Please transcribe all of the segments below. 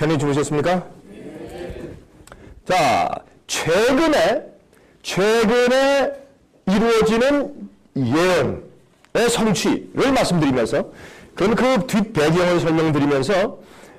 편히 주무셨습니까? 자, 최근에 이루어지는 예언의 성취를 말씀드리면서, 그럼 그 뒷 배경을 설명드리면서,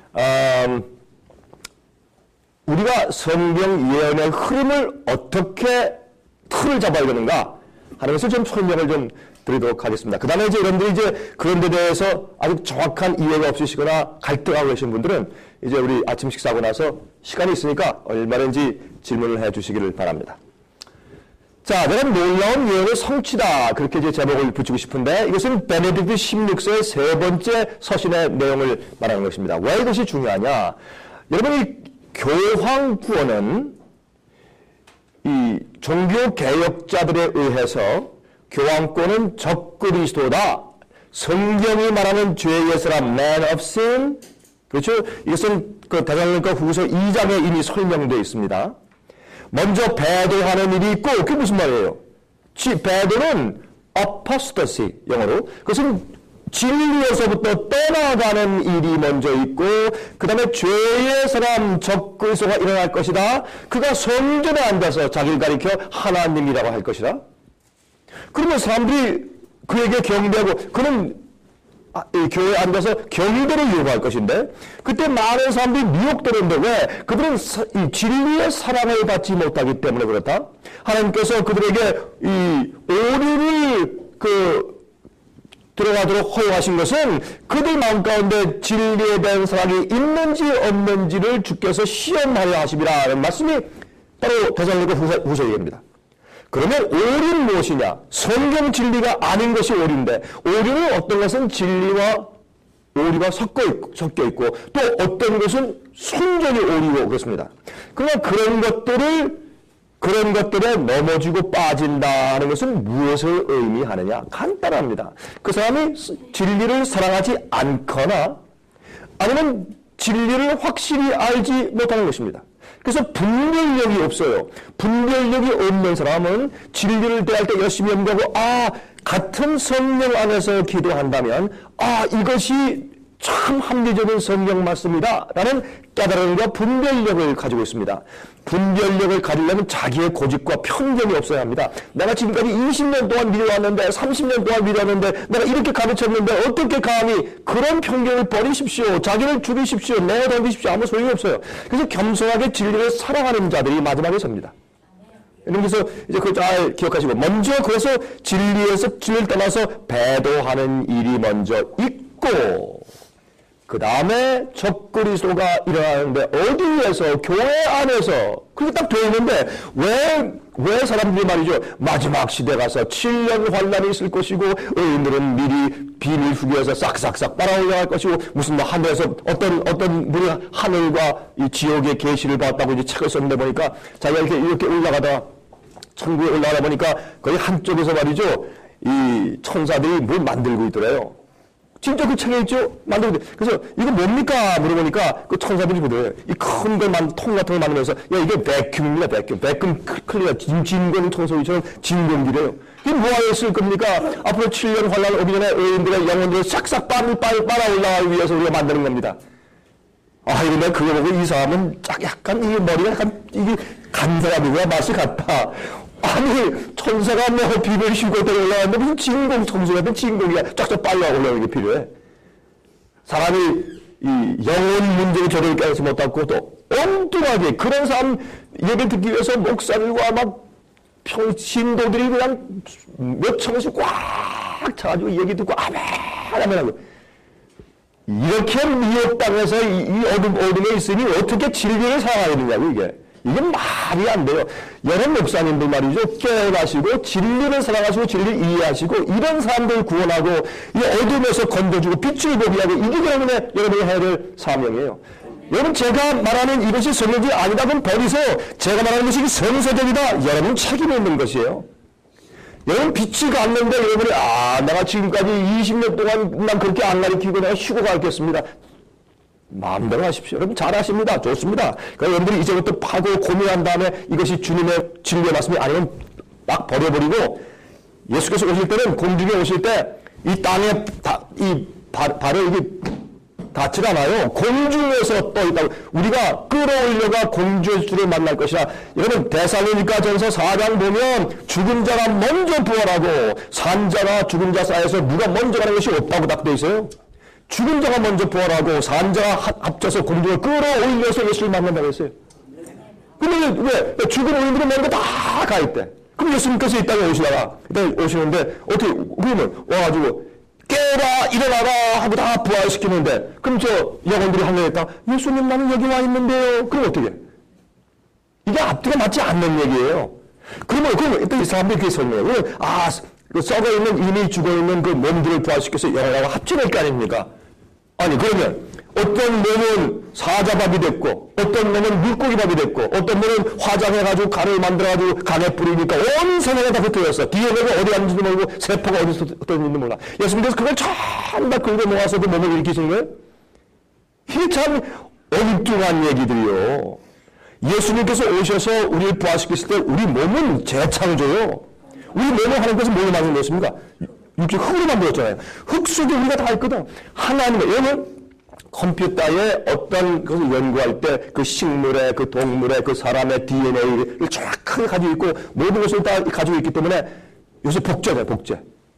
우리가 성경 예언의 흐름을 어떻게 틀을 잡아야 되는가 하는 것을 좀 설명을 좀 드리도록 하겠습니다. 그 다음에 이제 여러분들이 이제 그런 데 대해서 아주 정확한 이해가 없으시거나 갈등하고 계신 분들은 이제 우리 아침 식사하고 나서 시간이 있으니까 얼마든지 질문을 해 주시기를 바랍니다. 자, 내가 놀라운 예언의 성취다. 그렇게 이제 제목을 붙이고 싶은데, 이것은 베네딕트 16세의 세 번째 서신의 내용을 말하는 것입니다. 왜 이것이 중요하냐? 여러분, 이 교황 구원은 이 종교 개혁자들에 의해서 교황권은 적그리스도다. 성경이 말하는 죄의 사람, man of sin. 그렇죠? 이것은 그 데살로니가 후서 2장에 이미 설명되어 있습니다. 먼저 배도하는 일이 있고, 그게 무슨 말이에요? 배도는 apostasy, 영어로. 그것은 진리에서부터 떠나가는 일이 먼저 있고, 그 다음에 죄의 사람 적그리스도가 일어날 것이다. 그가 성전에 앉아서 자기를 가리켜 하나님이라고 할 것이다. 그러면 사람들이 그에게 경배하고, 그는 교회에 앉아서 경배를 요구할 것인데, 그때 많은 사람들이 미혹되는데, 왜? 그들은 이 진리의 사랑을 받지 못하기 때문에 그렇다. 하나님께서 그들에게 이 오륜이 들어가도록 허용하신 것은 그들 마음 가운데 진리에 대한 사랑이 있는지 없는지를 주께서 시험하려 하심이라는 말씀이 바로 데살로니가 후서 얘기입니다. 그러면 오륜 무엇이냐? 성경 진리가 아닌 것이 오륜인데, 오륜은 어떤 것은 진리와 오류가 섞여 있고, 또 어떤 것은 순전히 오류고 그렇습니다. 그러나 그런 것들에 넘어지고 빠진다는 것은 무엇을 의미하느냐? 간단합니다. 그 사람이 진리를 사랑하지 않거나 아니면 진리를 확실히 알지 못하는 것입니다. 그래서 분별력이 없어요. 분별력이 없는 사람은 진리를 대할 때 열심히 연구하고, 같은 성령 안에서 기도한다면, 이것이 참 합리적인 성경 말씀이다 라는 깨달음과 분별력을 가지고 있습니다. 분별력을 가지려면 자기의 고집과 편견이 없어야 합니다. 내가 지금까지 20년 동안 믿어왔는데, 30년 동안 믿어왔는데, 내가 이렇게 가르쳤는데 어떻게 감히, 그런 편견을 버리십시오. 자기를 죽이십시오. 내어던지십시오. 아무 소용이 없어요. 그래서 겸손하게 진리를 사랑하는 자들이 마지막에 섭니다. 그래서 이제 그걸 잘 기억하시고, 먼저 그래서 진리를 떠나서 배도하는 일이 먼저 있고, 그 다음에 적그리스도가 일어나는데, 어디에서? 교회 안에서. 그게 딱 되어 있는데, 왜 사람들이 말이죠, 마지막 시대 가서 7년 환란이 있을 것이고, 의인들은 미리 비를 후기에서 싹싹싹 따라 올라갈 것이고, 무슨 하늘에서 어떤 분이 하늘과 이 지옥의 계시를 봤다고 이제 책을 썼는데 보니까, 자기가 이렇게 올라가다 천국에 올라가다 보니까 거의 한쪽에서 말이죠, 이 천사들이 뭘 만들고 있더래요. 진짜 그 책에 있죠? 만들고. 그래서 이거 뭡니까? 물어보니까 그 천사들이 보더래요. 이 큰 걸 통 같은 걸 만들면서, 이게 베큐um입니다, 베큐um 클리어, 진공 청소기처럼 진공기래요. 이게 뭐하여 쓸 겁니까? 앞으로 7년 환란 오기 전에 의인들의 영혼들을 싹싹 빨아 올라가기 위해서 우리가 만드는 겁니다. 이러면 그거 보고 이 사람은 약간, 이 머리가 약간, 이게 간 사람이구나, 맛이 같다. 아니, 천사가 비를 쉬고 올라왔는데 무슨 진공 청소 같은 진공기가 쫙쫙 빨려 올라오는 게 필요해. 사람이 이 영혼 문제를 제대로 깨닫지 못하고 또 엉뚱하게 그런 사람 얘기 듣기 위해서 목사들과 막 신도들이 그냥 몇 천원씩 꽉 차가지고 얘기 듣고 아멘 하고, 이렇게 미혹당해서 이 어둠에 있으니 어떻게 진리를 사랑하느냐고 이게 말이 안 돼요. 여러 목사님들 말이죠, 깨어나시고 진리를 사랑하시고 진리를 이해하시고 이런 사람들 구원하고 이 어둠에서 건져주고 빛을 보게 하고, 이게 여러분이 해야 될 사명이에요. 여러분, 제가 말하는 이것이 성경이 아니다 그럼 버리세요. 제가 말하는 것이 성서적이다, 여러분 책임이 있는 것이에요. 여러분 빛이 갔는데 여러분이 내가 지금까지 20년 동안 난 그렇게 안 가르치고 내가 쉬고 가겠습니다. 마음대로 하십시오. 여러분 잘하십니다. 좋습니다. 그러니까 여러분들이 이제부터 파고 고민한 다음에 이것이 주님의 진리의 말씀이 아니면 막 버려버리고, 예수께서 오실 때는 공중에 오실 때 이 땅에 발을 이게 닿질 않아요. 공중에서 떠 있다고. 우리가 끌어올려가 공주의 주를 만날 것이라. 여러분 데살로니가 전서 4장 보면 죽은 자가 먼저 부활하고 산자가 죽은 자 사이에서 누가 먼저 가는 것이 없다고 딱 되어 있어요. 죽은 자가 먼저 부활하고 산자가 합쳐서 공중을 끌어올려서 예수를 만난다고 했어요. 근데 왜? 죽은 의인들은 먼저 다 가 있대. 그럼 예수님께서 이 땅에 오시다가 오시는데 어떻게 그러면 와가지고 깨라 일어나라 하고 다 부활시키는데 그럼 저 영혼들이 하늘에 있다. 예수님 나는 여기 와 있는데요. 그럼 어떻게? 이게 앞뒤가 맞지 않는 얘기예요. 그러면 이 사람들이 그렇게 설명해요. 썩어 있는 이미 죽어 있는 그 몸들을 부활시켜서 영혼하고 합쳐낼 게 아닙니까? 아니 그러면 어떤 몸은 사자밥이 됐고 어떤 몸은 물고기밥이 됐고 어떤 몸은 화장해가지고 간을 만들어가지고 간에 뿌리니까 온 세상에 다 흩어졌어. DNA가 어디 갔는지도 모르고 세포가 어디서 흩어졌는지도 몰라. 예수님께서 그걸 전부 긁어 모아서 그 몸을 일으키신 거예요? 이게 참 엉뚱한 얘기들이요. 예수님께서 오셔서 우리를 부활시켰을 때 우리 몸은 재창조요. 우리 몸을 하나님께서 뭘로 만들었습니까? 육체 흙으로 만들었잖아요. 흙 속에 우리가 다 있거든. 하나님의 얘는 컴퓨터에 어떤 것을 연구할 때 그 식물의 그 동물의 그 사람의 DNA를 정확하게 가지고 있고 모든 것을 다 가지고 있기 때문에 요새 복제네, 복제.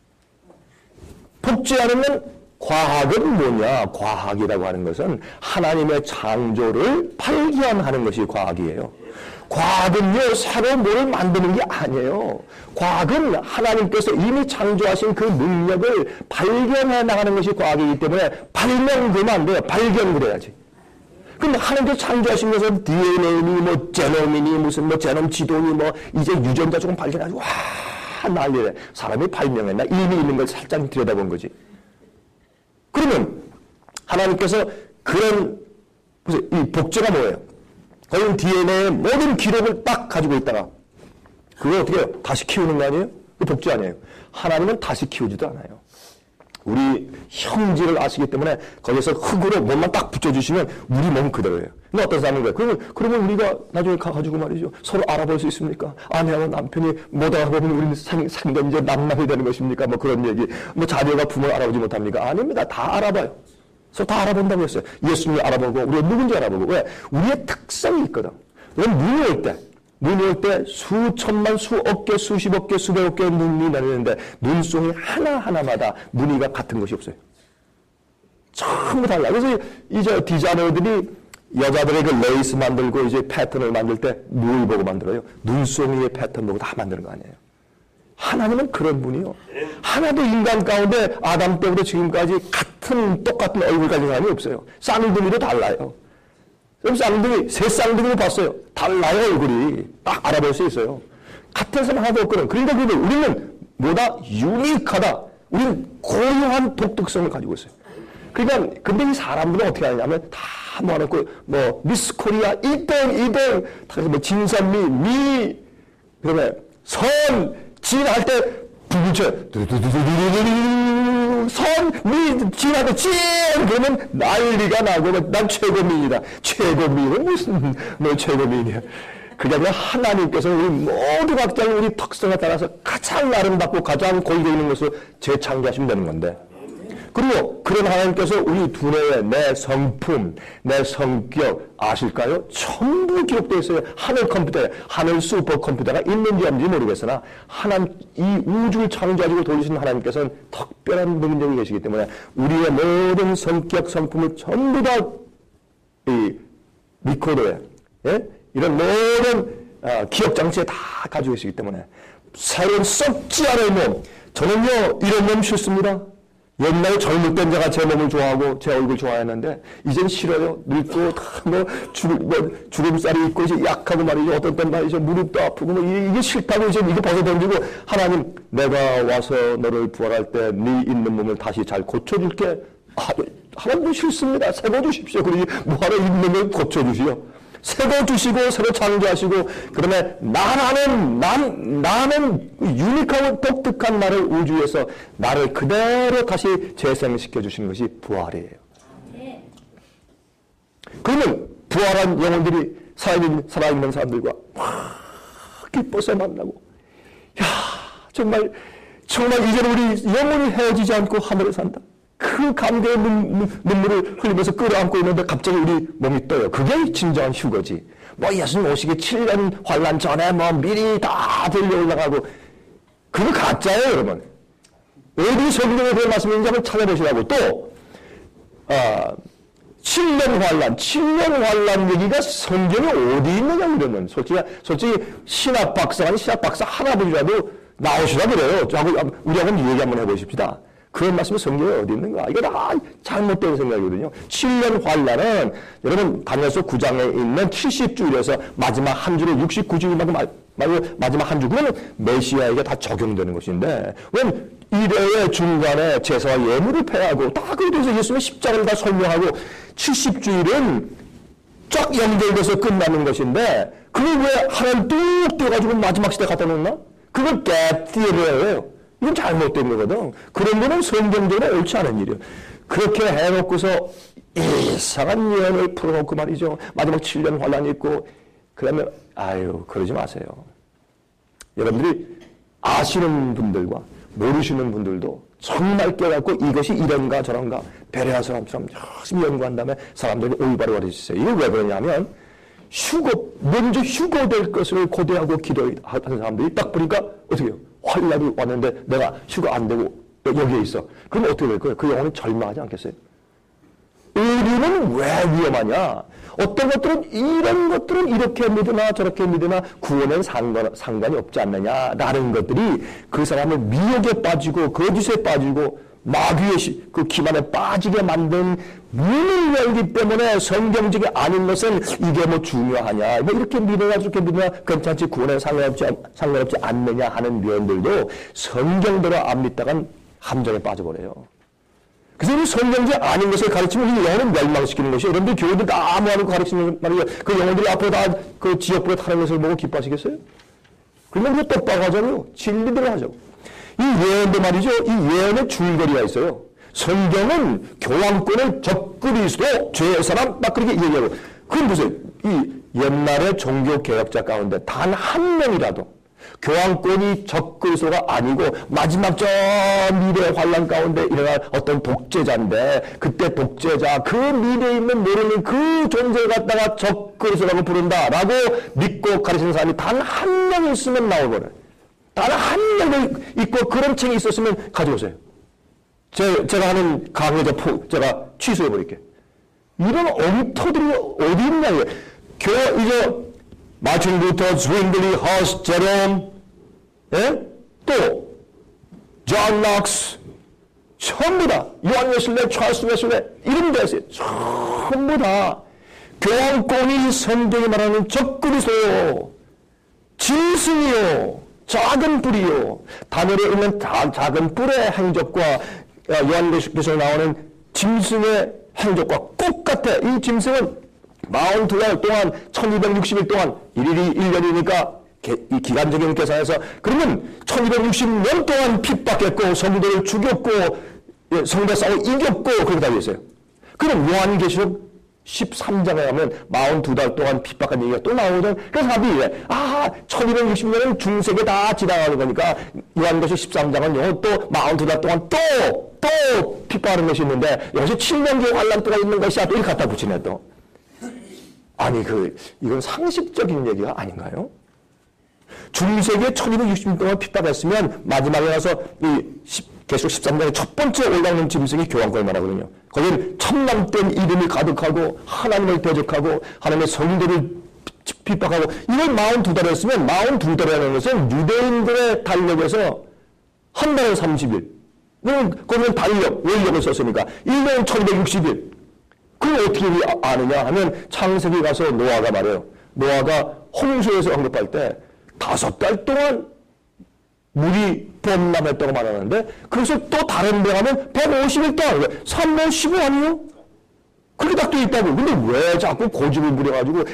복제하려면 과학은 뭐냐? 과학이라고 하는 것은 하나님의 창조를 발견하는 것이 과학이에요. 과학은요, 새로 뭐를 만드는 게 아니에요. 과학은 하나님께서 이미 창조하신 그 능력을 발견해 나가는 것이 과학이기 때문에 발명되면 안 돼요. 발견을 해야지. 근데 하나님께서 창조하신 것은 DNA니 뭐 제놈이니 무슨 뭐 제놈 지도니 뭐 이제 유전자 조금 발견하고 와 난리래. 사람이 발명했나? 이미 있는 걸 살짝 들여다본 거지. 그러면 하나님께서 그런 이 복제가 뭐예요? 거기 DNA의 모든 기록을 딱 가지고 있다가 그걸 어떻게 해요? 다시 키우는 거 아니에요? 그 복제 아니에요. 하나님은 다시 키우지도 않아요. 우리 형질을 아시기 때문에 거기서 흙으로 몸만 딱 붙여주시면 우리 몸 그대로예요. 근데 어떤 사람인 거예요? 그러면 우리가 나중에 가가지고 말이죠. 서로 알아볼 수 있습니까? 아내하고 남편이 못 알아보면 우리는 상된 이제 남남이 되는 것입니까? 뭐 그런 얘기. 뭐 자녀가 부모를 알아보지 못합니까? 아닙니다. 다 알아봐요. 그래서 다 알아본다고 했어요. 예수님을 알아보고 우리가 누군지 알아보고. 왜? 우리의 특성이 있거든. 그럼 눈이 올 때 수천만, 수억 개, 수십억 개, 수백억 개의 눈이 내리는데 눈송이 하나하나마다 무늬가 같은 것이 없어요. 전부 달라. 그래서 이제 디자이너들이 여자들의 그 레이스 만들고 이제 패턴을 만들 때 뭘 보고 만들어요? 눈송이의 패턴 보고 다 만드는 거 아니에요. 하나님은 그런 분이요. 하나도 인간 가운데 아담 때부터 지금까지 똑같은 얼굴 가진 사람이 없어요. 쌍둥이도 달라요. 그럼 쌍둥이, 새 쌍둥이를 봤어요. 달라요, 얼굴이. 딱 알아볼 수 있어요. 같은 사람 하나도 없거든. 그러니까 우리는 뭐다? 유니크하다. 우리는 고유한 독특성을 가지고 있어요. 그러니까, 근데 이 사람들은 어떻게 하냐면, 다 모아놓고, 뭐, 미스 코리아 1등, 2등, 그래서 뭐, 진선미, 그 다음에 선, 진할 때, 부부쳐, 진할 때, 그러면 난리가 나고, 난 최고민이다. 최고민은 무슨, 너 최고민이야. 그게 아니라 하나님께서 우리 모두 각자 우리 특성에 따라서 가장 아름답고 가장 고유되어 있는 것을 재창조하시면 되는 건데. 그리고 그런 하나님께서 우리 두뇌에 내 성품, 내 성격 아실까요? 전부 기록되어 있어요. 하늘 컴퓨터에, 하늘 슈퍼컴퓨터가 있는지 없는지 모르겠으나 하나님, 이 우주를 창조하시고 돌리신 하나님께서는 특별한 능력이 계시기 때문에 우리의 모든 성격, 성품을 전부 다 이 리코더에, 예? 이런 모든 기억장치에 다 가지고 계시기 때문에 새로운 썩지 않을 몸, 저는요 이런 몸 싫습니다. 옛날에 젊을 땐 제가 제 몸을 좋아하고 제 얼굴 좋아했는데 이젠 싫어요. 늙고 뭐 주름살이 있고 이제 약하고 말이죠. 어떤 땐 말이죠. 무릎도 아프고 뭐 이게 싫다고 이제 이거 벗어던지고 하나님 내가 와서 너를 부활할 때 네 있는 몸을 다시 잘 고쳐줄게. 하나님 싫습니다. 새거 주십시오. 그러니 뭐하러 있는 걸 고쳐주시오. 새거 주시고 새로 창조하시고 그다음에 나는 유니크하고 독특한 나를 우주에서 나를 그대로 다시 재생시켜 주시는 것이 부활이에요. 그러면 부활한 영혼들이 살아있는 사람들과 기뻐서 만나고 정말 이제는 우리 영원히 헤어지지 않고 하늘에 산다. 그 감개의 눈물을 흘리면서 끌어안고 있는데 갑자기 우리 몸이 떠요. 그게 진정한 휴거지. 뭐 예수님 오시기 7년 환란 전에 뭐 미리 다 들려 올라가고 그거 가짜예요, 여러분. 어디 성경에 그런 말씀이 있는지 한번 찾아보시라고. 또 7년 환란 얘기가 성경에 어디 있느냐 이러면 솔직히 신학 박사가 신학 박사 할아버지라도 나오시라 그래요. 우리 한번 얘기 한번 해보십시다. 그런 말씀이 성경에 어디 있는가? 이거 다 잘못된 생각이거든요. 7년 환란은 여러분 다니엘서 9장에 있는 70주일에서 마지막 한 주를 69주일만큼 마지막 한 주, 그러면 메시아에게 다 적용되는 것인데, 왜냐면 이래의 중간에 제사와 예물을 패하고 다 그에 대해서 예수님의 십자가를 다 설명하고 70주일은 쫙 연결돼서 끝나는 것인데, 그걸 왜 하나님 뚝 떼어가지고 마지막 시대 갖다 놓나? 그걸 깨뜨려요. 이건 잘못된 거거든. 그런 거는 성경적으로 옳지 않은 일이에요. 그렇게 해놓고서 이상한 예언을 풀어놓고 말이죠. 마지막 7년 환란이 있고, 그러면 그러지 마세요. 여러분들이 아시는 분들과 모르시는 분들도 정말 깨닫고 이것이 이런가 저런가 베레아 사람처럼 열심히 연구한 다음에 사람들이 올바로 가르치세요. 이게 왜 그러냐면 먼저 휴거될 것을 고대하고 기도하는 사람들이 딱 보니까 어떻게 해요? 환란이 왔는데 내가 휴거 안 되고 여기에 있어. 그럼 어떻게 될 거예요? 그 영혼은 절망하지 않겠어요? 의리는 왜 위험하냐? 어떤 것들은 이런 것들은 이렇게 믿으나 저렇게 믿으나 구원엔 상관이 없지 않느냐라는 것들이 그 사람을 미혹에 빠지고 거짓에 빠지고 마귀의 그 기만에 빠지게 만든 문을 열기 때문에 성경적이 아닌 것은 이게 뭐 중요하냐, 뭐 이렇게 믿으나 저렇게 믿으나 괜찮지 구원에 상관없지 않느냐 하는 면들도 성경대로 안 믿다간 함정에 빠져버려요. 그래서 이 성경제 아닌 것을 가르치면 이 영혼을 멸망시키는 것이, 여러분들 교회들 다 아무하는 거 가르치는 말이에요. 그 영혼들이 앞으로 다 그 지역부에 타는 것을 보고 기뻐하시겠어요? 그러면 그거 똑바로 하자고요. 진리대로 하자고. 이 예언도 말이죠. 이 예언의 줄거리가 있어요. 성경은 교황권을 적그리스도 죄의 사람 딱 그렇게 얘기하고, 그럼 보세요. 이 옛날의 종교개혁자 가운데 단 한 명이라도 교황권이 적그리스도가 아니고 마지막 저 미래의 환란 가운데 일어날 어떤 독재자인데, 그때 독재자 그 미래에 있는 모르는 그 존재를 갖다가 적그리스도라고 부른다라고 믿고 가르치는 사람이 단 한 명 있으면 나오거든. 단 한 명 있고 그런 책이 있었으면 가져오세요. 제가 하는 강의 제가 취소해 버릴게. 이런 엉터들이 어디 있냐 이게. 이제 마틴 루터, zwingli, 허스, 제롬, 또 존 락스, 전부 다 요한 웨슬레, 찰스 웨슬레 이런 데서 전부 다 교황권이 성경이 말하는 적그리스도, 짐승이요, 작은 뿔이요, 단어로 읽는 작은 뿔의 행적과 요한계시록에서 나오는 짐승의 행적과 똑같아. 이 짐승은 42달 동안 1260일 동안 1일이 1년이니까 이 기간적인 계산해서 그러면 1260년 동안 핍박했고 성도를 죽였고 성도 싸워 이겼고 그렇게 다 있어요. 그럼 요한계시록 13장에 가면 42달 동안 핍박한 얘기가 또 나오거든. 그래서 사람들이 이래. 1260년은 중세계 다 지나가는 거니까 요한계시록 13장은 또 42달 동안 또 핍박하는 것이 있는데 여기서 7년기 환란 동안 있는 것이야. 또 이렇게 갖다 붙이네 또. 아니 이건 상식적인 얘기가 아닌가요? 중세기에 1260년 동안 핍박했으면 마지막에 가서 이 계시록 13장의 첫 번째 올라오는 짐승이 교황권을 말하거든요. 거기는 천남된 이름이 가득하고 하나님을 대적하고 하나님의 성도를 핍박하고 이걸 42달 했으면 42달이라는 것은 유대인들의 달력에서 한 달에 30일 거기는 달력, 원력을 썼으니까 1년 1260일. 그걸 어떻게 아느냐 하면 창세기 가서 노아가 말해요. 노아가 홍수에서 언급할 때 5달 동안 물이 범람했다고 말하는데, 그래서 또 다른 데 가면 150일 동안 315 아니에요? 그렇게 딱 돼 있다고. 근데 왜 자꾸 고집을 부려가지고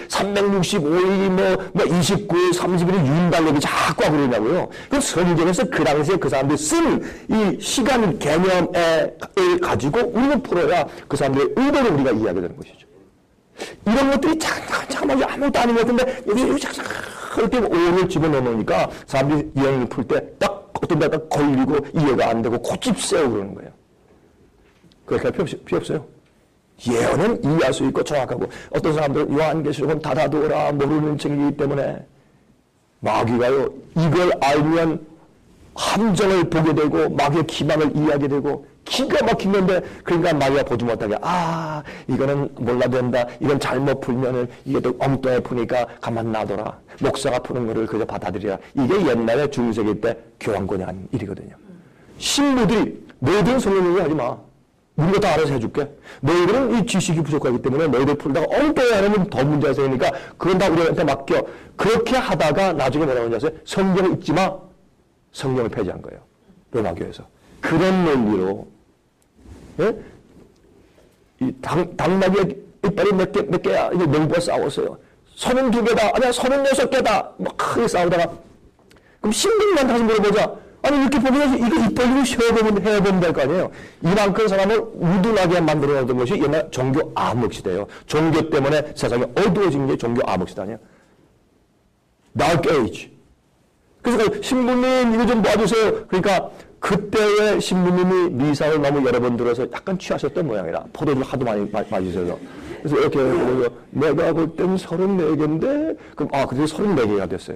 365일이 29일, 30일이 윤달력이 자꾸 하고 그러냐고요. 그 성경에서 그 당시에 그 사람들이 쓴 이 시간 개념을 가지고 우리는 풀어야 그 사람들의 의도를 우리가 이해하게 되는 것이죠. 이런 것들이 잠깐만 아무것도 아닌 것 같은데 여기 잠깐 이렇게 오를 집어넣으니까 사람들이 이해를 풀 때 딱 어떤 데가 걸리고 이해가 안 되고 고집 세우고 그러는 거예요. 그렇게 할 필요 없어요. 예언은 이해할 수 있고 정확하고, 어떤 사람들은 요한계시록은 닫아두어라 모르는 책이기 때문에, 마귀가요 이걸 알면 함정을 보게 되고 마귀의 기망을 이해하게 되고 기가 막힌 건데, 그러니까 마귀가 보지 못하게, 이거는 몰라도 된다, 이건 잘못 풀면은 이게 또 엉뚱하게 푸니까 가만 놔둬라, 목사가 푸는 거를 그저 받아들이라. 이게 옛날에 중세기 때 교황권이 한 일이거든요. 신부들이 너희들은 성령 얘기 하지 마, 우리가 다 알아서 해줄게, 너희들은 이 지식이 부족하기 때문에 너희들 풀다가 엉뚱하게 하면 더 문제가 생기니까 그건 다 우리한테 맡겨. 그렇게 하다가 나중에 뭐라고 하냐면 성경을 읽지 마, 성경을 폐지한 거예요, 로마교에서. 그런 논리로, 예? 이 당나귀의 이빨이 몇 개야, 이제 농부가 싸웠어요. 32개다, 아니야 36개다, 막 크게 싸우다가, 그럼 신분만 다시 물어보자. 아니 이렇게 보면 이거 이빨로 헤어보면 될 거 아니에요. 이만큼 사람을 우둔하게 만들어놓은 것이 옛날 종교 암흑시대예요. 종교 때문에 세상이 어두워진 게 종교 암흑시대 아니에요. Dark Age. 그래서 신부님 이거 좀 봐주세요. 그러니까 그때의 신부님이 미사를 너무 여러 번 들어서 약간 취하셨던 모양이라, 포도주 하도 많이 마시셔서. 그래서 이렇게 보면서 내가 볼 땐 34개인데, 그럼 그래서 34개가 됐어요.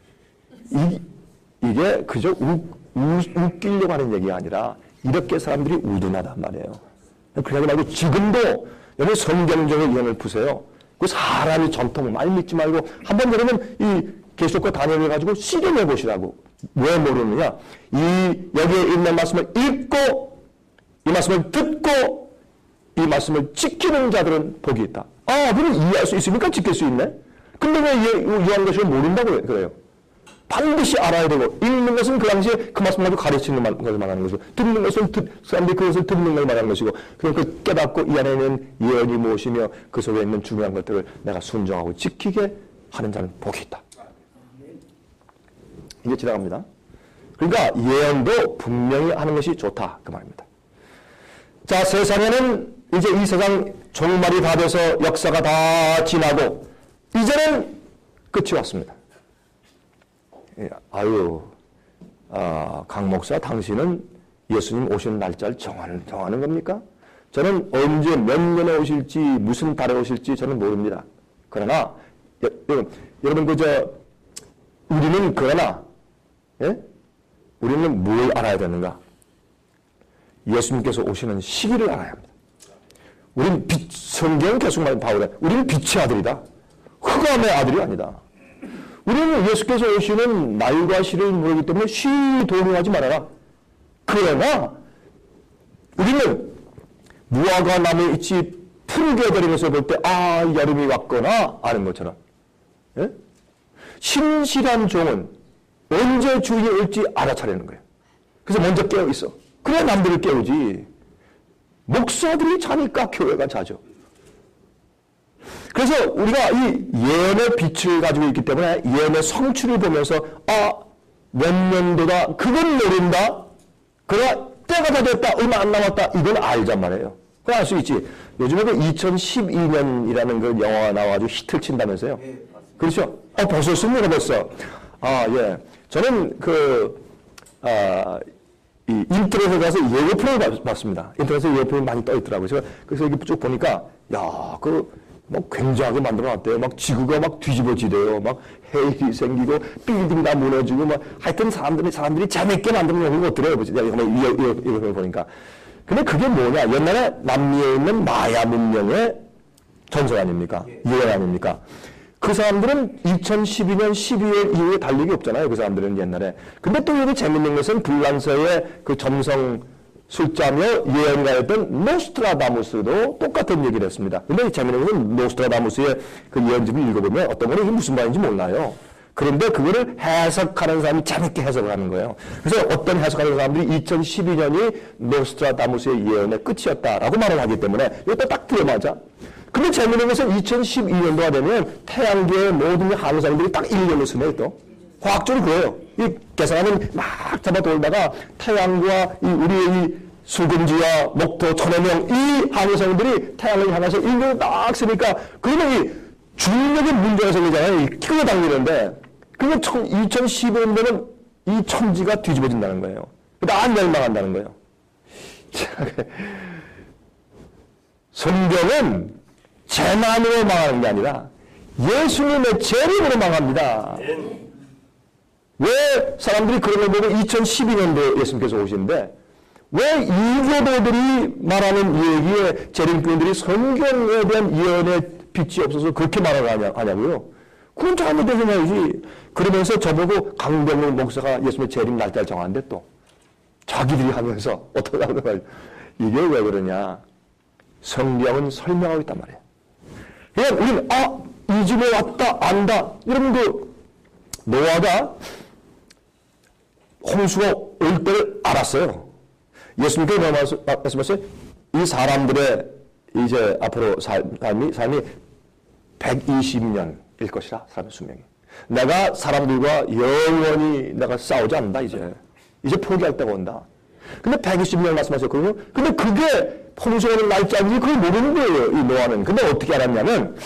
이게 그저 웃기려고 하는 얘기가 아니라 이렇게 사람들이 우둔하단 말이에요. 그러지 말고 지금도 여러분 성경적인 이론을 푸세요. 그 사람이 전통 많이 믿지 말고 한번 여러분 이 계시록과 다니엘을 가지고 실험해 보시라고. 왜 모르느냐? 여기에 있는 말씀을 읽고 이 말씀을 듣고 이 말씀을 지키는 자들은 복이 있다. 그럼 이해할 수 있으니까 지킬 수 있네. 근데 왜 요한계시록 모른다고 그래요? 반드시 알아야 되고, 읽는 것은 그 당시에 그 말씀을 가지고 가르치는 것을 말하는 것이고, 듣는 것은 사람들이 그것을 듣는 걸 말하는 것이고, 그 깨닫고 이 안에 있는 예언이 무엇이며 그 속에 있는 중요한 것들을 내가 순종하고 지키게 하는 자는 복이 있다. 이제 지나갑니다. 그러니까 예언도 분명히 하는 것이 좋다, 그 말입니다. 자, 세상에는 이제 이 세상 종말이 다 돼서 역사가 다 지나고 이제는 끝이 왔습니다. 강 목사, 당신은 예수님 오시는 날짜를 정하는 겁니까? 저는 언제 몇 년에 오실지 무슨 달에 오실지 저는 모릅니다. 그러나 여러분 우리는 우리는 뭘 알아야 되는가? 예수님께서 오시는 시기를 알아야 합니다. 우리는 성경은 계속 말하는 바울에 우리는 빛의 아들이다, 흑암의 아들이 아니다. 우리는 예수께서 오시는 날과 시를 모르기 때문에 쉬이 동요하지 말아라. 그러나 우리는 무화과 나무의 잎이 푸르게 되면서 볼 때 여름이 왔거나 아는 것처럼, 예? 신실한 종은 언제 주인이 올지 알아차리는 거예요. 그래서 먼저 깨어 있어. 그래야 남들을 깨우지. 목사들이 자니까 교회가 자죠. 그래서 우리가 이 예언의 빛을 가지고 있기 때문에 예언의 성취를 보면서 몇 년도다, 그건 모른다, 그러나 때가 다 됐다, 얼마 안 남았다, 이건 알잔 말이에요. 그걸 알 수 있지. 요즘에 그 2012년이라는 그 영화가 나와가지고 히트를 친다면서요. 그렇죠? 벌써 승리가 됐어. 예. 저는 이 인터넷에 가서 예고편을 봤습니다. 인터넷에 예고편이 많이 떠 있더라고요. 그래서 여기 쭉 보니까, 막 굉장하게 만들어놨대요. 막 지구가 막 뒤집어지대요. 막 해일이 생기고 빌딩 다 무너지고 막 하여튼 사람들이 재밌게 만들어놓은 것들이에요. 이거 보니까. 근데 그게 뭐냐? 옛날에 남미에 있는 마야 문명의 전설 아닙니까? 예언 아닙니까? 그 사람들은 2012년 12월 이후에 달력이 없잖아요. 그 사람들은 옛날에. 근데 또 여기 재밌는 것은 불란서의 그 점성 술자며 예언가였던 노스트라다무스도 똑같은 얘기를 했습니다. 근데 재미있는 것은 노스트라다무스의 그 예언집을 읽어보면 어떤 거는 이게 무슨 말인지 몰라요. 그런데 그거를 해석하는 사람이 재밌게 해석을 하는 거예요. 그래서 어떤 해석하는 사람들이 2012년이 노스트라다무스의 예언의 끝이었다라고 말을 하기 때문에 이것도 딱 들어맞아. 근데 재미있는 것은 2012년도가 되면 태양계의 모든 항성들이 딱 1년을 쓰네 또. 과학적으로 그래요. 이 계산하면 막 잡아 돌다가 태양과 우리의 이 수금지와 목토, 천해명 이 항성들이 태양을 향해서 1년을 딱 쓰니까 그러면 이 중력의 문제가 생기잖아요. 끌어당기는데 그게 2015년도는 이 천지가 뒤집어진다는 거예요. 다 멸망한다는 거예요. 성경은 재난으로 망하는 게 아니라 예수님의 재림으로 망합니다. 왜 사람들이 그런 걸 보고 2012년도에 예수님께서 오시는데 왜 이교도들이 말하는 얘기에 재림꾼들이 성경에 대한 예언의 빛이 없어서 그렇게 말하냐고요? 그건 잘못된 생각이지. 그러면서 저보고 강병훈 목사가 예수님의 재림 날짜를 정하는데 또 자기들이 하면서 어떻게 하는 거야. 이게 왜 그러냐. 성경은 설명하고 있단 말이에요. 그냥 우리는 이 집에 왔다 안다. 여러분 노아가 홍수가 올 때를 알았어요. 예수님께서 말씀하셨어요. 이 사람들의 이제 앞으로 삶이 120년일 것이라. 사람의 수명이. 내가 사람들과 영원히 내가 싸우지 않는다. 이제 포기할 때가 온다. 근데 120년 말씀하셨거든요. 근데 그게 홍수가 오는 날짜인지 그걸 모르는 거예요. 이 노아는. 근데 어떻게 알았냐면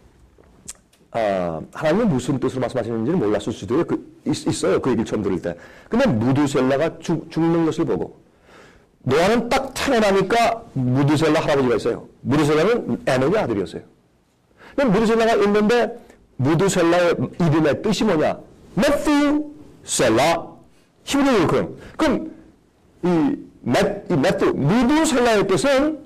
하나님은 무슨 뜻으로 말씀하시는지는 몰랐을 수도 있어요. 그 얘기를 처음 들을 때. 근데 무두셀라가 죽는 것을 보고 노아는 딱 태어나니까 무두셀라 할아버지가 있어요. 무두셀라는 에녹의 아들이었어요. 근데 무두셀라가 있는데 무두셀라의 이름의 뜻이 뭐냐? 메뚜셀라. 히브리어로 그럼 이 무두셀라의 뜻은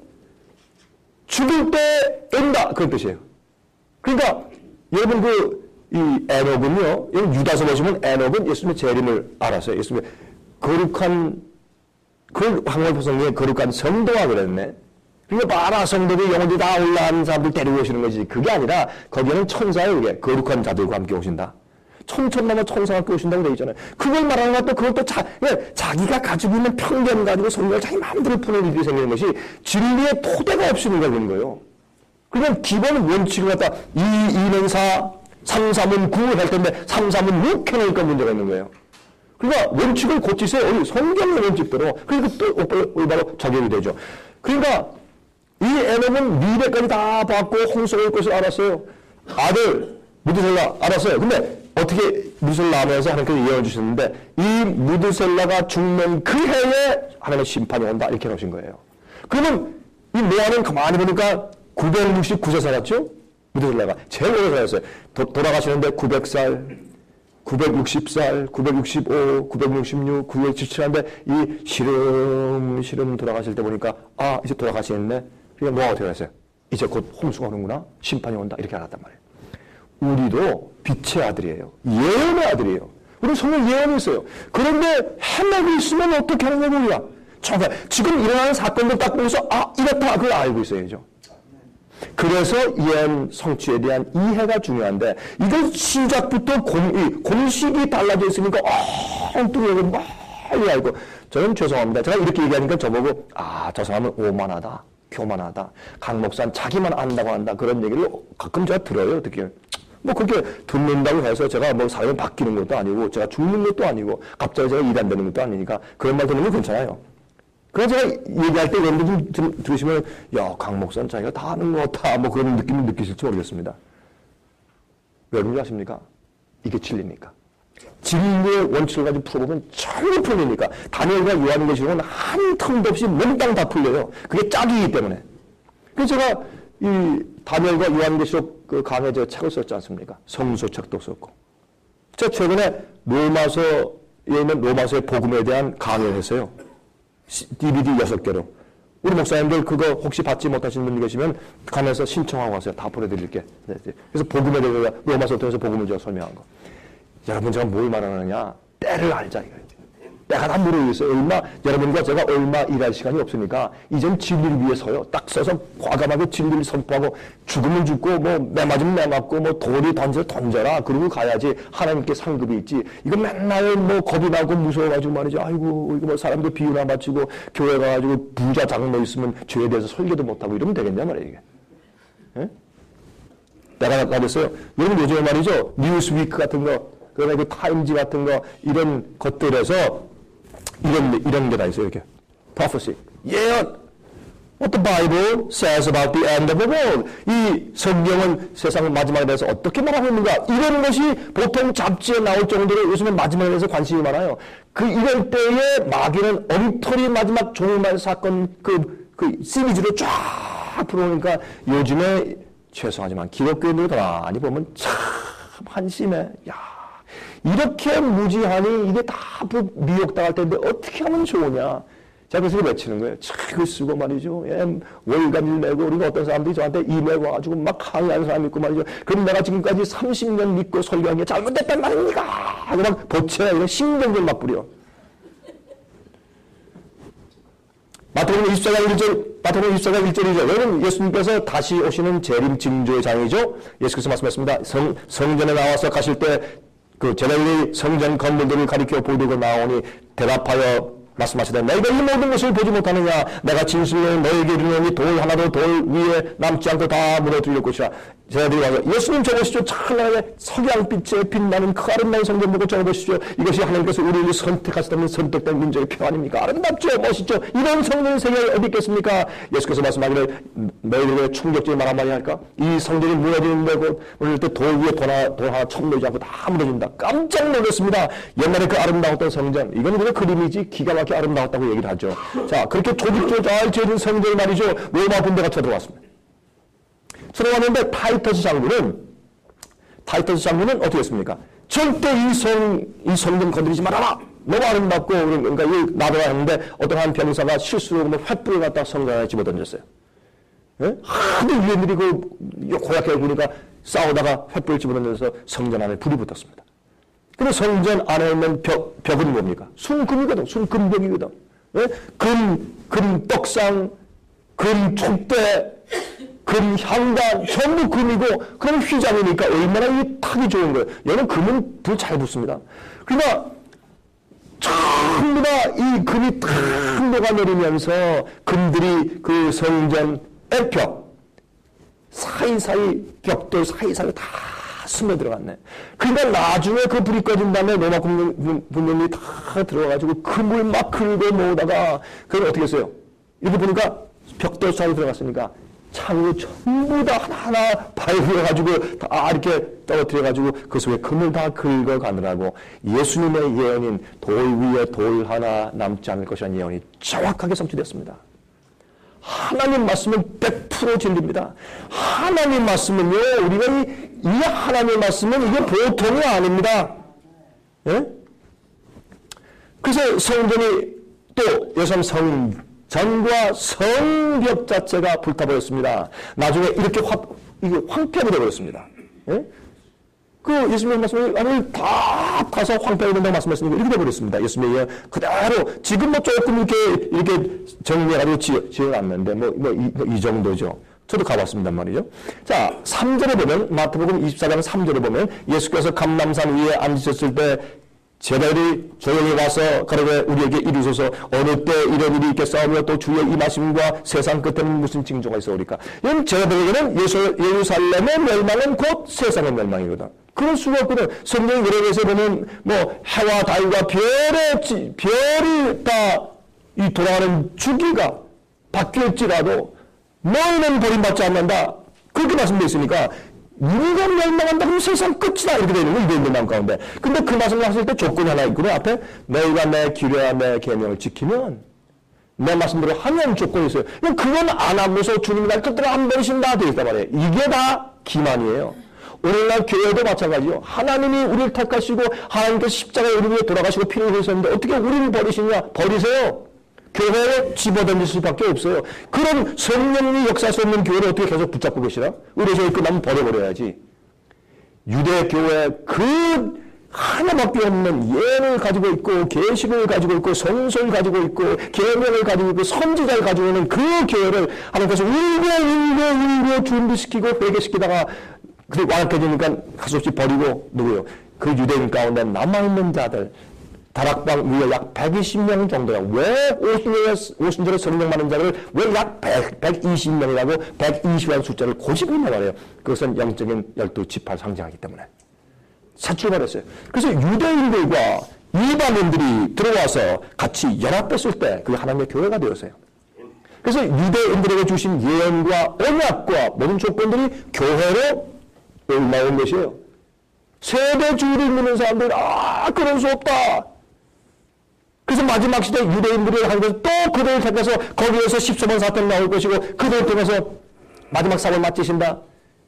죽을 때 온다. 그런 뜻이에요. 그러니까 여러분 이 에녹은요. 유다서 보시면 에녹은 예수님의 재림을 알았어요. 예수님의 거룩한 그걸 황홀포성에 거룩한 성도가 그랬네. 그러니까 바라 성도들 영혼들이 다 올라가는 사람들 데리고 오시는 거지. 그게 아니라 거기는 천사예요. 그게 거룩한 자들과 함께 오신다. 천천만만 천사가 함께 오신다고 되어 있잖아요. 그걸 말하는 것도 그것도 자기가 가지고 있는 편견 가지고 성경을 자기 마음대로 푸는 일이 생기는 것이 진리의 토대가 없이는 거예요. 그러면 기본 원칙을 갖다 2는 4, 3, 3은 9 할 텐데 3, 3은 6 해놓으니까 문제가 있는 거예요. 그러니까 원칙을 고치세요. 성경의 원칙대로. 그러니까 또 바로 적용이 되죠. 그러니까 이 에녹은 미래까지 다 봤고 홍수가 올 것을 알았어요. 아들 무두셀라 알았어요. 근데 어떻게 무두셀라 하면서 하나님께서 예언해 주셨는데 이 무두셀라가 죽는 그 해에 하나님의 심판이 온다 이렇게 해놓으신 거예요. 그러면 이 노아는 가만히 보니까 969세 살았죠? 무두셀라가 제일 오래 살았어요. 돌아가시는데 900살 960살, 965, 966, 977인데 이 시름시름 돌아가실 때 보니까 이제 돌아가시겠네. 그러니까 노아가 어떻게 했어요? 이제 곧 홍수가 오는구나. 심판이 온다. 이렇게 알았단 말이에요. 우리도 빛의 아들이에요. 예언의 아들이에요. 우리 성경 예언이 있어요. 그런데 해내고 있으면 어떻게 하느냐고 우리가. 정말 지금 일어나는 사건들 딱 보면서 이렇다 그걸 알고 있어야죠. 그래서 예언 성취에 대한 이해가 중요한데 이건 시작부터 공식이 달라져 있으니까 엉뚱하게 빨리 알고 저는 죄송합니다. 제가 이렇게 얘기하니까 저보고 저 사람은 오만하다. 교만하다. 강 목사는 자기만 안다고 한다. 그런 얘기를 가끔 제가 들어요. 어떻게 뭐 그렇게 듣는다고 해서 제가 뭐 사람이 바뀌는 것도 아니고 제가 죽는 것도 아니고 갑자기 제가 일 안 되는 것도 아니니까 그런 말 듣는 건 괜찮아요. 그래서 제가 얘기할 때 여러분들 좀 들으시면 강 목사는 자기가 다 아는 것 같아 뭐 그런 느낌을 느끼실지 모르겠습니다. 왜 그런지 아십니까? 이게 진리니까. 진리의 원칙을 가지고 풀어보면 전부 풀리니까. 다니엘과 요한계시록은 한 틈도 없이 몽땅 다 풀려요. 그게 짝이기 때문에. 그래서 제가 이 다니엘과 요한계시록 그 강의 제가 책을 썼지 않습니까? 성서책도 썼고. 제가 최근에 로마서에 있는 로마서의 복음에 대한 강의를 했어요. DVD 6개로. 우리 목사님들 그거 혹시 받지 못하신 분이 계시면 가면서 신청하고 가세요. 다 보내드릴게. 그래서 복음에 대해서 로마서 통해서 복음을 제가 설명한 거. 여러분 제가 뭘 말하느냐. 때를 알자 이거예요. 때가 다 모르겠어요. 여러분과 제가 얼마 일할 시간이 없으니까 이젠 진리를 위해서요. 딱 서서 과감하게 진리를 선포하고 죽으면 죽고 뭐 매맞으면 매맞고 뭐 돌이 던져라. 그러고 가야지 하나님께 상급이 있지. 이거 맨날 뭐 겁이 나고 무서워가지고 말이죠. 아이고 이거 뭐 사람들 비유나 마치고 교회 가가지고 부자 장로 있으면 죄에 대해서 설교도 못하고 이러면 되겠냐 말이에요 이게. 예? 때가 다 됐어요. 여러분 요즘에 말이죠. 뉴스위크 같은 거 그다음에 그 타임지 같은 거 이런 것들에서 이런 게 다 있어요. 이렇게 prophecy 예언 what the Bible says about the end of the world 이 성경은 세상 마지막에 대해서 어떻게 말하고 있는가 이런 것이 보통 잡지에 나올 정도로 요즘은 마지막에 대해서 관심이 많아요. 이럴 때에 마귀는 엉터리 마지막 종말 사건 그 시리즈로 쫙 풀어오니까 요즘에 죄송하지만 기독교인들 많이 보면 참 한심해. 야, 이렇게 무지하니 이게 다 미혹당할 텐데 어떻게 하면 좋으냐. 자, 그래서 외치는 거예요. 책을 쓰고 말이죠. 예, 월간을 내고, 우리가 어떤 사람들이 저한테 이메일 와가지고 막 강의하는 사람이 있고 말이죠. 그럼 내가 지금까지 30년 믿고 설교한 게 잘못됐단 말입니까? 하고 막 보채, 이런 신경질 막 부려. 마태복음 24장 1절이죠. 여러분, 예수님께서 다시 오시는 재림 징조의 장이죠. 예수께서 말씀하셨습니다. 성전에 나와서 가실 때 그 제자들이 성전 건물들을 가리켜 보이고 나오니 대답하여 말씀하시되 너희가 이 모든 것을 보지 못하느냐. 내가 진실로 너희에게 이르노니 돌 하나도 돌 위에 남지 않고 다 무너뜨릴 것이라. 제자들이 와서 예수님 저보시죠. 찬란하게 석양빛에 빛나는 그 아름다운 성전 보고 저보시죠. 이것이 하나님께서 우리를 선택하셨다는 선택된 민족의 표 아닙니까? 아름답죠. 멋있죠. 이런 성전의 세계에 어디 있겠습니까? 예수께서 말씀하기를 너희들에게 충격적인 말 한마디 할까? 이 성전이 무너지는데 곧 무너질 때 돌 위에 돌 하나 첨 놓지 않고 다 무너진다. 깜짝 놀랐습니다. 옛날에 그 아름다웠던 성전, 이건 그냥 그림이지 기가 막히게 아름다웠다고 얘기를 하죠. 자, 그렇게 조직적으로 잘 지어진 성전이 말이죠. 로마 군대가 쳐들어왔습니다. 들어왔는데 타이터스 장군은 어떻게 했습니까? 절대 이 성전 건드리지 말아라! 너무 아름답고, 그러니까 놔둬야 했는데, 어떤 한 병사가 실수로 횃불을 갖다 성전 안에 집어던졌어요. 예? 하도 유엔들이 고약하게 보니까 싸우다가 횃불을 집어던져서 성전 안에 불이 붙었습니다. 근데 성전 안에 있는 벽은 뭡니까? 순금이거든, 순금벽이거든. 예? 금 떡상, 금 촛대, 금 향단, 전부 금이고, 그럼 휘장이니까 얼마나 이 탁이 좋은 거예요. 얘는 금은 불 잘 붙습니다. 그러니까, 전부 다 이 금이 탁 녹아내리면서, 금들이 그 성전의 벽, 사이사이, 벽돌 사이사이 다 스며들어갔네. 그러니까 나중에 그 불이 꺼진 다음에 로마 군병이 다 들어가가지고 금을 막 긁어 모으다가, 그걸 어떻게 했어요? 이렇게 보니까 벽돌 사이 들어갔으니까, 창으로 전부 다 하나하나 발휘해가지고 다 이렇게 떨어뜨려가지고 그 속에 금을 다 긁어가느라고 예수님의 예언인 돌 위에 돌 하나 남지 않을 것이라는 예언이 정확하게 성취됐습니다. 하나님 말씀은 100% 진리입니다. 하나님 말씀은요, 우리가 이 하나님 말씀은 이게 보통이 아닙니다. 예? 그래서 성전이 또 예수님 전과 성벽 자체가 불타버렸습니다. 나중에 이렇게 이게 황폐가 되어버렸습니다. 예? 그 예수님의 말씀을 다 타서 황폐가 된다고 말씀하시니까 이렇게 되어버렸습니다. 예수님의 그대로 지금 조금 이렇게 정리해가지고 지어놨는데 이 정도죠. 저도 가봤습니다 말이죠. 자, 3절에 보면 마태복음 24장 3절에 보면 예수께서 감람산 위에 앉으셨을 때 제자들이 조용히 와서 가로되 우리에게 이르소서 어느 때 이런 일이 있겠사오며 또 주의 임하심과 세상 끝에는 무슨 징조가 있어오리까. 이런 제자들에게는 예루살렘의 멸망은 곧 세상의 멸망이거든. 그럴 수가 없거든. 성경 여러 곳에 보면 해와 달과 별이 다 이 돌아가는 주기가 바뀔지라도 너희는 버림받지 않는다. 그렇게 말씀되어 있으니까 우리가 멸망한다 그러면 세상 끝이다 이렇게 되는 거예요. 유대인들 마음 가운데. 근데 그 말씀을 하실 때 조건이 하나 있거든요. 앞에 너희가 내 규례와 내 계명을 지키면 내 말씀대로 하면 조건이 있어요. 그건 안 하고서 주님이 날 끝들어 안 버리신다 되어 있단 말이에요. 이게 다 기만이에요. 오늘날 교회도 마찬가지요. 하나님이 우리를 택하시고 하나님께서 십자가에 우리 위해 돌아가시고 피를 흘리셨는데 어떻게 우리를 버리시냐? 버리세요. 교회에 집어던질 수밖에 없어요. 그런 성령이 역사할 수 없는 교회를 어떻게 계속 붙잡고 계시나? 우리 저희 끝나면 버려버려야지. 유대교회 그 하나밖에 없는 예를 가지고 있고 계시를 가지고 있고 성소를 가지고 있고 계명을 가지고 있고 선지자를 가지고 있는 그 교회를 하나님께서 울고 준비시키고 회개시키다가 그리고 완악해지니까 할 수 없이 버리고 누구요? 그 유대인 가운데 남아있는 자들 다락방 위에 약 120명 정도야. 왜 오순절에 성령 많은 자를 왜 약 120명이라고 120이라는 숫자를 고집을 했냐 말이에요. 그것은 영적인 12지파를 상징하기 때문에. 사출발했어요. 그래서 유대인들과 이방인들이 들어와서 같이 연합했을 때 그게 하나님의 교회가 되었어요. 그래서 유대인들에게 주신 예언과 언약과 모든 조건들이 교회로 나온 것이에요. 세대 주의를 믿는 사람들이 그럴 수 없다. 그래서 마지막 시대 유대인들이 한 것은 또 그들을 택해서 거기에서 10서번 사탄이 나올 것이고 그들을 통해서 마지막 삽을 맞으신다.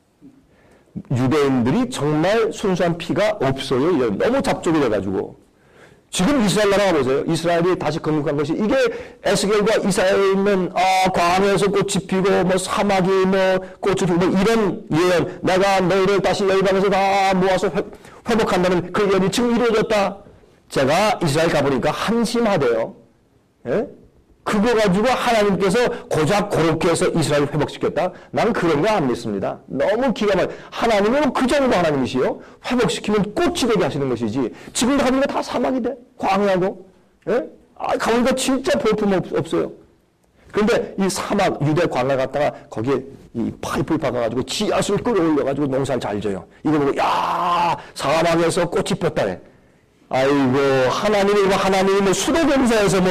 유대인들이 정말 순수한 피가 없어요. 너무 잡족이 돼가지고. 지금 이스라엘 나라가 보세요. 이스라엘이 다시 건국한 것이 이게 에스겔과 이사야에 있는 광야에서 꽃이 피고 뭐 사막이 뭐 꽃이 피고 뭐 이런 예언, 내가 너희를 다시 열방에서 다 모아서 회복한다는 그 예언이 지금 이루어졌다. 제가 이스라엘 가보니까 한심하대요. 예? 그거 가지고 하나님께서 고작 그렇게 해서 이스라엘을 회복시켰다? 난 그런 거 안 믿습니다. 너무 기가 막혀. 하나님은 그 정도 하나님이시요. 회복시키면 꽃이 되게 하시는 것이지. 지금도 가보니까 다 사막이 돼. 광야고. 예? 가보니까 진짜 볼품 없어요. 그런데 이 사막, 유대 광야 갔다가 거기에 이 파이프를 박아가지고 지하수를 끌어올려가지고 농사를 잘 져요. 이거 보고, 야, 사막에서 꽃이 폈다네. 아이고, 하나님이 수도경사에서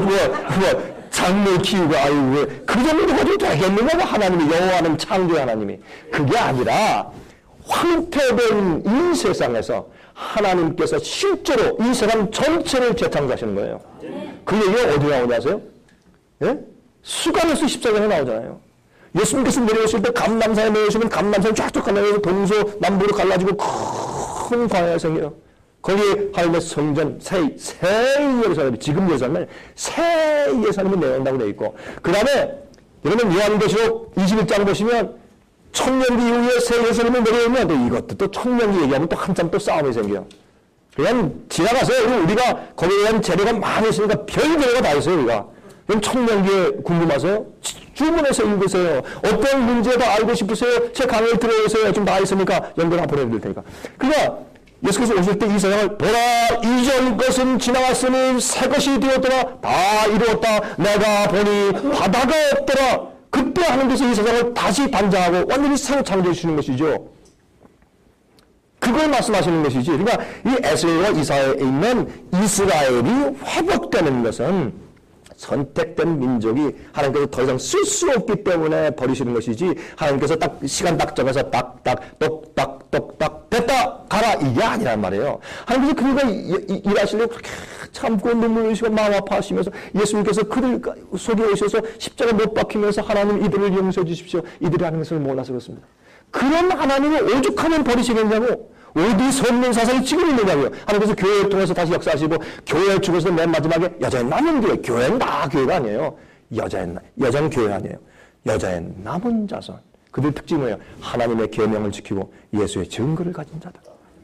작물 키우고, 아이고, 그 정도 가지고 되겠는가? 하나님이, 여호와는 창조의 하나님이. 그게 아니라, 황폐된 이 세상에서 하나님께서 실제로 이 세상 전체를 재창조하시는 거예요. 그 얘기가 어디 나오냐 아세요? 예? 수가로서 14장에 나오잖아요. 예수님께서 내려오실 때 감람산에 내려오시면 감람산이 쫙쫙 갈라져서 동서남북으로 갈라지고 큰 광야가 생겨요. 거기에 하나님의 성전, 새 예루살렘이, 지금 예루살렘은 새 예루살렘이 내려온다고 되어 있고, 그 다음에, 여러분, 요한계시록 21장 보시면, 천년기 이후에 새 예루살렘이 내려오면, 또 이것도 또 천년기 얘기하면 또 한참 또 싸움이 생겨요. 그냥 지나가세요. 우리가 거기에 대한 재료가 많이 있으니까 별개가 다 있어요, 우리가. 그럼 천년기에 궁금하세요? 주문해서 읽으세요. 어떤 문제도 알고 싶으세요? 제 강의를 들어오세요. 좀 다 있으니까 연결 한번 보내드릴 테니까. 그러니까, 예수께서 오실 때 이 세상을 보라 이전 것은 지나갔으니 새 것이 되었더라 다 이루었다 내가 보니 바다가 없더라. 그때 하나님께서 이 세상을 다시 단장하고 완전히 새로 창조해 주시는 것이죠. 그걸 말씀하시는 것이지. 그러니까 이 에스겔과 이사야에 있는 이스라엘이 회복되는 것은 선택된 민족이 하나님께서 더 이상 쓸 수 없기 때문에 버리시는 것이지, 하나님께서 딱 시간 딱 정해서 딱딱 똑딱 됐다 가라 이게 아니란 말이에요. 하나님께서 그가 일하시려고 그렇게 참고 눈물 흘리시고 마음 아파하시면서 예수님께서 그들 속에 오셔서 십자가 못 박히면서 하나님 이들을 용서해 주십시오. 이들이 하는 것을 몰라서 그렇습니다. 그런 하나님을 오죽하면 버리시겠냐고. 어디서 없는 사상이 지금 있느냐고요. 하나님께서 교회를 통해서 다시 역사하시고 교회를 죽어서 맨 마지막에 여자의 남은 교회. 교회는 다 교회가 아니에요. 여자는 교회 아니에요. 여자의 남은 자손. 그들 특징이 뭐예요? 하나님의 계명을 지키고 예수의 증거를 가진 자다.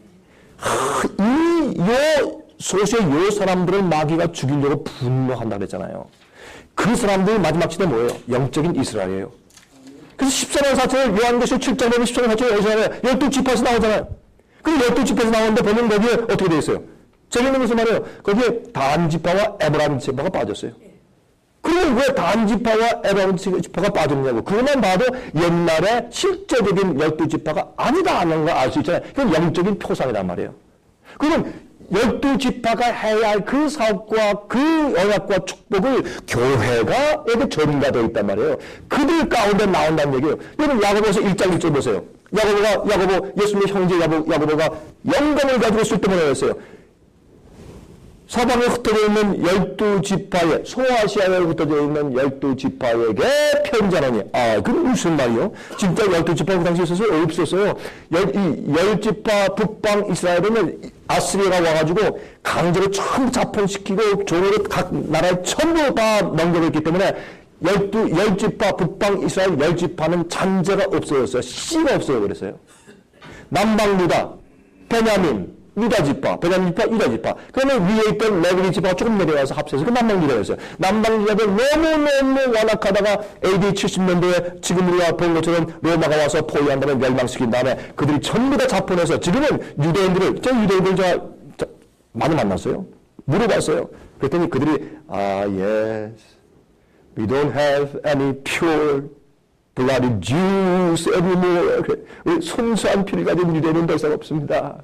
요 사람들을 마귀가 죽이려고 분노한다 그랬잖아요. 그 사람들이 마지막 시대 뭐예요? 영적인 이스라엘이에요. 그래서 14년 사체를 요한계시록 7장 보면 14년 사체를 어디서 나와요? 12지파에서 나오잖아요. 그 12지파에서 나오는데 보면 거기에 어떻게 되어 있어요? 재밌는 것을 말해요. 거기에 단지파와 에브라임 지파가 빠졌어요. 그러면 왜 단지파와 에브라임 지파가 빠졌냐고. 그것만 봐도 옛날에 실제적인 12지파가 아니다 하는 걸 알 수 있잖아요. 그건 영적인 표상이란 말이에요. 그러면 12지파가 해야 할 그 사업과 그 언약과 축복을 교회가 여기 전가되어 있단 말이에요. 그들 가운데 나온다는 얘기예요. 여러분 야고보서 1장 1절 보세요. 야고보 예수님의 형제 야고보가 영광을 가지고 쓸 때 뭐라고 했어요? 사방에 흩어져 있는 12지파에, 소아시아에 흩어져 있는 12지파에게 편지하노니. 그건 무슨 말이요? 진짜 12지파가 그 당시에 있어서 없었어요. 10지파 북방 이스라엘은 아스리아가 와가지고 강제로 전부 자fon시키고 종으로 각 나라에 전부 다 넘겨버렸기 때문에 10지파 북방 이스라엘 10지파는 잔재가 없어졌어요. 씨가 없어요. 그랬어요. 남방 유다, 베냐민, 유다지파, 베냐민지파, 유다지파. 그러면 위에 있던 레위리 지파가 조금 내려와서 합쳐서 그 남방유다였어요. 남방유다가 너무너무 완악하다가 AD 70년도에 지금 우리가 본 것처럼 로마가 와서 포위한 다음에 멸망시킨 다음에 그들이 전부 다 자fon해서 지금은 유대인들 제가 많이 만났어요. 물어봤어요. 그랬더니 그들이 yes, we don't have any pure blooded Jews anymore. 순수한 피를 가진 유대인은 더 이상 없습니다.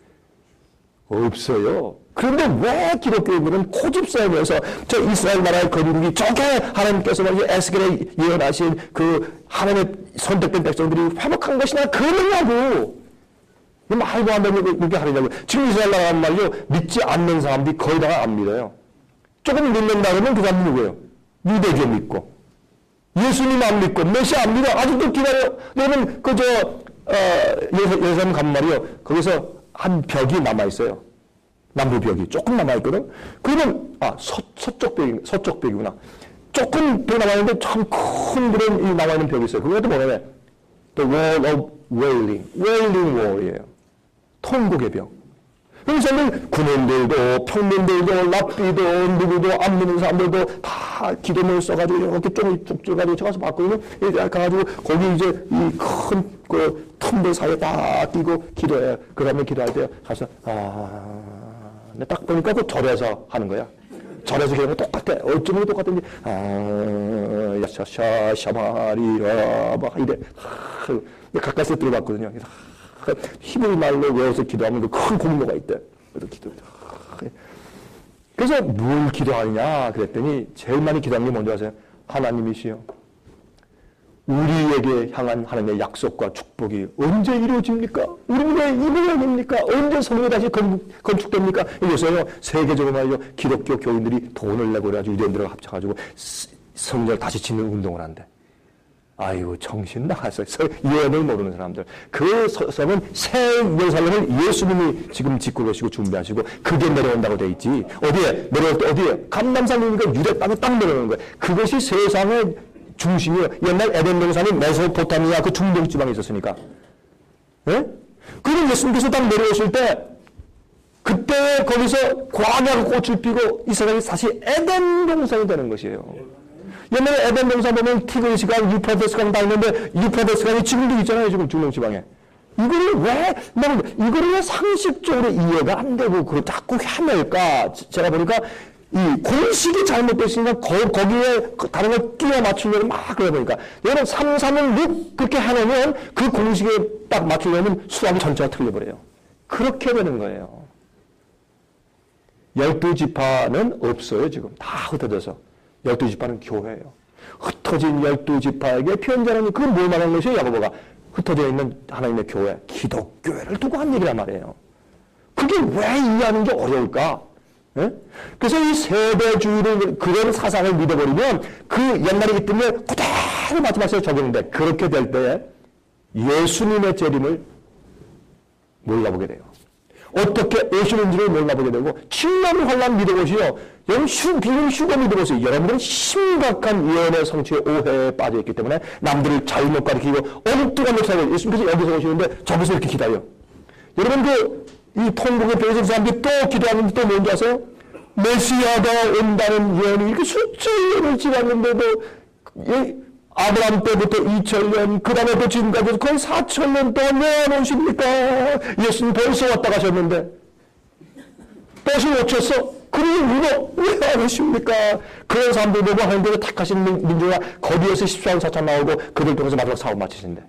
없어요. 그런데 왜 기독교인들은 고집싸움에서 저 이스라엘 나라의 거룩이 저게 하나님께서 에스겔에 예언하신 그 하나님의 선택된 백성들이 회복한 것이나 그러냐고. 말도 안 되는 그렇게 하느냐고. 지금 이스라엘 나라는 말이요. 믿지 않는 사람들이 거의 다 안 믿어요. 조금 믿는다 그러면 그 사람은 누구예요? 유대교 믿고. 예수님 안 믿고 메시아 안 믿어 아직도 기다려. 여러분 예루살렘 가면 말이요. 거기서 한 벽이 남아 있어요. 남부 벽이 조금 남아 있거든. 그러면 서쪽 벽이구나. 조금 벽 남아 있는데 참 큰 그런 이 남아 있는 벽이 있어요. 그것도 뭐냐면 The Wall of Wailing Wall이에요. 통곡의 벽. 그래서 군인들도 평민들도 랍비도 누구도 안 믿는 사람들도 다 기도문을 써가지고 이렇게 쭉 가지고 쳐가서 봤거든요. 가가지고 거기 이제 이 큰 그 틈들 사이에 딱 끼고 기도해요. 그러면 기도할 때 가서 근데 딱 보니까 그 절에서 하는 거야. 절에서 기도하는 거 똑같아. 어쩌면 똑같은지 야샤샤 샤바리라 막 이래. 가까이서 들어봤거든요. 히브리 말로 외워서 기도하면 그 큰 공로가 있대. 그래서 기도해. 그래서 뭘 기도하느냐 그랬더니 제일 많이 기도하는 게 뭔지 아세요? 하나님이시여, 우리에게 향한 하나님의 약속과 축복이 언제 이루어집니까? 우리는 왜 이루어집니까? 언제 성경이 다시 건축됩니까? 이것은요, 세계적으로 말이죠. 기독교 교인들이 돈을 내고 그래가지고 유대인들과 합쳐가지고 성전을 다시 짓는 운동을 한대. 아이고 정신 나갔어요. 예언을 모르는 사람들. 그 성은 새 예루살렘을 예수님이 지금 짓고 계시고 준비하시고 그게 내려온다고 돼 있지. 어디에? 내려올 때 어디에? 감람산이니까 유대 땅에 딱 내려오는 거예요. 그것이 세상의 중심이에요. 옛날 에덴 동산이 메소포타미아 그 중동 지방에 있었으니까. 예? 그럼 예수님께서 딱 내려오실 때 그때 거기서 광야가 꽃을 피고 이 세상이 다시 에덴 동산이 되는 것이에요. 옛날에 에덴 동산 보면 티그리스 강, 유프라테스 강 다 있는데 유프라테스 강이 지금도 있잖아요. 지금 중동 지방에. 이거를 왜 상식적으로 이해가 안 되고 그걸 자꾸 헤맬까? 제가 보니까 이 공식이 잘못됐으니까 거기에 다른 걸 끼워 맞추려고 막 그러다 보니까 여러분 3, 3을 6 그렇게 해놓으면 그 공식에 딱 맞추려면 수학이 전체가 틀려버려요. 그렇게 되는 거예요. 12지파는 없어요. 지금 다 흩어져서. 12지파는 교회예요. 흩어진 12지파에게 편지하는 그건 뭘 말하는 것이에요? 야고보가 흩어져 있는 하나님의 교회, 기독교회를 두고 한 얘기란 말이에요. 그게 왜 이해하는 게 어려울까? 예? 그래서 이 세대주의를 그런 사상을 믿어버리면 그 옛날에 있던 게 그대로 마지막에 적용돼. 그렇게 될 때에 예수님의 재림을 몰라보게 돼요. 어떻게 오시는지를 몰라보게 되고 칠년 혼란 믿어보시오. 비밀 휴거 믿어보세요. 여러분들은 심각한 예언의 성취에 오해에 빠져있기 때문에 남들을 잘못 가르치고 엉뚱한 역사를 예수님께서 여기서 오시는데 저기서 이렇게 기다려. 여러분 이 통곡의 벽에서 사람들이 또 기도하는데 또 뭔지 아세요? 메시아가 온다는 예언이 이렇게 수천 년을 지났는데도 아브라함 때부터 2000년, 그 다음에 또 지금까지 거의 4000년 동안 왜 안 오십니까? 예수님 벌써 왔다 가셨는데 다시 오셨어? 그러면 우리가 왜 안 오십니까? 그런 사람들 보고 하나님께서 택하신 민족가 거기에서 14년 4천 나오고 그들 통해서 마지막 사업 마치신대.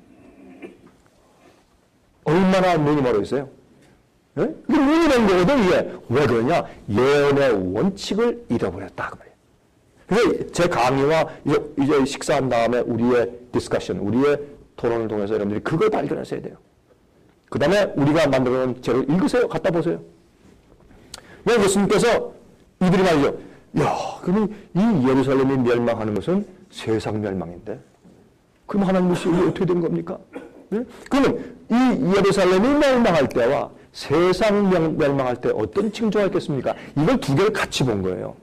얼마나 눈이 멀어 있어요? 예? 이게 눈이 된 거거든, 이게. 왜 그러냐? 예언의 원칙을 잃어버렸다. 그 말이에요. 그래서 제 강의와 이제 식사한 다음에 우리의 디스커션, 우리의 토론을 통해서 여러분들이 그걸 발견하셔야 돼요. 그 다음에 우리가 만들어 놓은 책을 읽으세요. 갖다 보세요. 왜 예수님께서 이들이 말이죠. 야, 그러면 이 예루살렘이 멸망하는 것은 세상 멸망인데. 그럼 하나님께서 이게 어떻게 된 겁니까? 네? 그러면 이 예루살렘이 멸망할 때와 세상 멸망할 때 어떤 징조가 있겠습니까? 이걸 두 개를 같이 본 거예요.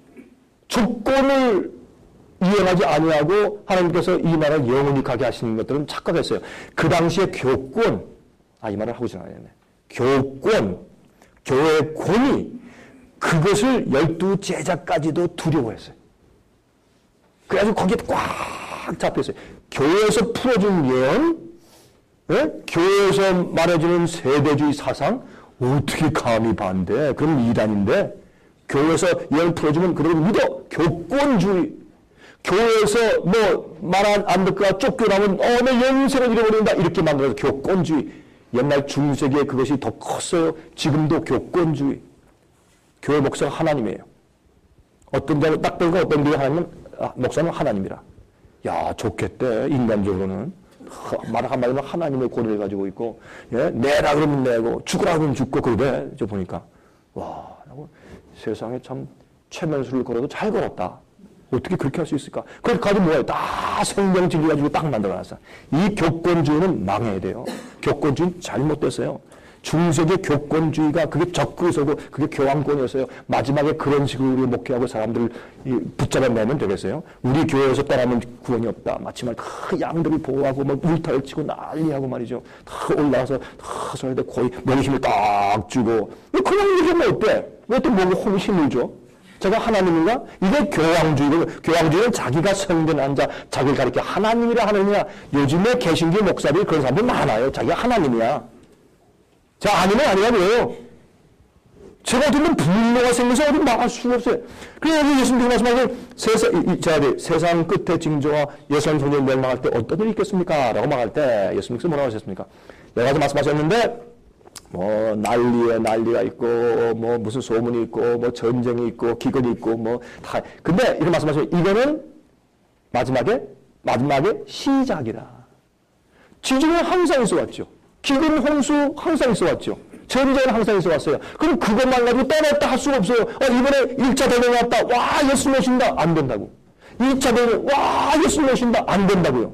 주권을 이행하지 아니하고 하나님께서 이 나라를 영원히 가게 하시는 것들은 착각했어요. 그 당시에 교권, 이 말을 하고 지나가야겠네. 교권, 교회의 권위, 그것을 12 제자까지도 두려워했어요. 그래가지고 거기에 꽉 잡혔어요. 교회에서 풀어준 예언, 예? 교회에서 말해주는 세대주의 사상, 어떻게 감히 반대? 그럼 이단인데, 교회에서 예언 풀어주면 그러고 믿어. 교권주의. 교회에서 말 안 듣거나 쫓겨나면, 내 영생을 잃어버린다. 이렇게 만들어서 교권주의. 옛날 중세기에 그것이 더 컸어요. 지금도 교권주의. 교회 목사가 하나님이에요. 어떤 자를 딱 보니까 어떤 교회 목사는 하나님이라. 야, 좋겠대. 인간적으로는. 말 한마디로 하나님의 권위를 가지고 있고, 예? 내라 그러면 내고, 죽으라 그러면 죽고, 그러대. 저 보니까. 와, 세상에 참 최면수를 걸어도 잘 걸었다. 어떻게 그렇게 할 수 있을까? 그걸 가지고 뭐예요? 다 성경 진리 가지고 딱 만들어놨어. 이 교권주의는 망해야 돼요. 교권주의는 잘못됐어요. 중세기 교권주의가 그게 적그리스도고 그게 교황권이었어요. 마지막에 그런 식으로 우리 목회하고 사람들을 붙잡아내면 되겠어요? 우리 교회에서 떠나면 구원이 없다. 마침날 다 양들을 보호하고 막 울타리를 치고 난리하고 말이죠. 다 올라와서 다 서는데 거의 몸에 힘을 딱 주고 그냥 얘기하면 어때? 왜 또 몸에 힘을 줘? 제가 하나님인가? 이게 교황주의고, 교황주의는 자기가 성전에 앉아 자기를 가리켜 하나님이라 하느냐. 요즘에 개신교 목사들이 그런 사람들 많아요. 자기가 하나님이야. 자, 아니면 아니라고요. 제가 듣는 분노가 생겨서 어디 나갈 수가 없어요. 그래서 예수님께서 말씀하신 세상 끝에 징조와 예수님 성전이 멸망할 때 어떤 일이 있겠습니까? 라고 말할 때 예수님께서 뭐라고 하셨습니까? 여러 가지 말씀하셨는데 뭐 난리에 난리가 있고 뭐 무슨 소문이 있고 뭐 전쟁이 있고 기근이 있고 뭐 다 근데 이런 말씀하시면 이거는 마지막에 시작이라. 지중은 항상 있어 왔죠. 기근 홍수 항상 있어 왔죠. 전쟁은 항상 있어 왔어요. 그럼 그것만 가지고 떠났다 할 수가 없어요. 이번에 1차 대전이 왔다. 와, 예수 오신다. 안 된다고. 2차 대전, 와, 예수 오신다. 안 된다고요.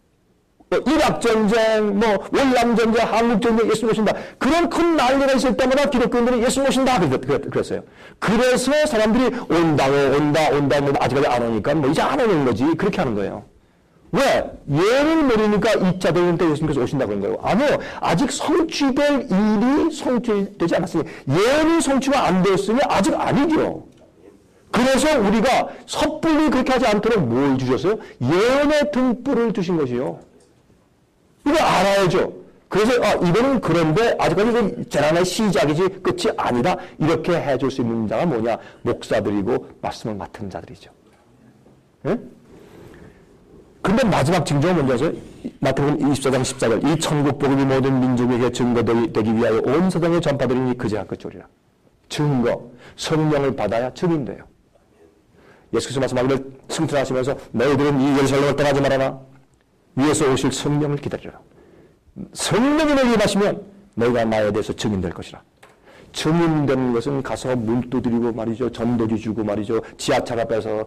이락전쟁, 뭐, 월남전쟁, 한국전쟁, 예수 오신다. 그런 큰 난리가 있을 때마다 기독교인들이 예수 오신다. 그랬어요. 그래서 사람들이 온다, 아직까지 안 오니까 뭐 이제 안 오는 거지. 그렇게 하는 거예요. 왜? 예를 모르니까 2차 대전 때 예수님께서 오신다고 그런 거예요. 아니요. 아직 성취될 일이 성취되지 않았으니, 예언이 성취가 안 되었으니 아직 아니죠. 그래서 우리가 섣불리 그렇게 하지 않도록 뭘 주셨어요? 예언의 등불을 주신 것이요. 이거 알아야죠. 그래서 이거는 그런데 아직까지 재난의 시작이지 끝이 아니다. 이렇게 해줄 수 있는 자가 뭐냐? 목사들이고 말씀을 맡은 자들이죠. 예? 근데 마지막 징조가 뭔지 아세요? 마태복음 24장 14절 이 천국 복음이 모든 민족에게 증거되기 위하여 온 세상에 전파되리니 그제야 끝이리라. 증거, 성령을 받아야 증인돼요. 예수께서 말씀하기를 승천하시면서 너희들은 이 예루살렘을 떠나지 말아라. 위에서 오실 성령을 기다리라. 성령이 너희에게 임하시면 너희가 나에 대해서 증인될 것이라. 증인되는 것은 가서 물도 드리고 말이죠. 전도지 주고 말이죠. 지하철 앞에서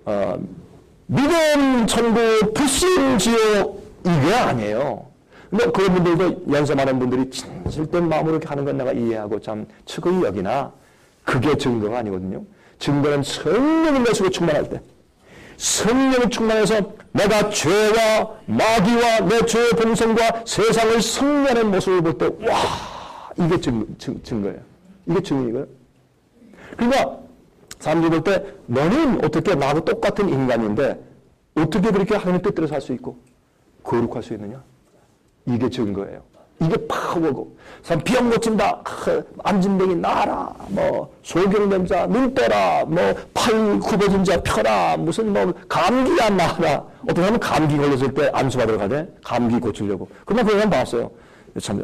믿음, 천국, 불신, 지옥 이게 아니에요. 근데 그런 분들도 연세 많은 분들이 진실된 마음으로 이렇게 하는 건 내가 이해하고 참 측은히 여기나 그게 증거가 아니거든요. 증거는 성령을 내시고 충만할 때 성령이 충만해서 내가 죄와 마귀와 내 죄의 본성과 세상을 성령의 모습을 볼 때 와 이게 증거예요. 이게 증인이고요. 그러니까 사람들이 볼 때 너는 어떻게 나하고 똑같은 인간인데 어떻게 그렇게 하나님의 뜻대로 살 수 있고 거룩할 수 있느냐? 이게 증거예요. 이게 파워고 사람 비형 고친다. 안진뱅이 나라 뭐 소경냄자 눈 떼라 뭐 팔 굽어진 자 펴라 무슨 뭐 감기야 나라. 어떤 사람은 감기 걸렸을 때 안수 받으러 가대. 감기 고치려고. 그러나 그런 사람 봤어요. 참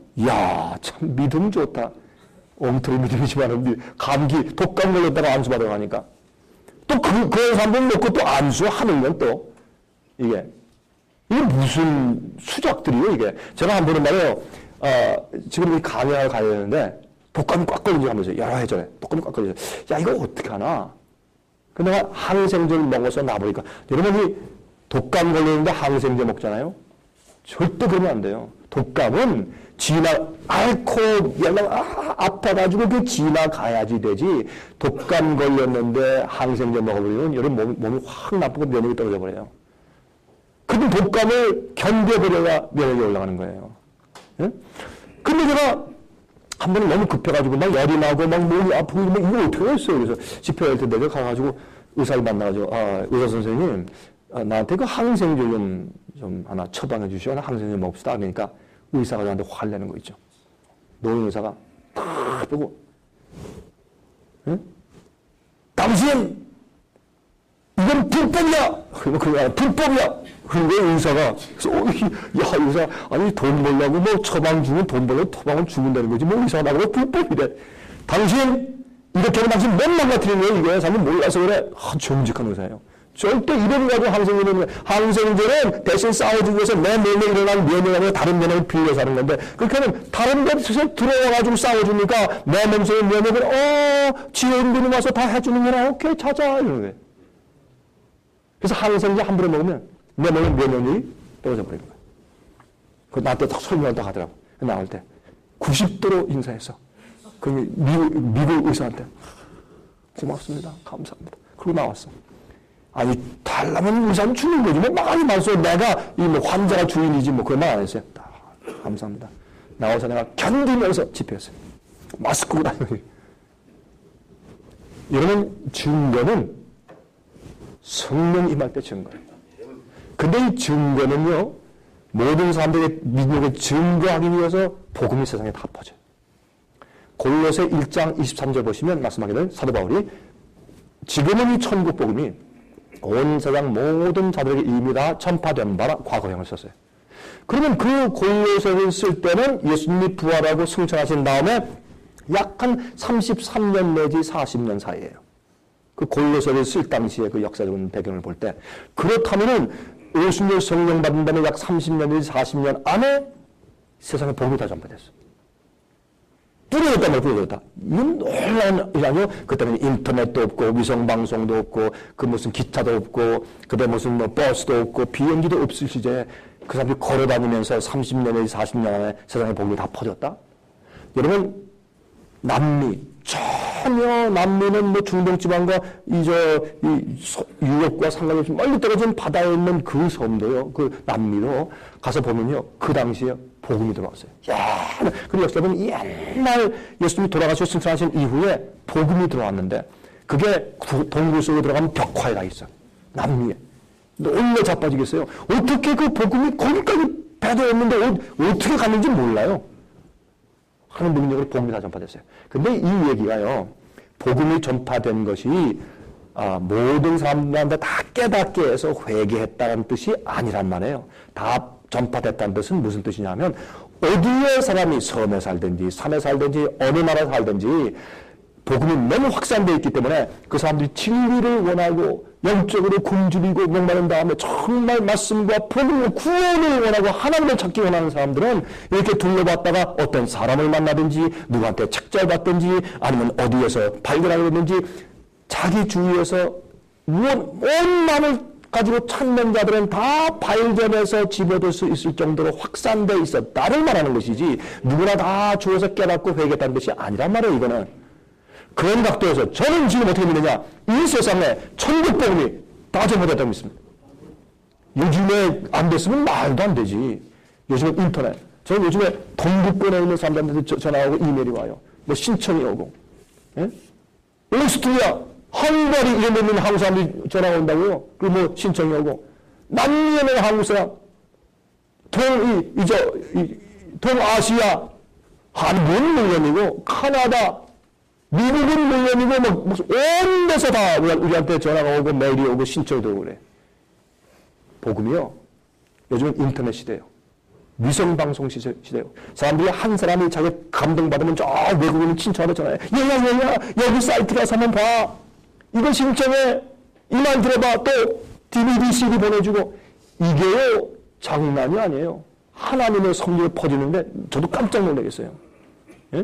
믿음 좋다. 엉터리 믿음이지만 감기 독감 걸렸다가 안수 받으러 가니까 또 그런 사람들 놓고 또 안수하는 건 또 이게 무슨 수작들이에요 이게. 제가 한 번은 말이에요. 지금 이 강연을 가야 되는데 독감이 꽉 걸리지 하면서 여러 해 전에 독감이 꽉 걸리죠. 야 이거 어떻게 하나. 근데 내가 항생제를 먹어서 나보니까 여러분이 독감 걸리는데 항생제 먹잖아요. 절대 그러면 안 돼요. 독감은 앓고 아파가지고 그 지나가야지 되지. 독감 걸렸는데 항생제 먹어버리면 여러분 몸이 확 나쁘고 면역이 떨어져 버려요. 근데 독감을 견뎌버려야 면역이 올라가는 거예요. 예? 근데 제가 한 번은 너무 급해가지고 막 열이 나고 막 몸이 아프고 막 이거 어떻게 했어요. 그래서 집회할 때 내가 가가지고 의사를 만나가지고 의사 선생님 나한테 그 항생제 좀 하나 처방해 주시오. 항생제 먹읍시다. 그러니까 의사가 저한테 화를 내는 거 있죠. 노인 의사가 탁 보고 응? 당신 이건 불법이야. 그러면 불법이야. 그런데 의사가 야 의사 아니 돈 벌려고 뭐 처방 주면 돈 벌려고 처방을 주는다는 거지 뭐 의사가 나보고 불법이래. 당신 이렇게 하면 당신 못 망가뜨리는 거예요. 이게 사람 몰라서 그래. 정직한 의사예요. 절대 이런 가지고 항생제는 대신 싸워주기 위해서 내 몸에 일어난 면역을 다른 면역을 빌려서 하는 건데 그렇게 하면 다른 데서 들어와가지고 싸워주니까 내 몸속의 면역을 지원군이 와서 다 해주는 거나 오케이 찾아 이러는 거예요. 그래서 항생제 함부로 먹으면 내 몸의 면역력이 떨어져 버리는 거예요. 그 나한테 딱 설명한다고 하더라고. 나올 때 90도로 인사해서 그 미국 의사한테 고맙습니다. 감사합니다. 그러고 나왔어. 아니 달라면 의사는 주는 거지. 뭐 많이 말써 내가 이 뭐 환자가 주인이지 뭐 그런 말 안 했어요. 감사합니다. 나와서 내가 견디면서 집회했어요. 마스크 다니는. 여러분 증거는 성령 임할 때 증거예요. 근데 이 증거는요 모든 사람들의 민족을 증거하기 위해서 복음이 세상에 다 퍼져요. 골로새 1장 23절 보시면 말씀하기를 사도 바울이 지금은 이 천국 복음이 온 세상 모든 자들에게 이미 다 전파된 바라 과거형을 썼어요. 그러면 그 골로새를 쓸 때는 예수님이 부활하고 승천하신 다음에 약 한 33년 내지 40년 사이에요. 그 골로새를 쓸 당시에 그 역사적인 배경을 볼 때 그렇다면은 50년 성령 받은 다음에 약 30년 내지 40년 안에 세상에 복음이 다 전파됐어. 뿌려졌단 말이야, 뿌려졌다. 이건 놀라운 일이죠. 그때는 인터넷도 없고, 위성방송도 없고, 그 무슨 기차도 없고, 그때 무슨 뭐 버스도 없고, 비행기도 없을 시절에 그 사람들이 걸어 다니면서 30년 내지 40년 안에 세상에 복음이 다 퍼졌다? 여러분, 남미, 전혀 남미는 뭐 중동지방과 유럽과 상관없이 멀리 떨어진 바다에 있는 그 섬도요, 그 남미로 가서 보면요, 그 당시에 복음이 들어왔어요. 그리고 역사 보면 옛날 예수님이 돌아가시고 승천하신 이후에 복음이 들어왔는데 그게 동굴 속에 들어가면 벽화에 가 있어. 남미에. 놀래 자빠지겠어요. 어떻게 그 복음이 거기까지 배도 없는데 어떻게 갔는지 몰라요. 하나님 능력으로 복음이 다 전파됐어요. 근데 이 얘기가요, 복음이 전파된 것이 모든 사람들한테 다 깨닫게 해서 회개했다는 뜻이 아니란 말이에요. 다 전파됐다는 뜻은 무슨 뜻이냐면 어디에 사람이 섬에 살든지 산에 살든지 어느 나라에 살든지 복음이 너무 확산되어 있기 때문에 그 사람들이 진리를 원하고 영적으로 굶주리고 목마른 다음에 정말 말씀과 복음과 구원을 원하고 하나님을 찾기 원하는 사람들은 이렇게 둘러봤다가 어떤 사람을 만나든지 누구한테 책자를 받든지 아니면 어디에서 발견하게 되든지 자기 주위에서 온 마음을 가지고 찾는 자들은 다 발견해서 집어들 수 있을 정도로 확산되어 있었다를 말하는 것이지 누구나 다 주어서 깨닫고 회개했다는 것이 아니란 말이에요. 이거는. 그런 각도에서 저는 지금 어떻게 믿느냐, 이 세상에 천국 복음이 다 전파됐다고 믿습니다. 요즘에 안 됐으면 말도 안 되지. 요즘에 인터넷, 저는 요즘에 동북권에 있는 사람들한테 전화 오고 이메일이 와요. 뭐 신청이 오고, 예? 오스트리아 헝가리 이런 데 있는 한국 사람들이 전화 온다고요. 그리고 뭐 신청이 오고, 남미에 있는 한국 사람, 동아시아, 한국은 물론이고, 카나다, 미국은 물론이고, 뭐, 무슨, 온 데서 다 우리한테 전화가 오고, 메일이 오고, 신청이 오고 그래. 복음이요. 요즘은 인터넷 시대예요. 위성방송 시대예요. 사람들이 한 사람이 자기 감동받으면 저 외국인 친척한테 전화해. 얘야, 여기 사이트 가서 한번 봐. 이거 신청해. 이 말 들어봐. 또 DVD, CD 보내주고. 이게요, 장난이 아니에요. 하나님의 성령이 퍼지는데 저도 깜짝 놀라겠어요. 예?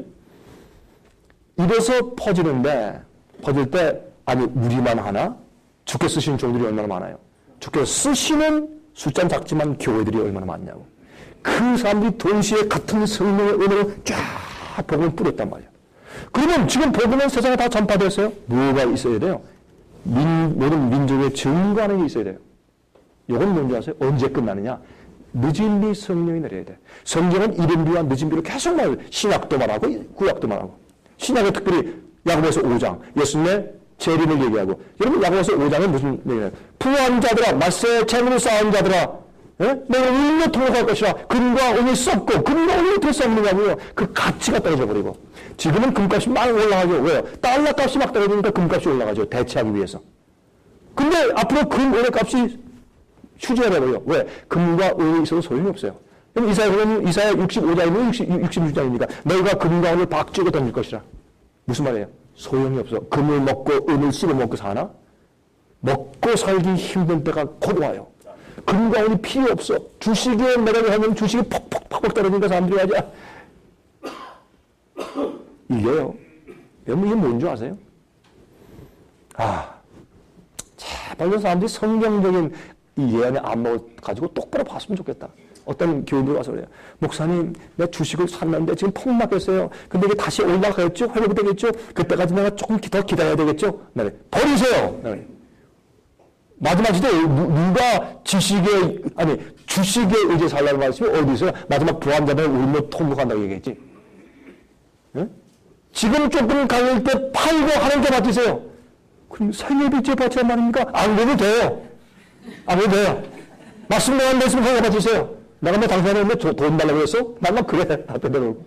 이래서 퍼지는데, 퍼질 때, 아니, 우리만 하나? 주께 쓰시는 종들이 얼마나 많아요. 주께 쓰시는 숫자는 작지만 교회들이 얼마나 많냐고. 그 사람들이 동시에 같은 성령의 은혜로 쫙 복음을 뿌렸단 말이에요. 그러면 지금 복음은 세상에 다 전파됐어요? 뭐가 있어야 돼요? 모든 민족의 증거하는 게 있어야 돼요. 이건 뭔지 아세요? 언제 끝나느냐? 늦은 비 성령이 내려야 돼. 성경은 이른 비와 늦은 비로 계속 말해요. 신약도 말하고 구약도 말하고. 신약은 특별히 야고보서 5장 예수님의 재림을 얘기하고, 여러분 야고보서 5장은 무슨 얘기예요? 부한 자들아, 말세 재물을 쌓은 자들아, 내가 일로 통역할 것이라. 금과 은이 썩고 금과 은이 어떻게 썩느냐고요. 그 가치가 떨어져 버리고. 지금은 금값이 막 올라가죠. 왜요? 달러 값이 막 떨어지니까 금값이 올라가죠. 대체하기 위해서. 근데 앞으로 금, 은의 값이 휴지가 되고요. 왜? 금과 은이 있어도 소용이 없어요. 그럼 이사야 65장이면 66장이니까 너희가 금과 은을 박쥐고 던질 것이라. 무슨 말이에요? 소용이 없어. 금을 먹고 은을 씹어 먹고 사나? 먹고 살기 힘든 때가 곧 와요. 금과 은이 필요 없어. 주식에 매달려 하면 주식이 퍽퍽 떨어지니까 사람들이 하자. 이게요. 여러분 이게 뭔지 아세요? 참 제발 저 사람들이 성경적인 이 예언의 안목을 가지고 똑바로 봤으면 좋겠다. 어떤 교인들이 와서 그래요. 목사님, 내가 주식을 샀는데 지금 폭락했어요. 근데 이게 다시 올라가겠죠? 회복이 되겠죠? 그때까지 내가 조금 더 기다려야 되겠죠? 네. 버리세요! 네. 마지막 시대에 누가 주식에 의지해 살라는 말씀이 어디 있어요? 마지막 부활자들은 울며 통곡한다고 얘기했지. 네? 지금 조금 강할 때 팔고 하나님께 맡기세요. 그럼 생애빚제 바치란 말입니까? 안 그래도 돼요. 안 그래도 돼요. 말씀 내가 말씀 생애 바치세요. 내가 뭐 당신한테 돈 달라고 했어? 나만 그래. 앞에 내놓고.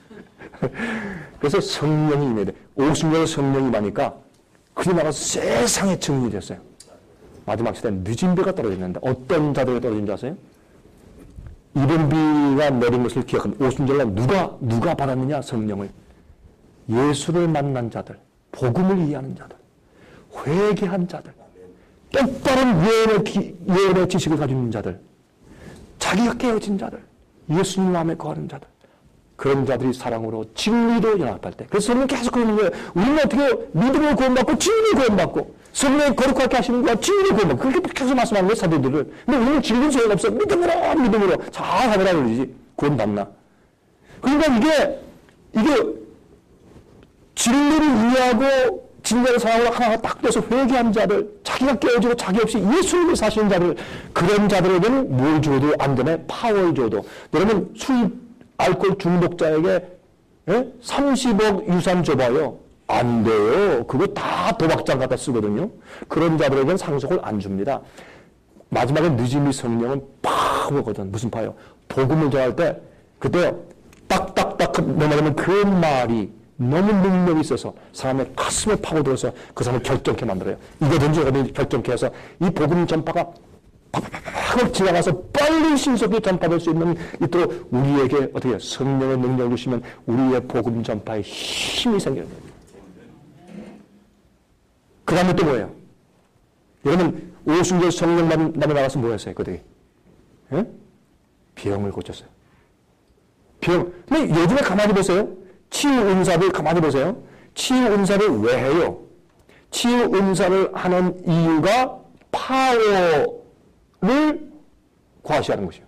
그래서 성령이 임해야 돼. 오순절 성령이 임하니까 그리 나가서 세상에 증인이 됐어요. 마지막 시대는 늦은 비가 떨어졌는데 어떤 자들이 떨어진 줄 아세요? 이른 비가 내린 것을 기억하는 오순절날 누가 받았느냐? 성령을. 예수를 만난 자들, 복음을 이해하는 자들, 회개한 자들, 똑바른 예언의 지식을 가지고 있는 자들, 자기가 깨어진 자들, 예수님 마음에 거하는 자들, 그런 자들이 사랑으로 진리로 연합할 때. 그래서 성령 계속 그러는 거예요. 우리는 어떻게 믿음으로 구원받고 진리로 구원받고 성령이 거룩하게 하시는 거야. 진리로 구원받고. 그렇게 계속 말씀하는 거예요, 사도들을. 근데 우리는 진리는 소용없어. 믿음으로 잘 하느라 그러지. 구원받나. 그러니까 이게 진리를 이해하고 진리를 사랑하고 하나가 딱 돼서 회개한 자들, 자기가 깨어지고 자기 없이 예수님을 사시는 자들, 그런 자들에게는 뭘 줘도 안 되네. 파워를 줘도. 여러분 술, 알코올 중독자에게 30억 유산 줘봐요. 안 돼요. 그거 다 도박장 갖다 쓰거든요. 그런 자들에게는 상속을 안 줍니다. 마지막에 늦음이 성령은 파워거든. 무슨 파요? 복음을 전할 때 그때 딱딱딱 뭐냐면 그 말이 너무 능력이 있어서 사람의 가슴에 파고들어서 그 사람을 결정케 만들어요. 이거든지 저거든지 결정케 해서 이 복음 전파가 팍팍 지나가서 빨리 신속히 전파될 수 있도록 우리에게 어떻게 성령의 능력을 주시면 우리의 복음 전파에 힘이 생겨요. 그 다음에 또 뭐예요? 여러분 오순절 성령 남에 나가서 뭐 했어요? 그들이 병을 고쳤어요. 근데 요즘에 가만히 보세요. 치유 은사를 가만히 보세요. 치유 은사를 왜 해요? 치유 은사를 하는 이유가 파워를 과시하는 것이에요.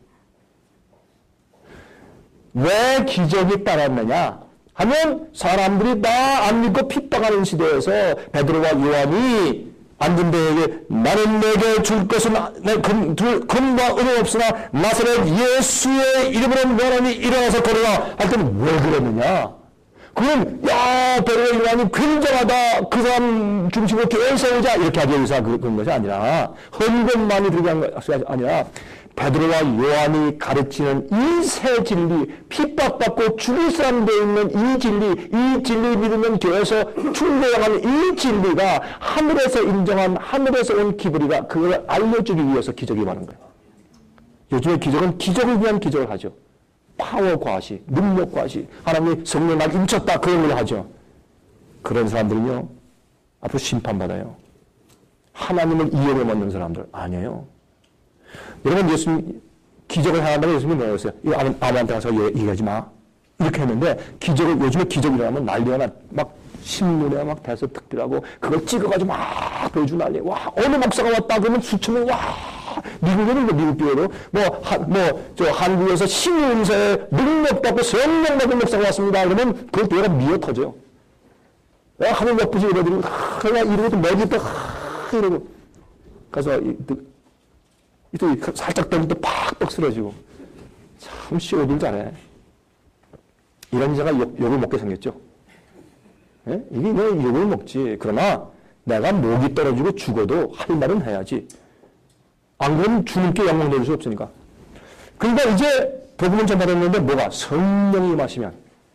왜 기적이 따랐느냐 하면 사람들이 다 안 믿고 핍박하는 시대에서 베드로와 요한이 앉은 데에게 나는 내게 줄 것은 금과 은은 없으나 나사렛 예수의 이름으로 너는 일어나서 걸어라 할 때는 왜 그랬느냐? 그럼 베드로와 요한이 굉장하다. 그 사람 중심으로 교회를 세우자 이렇게 하기 위해서 그런 것이 아니라 헌금만이 들게 한 것이 아니라 베드로와 요한이 가르치는 이 새 진리, 핍박받고 죽을 사람 되어 있는 이 진리 믿으면 교회에서 충고당하는 이 진리가 하늘에서 인정한 하늘에서 온 기브리가 그걸 알려주기 위해서 기적이 많은 거예요. 요즘에 기적은 기적을 위한 기적을 하죠. 파워 과시, 능력 과시, 하나님이 성령 날 임쳤다 그런 걸 하죠. 그런 사람들은요 앞으로 심판받아요. 하나님을 이해를 못하는 사람들 아니에요. 여러분 예수님 기적을 행한다고 예수님이 뭐라고 했어요? 이거 아무한테 가서 얘기하지 마. 이렇게 했는데 요즘에 기적이 일어나면 난리가 나. 막 신문에 막 대서특필하고 그걸 찍어가지고 막 보여주고 난리. 와 어느 목사가 왔다 그러면 수천 명 와. 미국에는 미국 교회로 한국에서 신윤사에 능력받고 성령받은 목사가 왔습니다. 그러면 그 교회가 미어 터져요. 하늘 예쁘지 이러더니 그냥 이러고 매일 또 이러고 가서 또 살짝 떨면 또 팍 쓰러지고 참 쇼들 잘해. 이런 자가 욕을 먹게 생겼죠. 예? 이게 왜 욕을 먹지? 그러나 내가 목이 떨어지고 죽어도 할 말은 해야지. 안 그러면 주님께 영광 돌릴 수 없으니까. 그러니까 이제 복음을 전파했는데 뭐가? 성령이 임하시면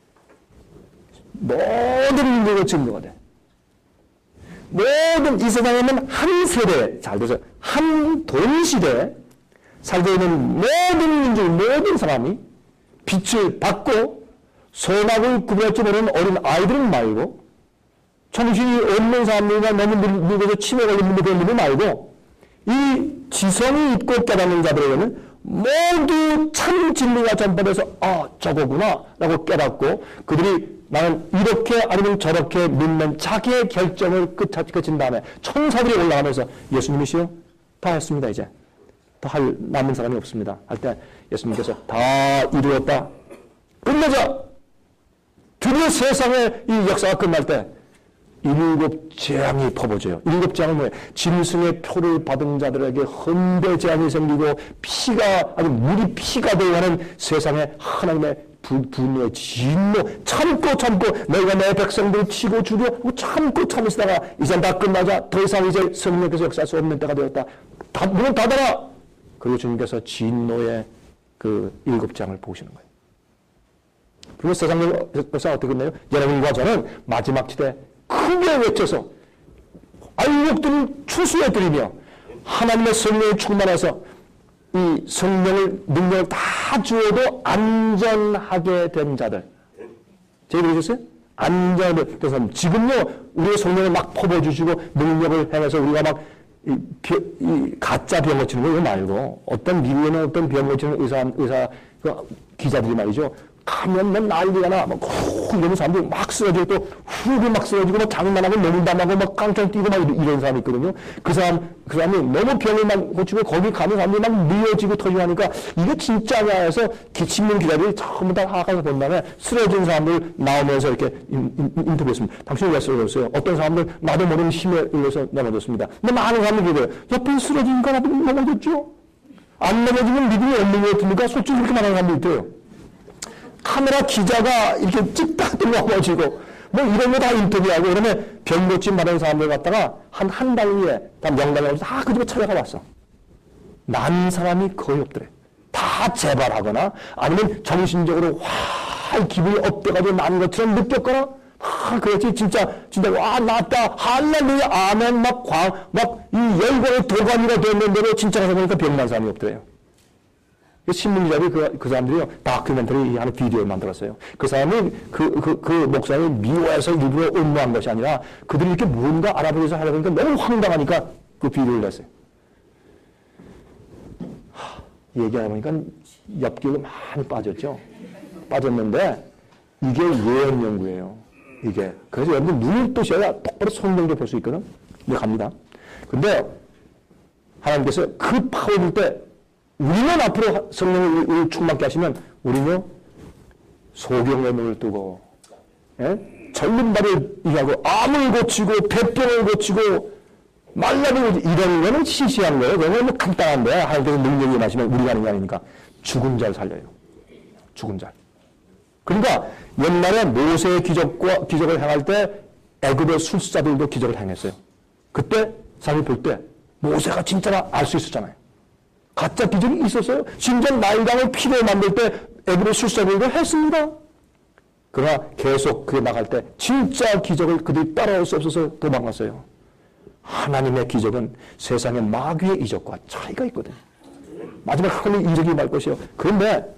모든 인류가 증거가 돼. 모든 이 세상에는 한 세대, 잘 보세요. 한 동시대에 살고 있는 모든 민족, 모든 사람이 빛을 받고 선악을 구별할 줄 모르는 어린 아이들은 말고 정신이 없는 사람들이나 너무 늙어서 치매 걸린 분들 말고 이 지성이 있고 깨닫는 자들에게는 모두 참 진리가 전파돼서 저거구나 라고 깨닫고 그들이 나는 이렇게 아니면 저렇게 믿는 자기의 결정을 끝인 다음에 천사들이 올라가면서 예수님이시여 다 했습니다. 이제 더 할 남은 사람이 없습니다. 할 때 예수님께서 다 이루었다. 끝내자. 드디어 세상의 이 역사가 끝날 때 7재앙이 퍼부어져요. 7재앙은 뭐예요? 짐승의 표를 받은 자들에게 헌대 재앙이 생기고 피가 아주 물이 피가 되어 가는 세상에 하나님의 분노의 진노 참고 너희가 내 백성들 치고 죽여 참고 참으시다가 이제 다 끝나자 더 이상 이제 성령께서 역사할 수 없는 때가 되었다. 문 닫아라. 그리고 주님께서 진노의 그 7장을 보시는 거예요. 그리고 세상의 역사가 어떻게 끝나요? 여러분과 저는 마지막 시대 크게 외쳐서 알곡들을 추수해드리며 하나님의 성령을 충만해서 이 성령을 능력을 다 주어도 안전하게 된 자들. 제가 들으셨어요? 안전하게. 그래서 지금요 우리의 성령을 막 퍼부어주시고 능력을 행해서 우리가 막 이 가짜 병 고치는 거 이거 말고 어떤 미국에는 어떤 병 고치는 의사 기자들이 말이죠. 가면 막 난리가 나. 막 훅 이러는 사람들이 막 쓰러지고 또 훅이 막 쓰러지고 막 장난하고 농담하고 막 깡총 뛰고 막 이런 사람이 있거든요. 그 사람이 너무 병을 막 고치고 거기 가는 사람들이 막 미어지고 터지고 하니까 이게 진짜냐 해서 신문 기자들이 전부 다 하가서 본 다음에 쓰러진 사람들 나오면서 이렇게 인터뷰했습니다. 당신이 왜 쓰러졌어요? 어떤 사람들 나도 모르는 힘에 의해서 넘어졌습니다. 근데 많은 사람들이 그래요. 옆에 쓰러지니까 나도 넘어졌죠? 안 넘어지면 믿음이 없는 것 같으니까 솔직히 그렇게 말하는 사람도 있대요. 카메라 기자가 이렇게 찍다가 넘어지고 뭐 이런 거 다 인터뷰하고 그러면 병 고침 받은 사람들 갖다가 한 달 후에 다 명단을 가지고 다 그 집에 찾아가 봤어. 난 사람이 거의 없더래. 다 재발하거나 아니면 정신적으로 기분이 업돼가지고 난 것처럼 느꼈거나 그렇지 진짜 와 낫다 할렐루야 아멘 막 이 열광의 도가니가 됐는데도 진짜 가서 보니까 병난 사람이 없더래요. 신문기자들이 그 사람들이요 다큐멘터리 하는 비디오를 만들었어요. 그 사람이 그 목사를 미워해서 일부러 음모한 것이 아니라 그들이 이렇게 뭔가 알아보기 위해서 하려고 하니까 너무 황당하니까 그 비디오를 냈어요. 얘기하다 보니까 엽기가 많이 빠졌죠. 빠졌는데 이게 예언 연구예요. 이게 그래서 여러분 눈을 뜨셔야 똑바로 성경도 볼 수 있거든. 이제 갑니다. 근데 하나님께서 그 파워 줄 때 우리는 앞으로 성령을 충만케 하시면 우리는 소경의 눈을 뜨고 절름발을 이기하고 암을 고치고 폐병을 고치고 말라비고 이런 거는 시시한 거예요. 그건 뭐 간단한데 하나님께서 능력이 임하시면 우리가 하는 게 아니니까 죽은 자를 살려요. 죽은 자. 그러니까 옛날에 모세의 기적을 행할 때 애굽의 술사들도 기적을 행했어요. 그때 사람이 볼 때 모세가 진짜라 알 수 있었잖아요. 가짜 기적이 있었어요. 심지어 나일강을 피로 만들 때 애굽의 술사들도 했습니다. 그러나 계속 그게 나갈 때 진짜 기적을 그들이 따라올 수 없어서 도망갔어요. 하나님의 기적은 세상의 마귀의 이적과 차이가 있거든요. 마지막 하나님의 이적이 말 것이요. 그런데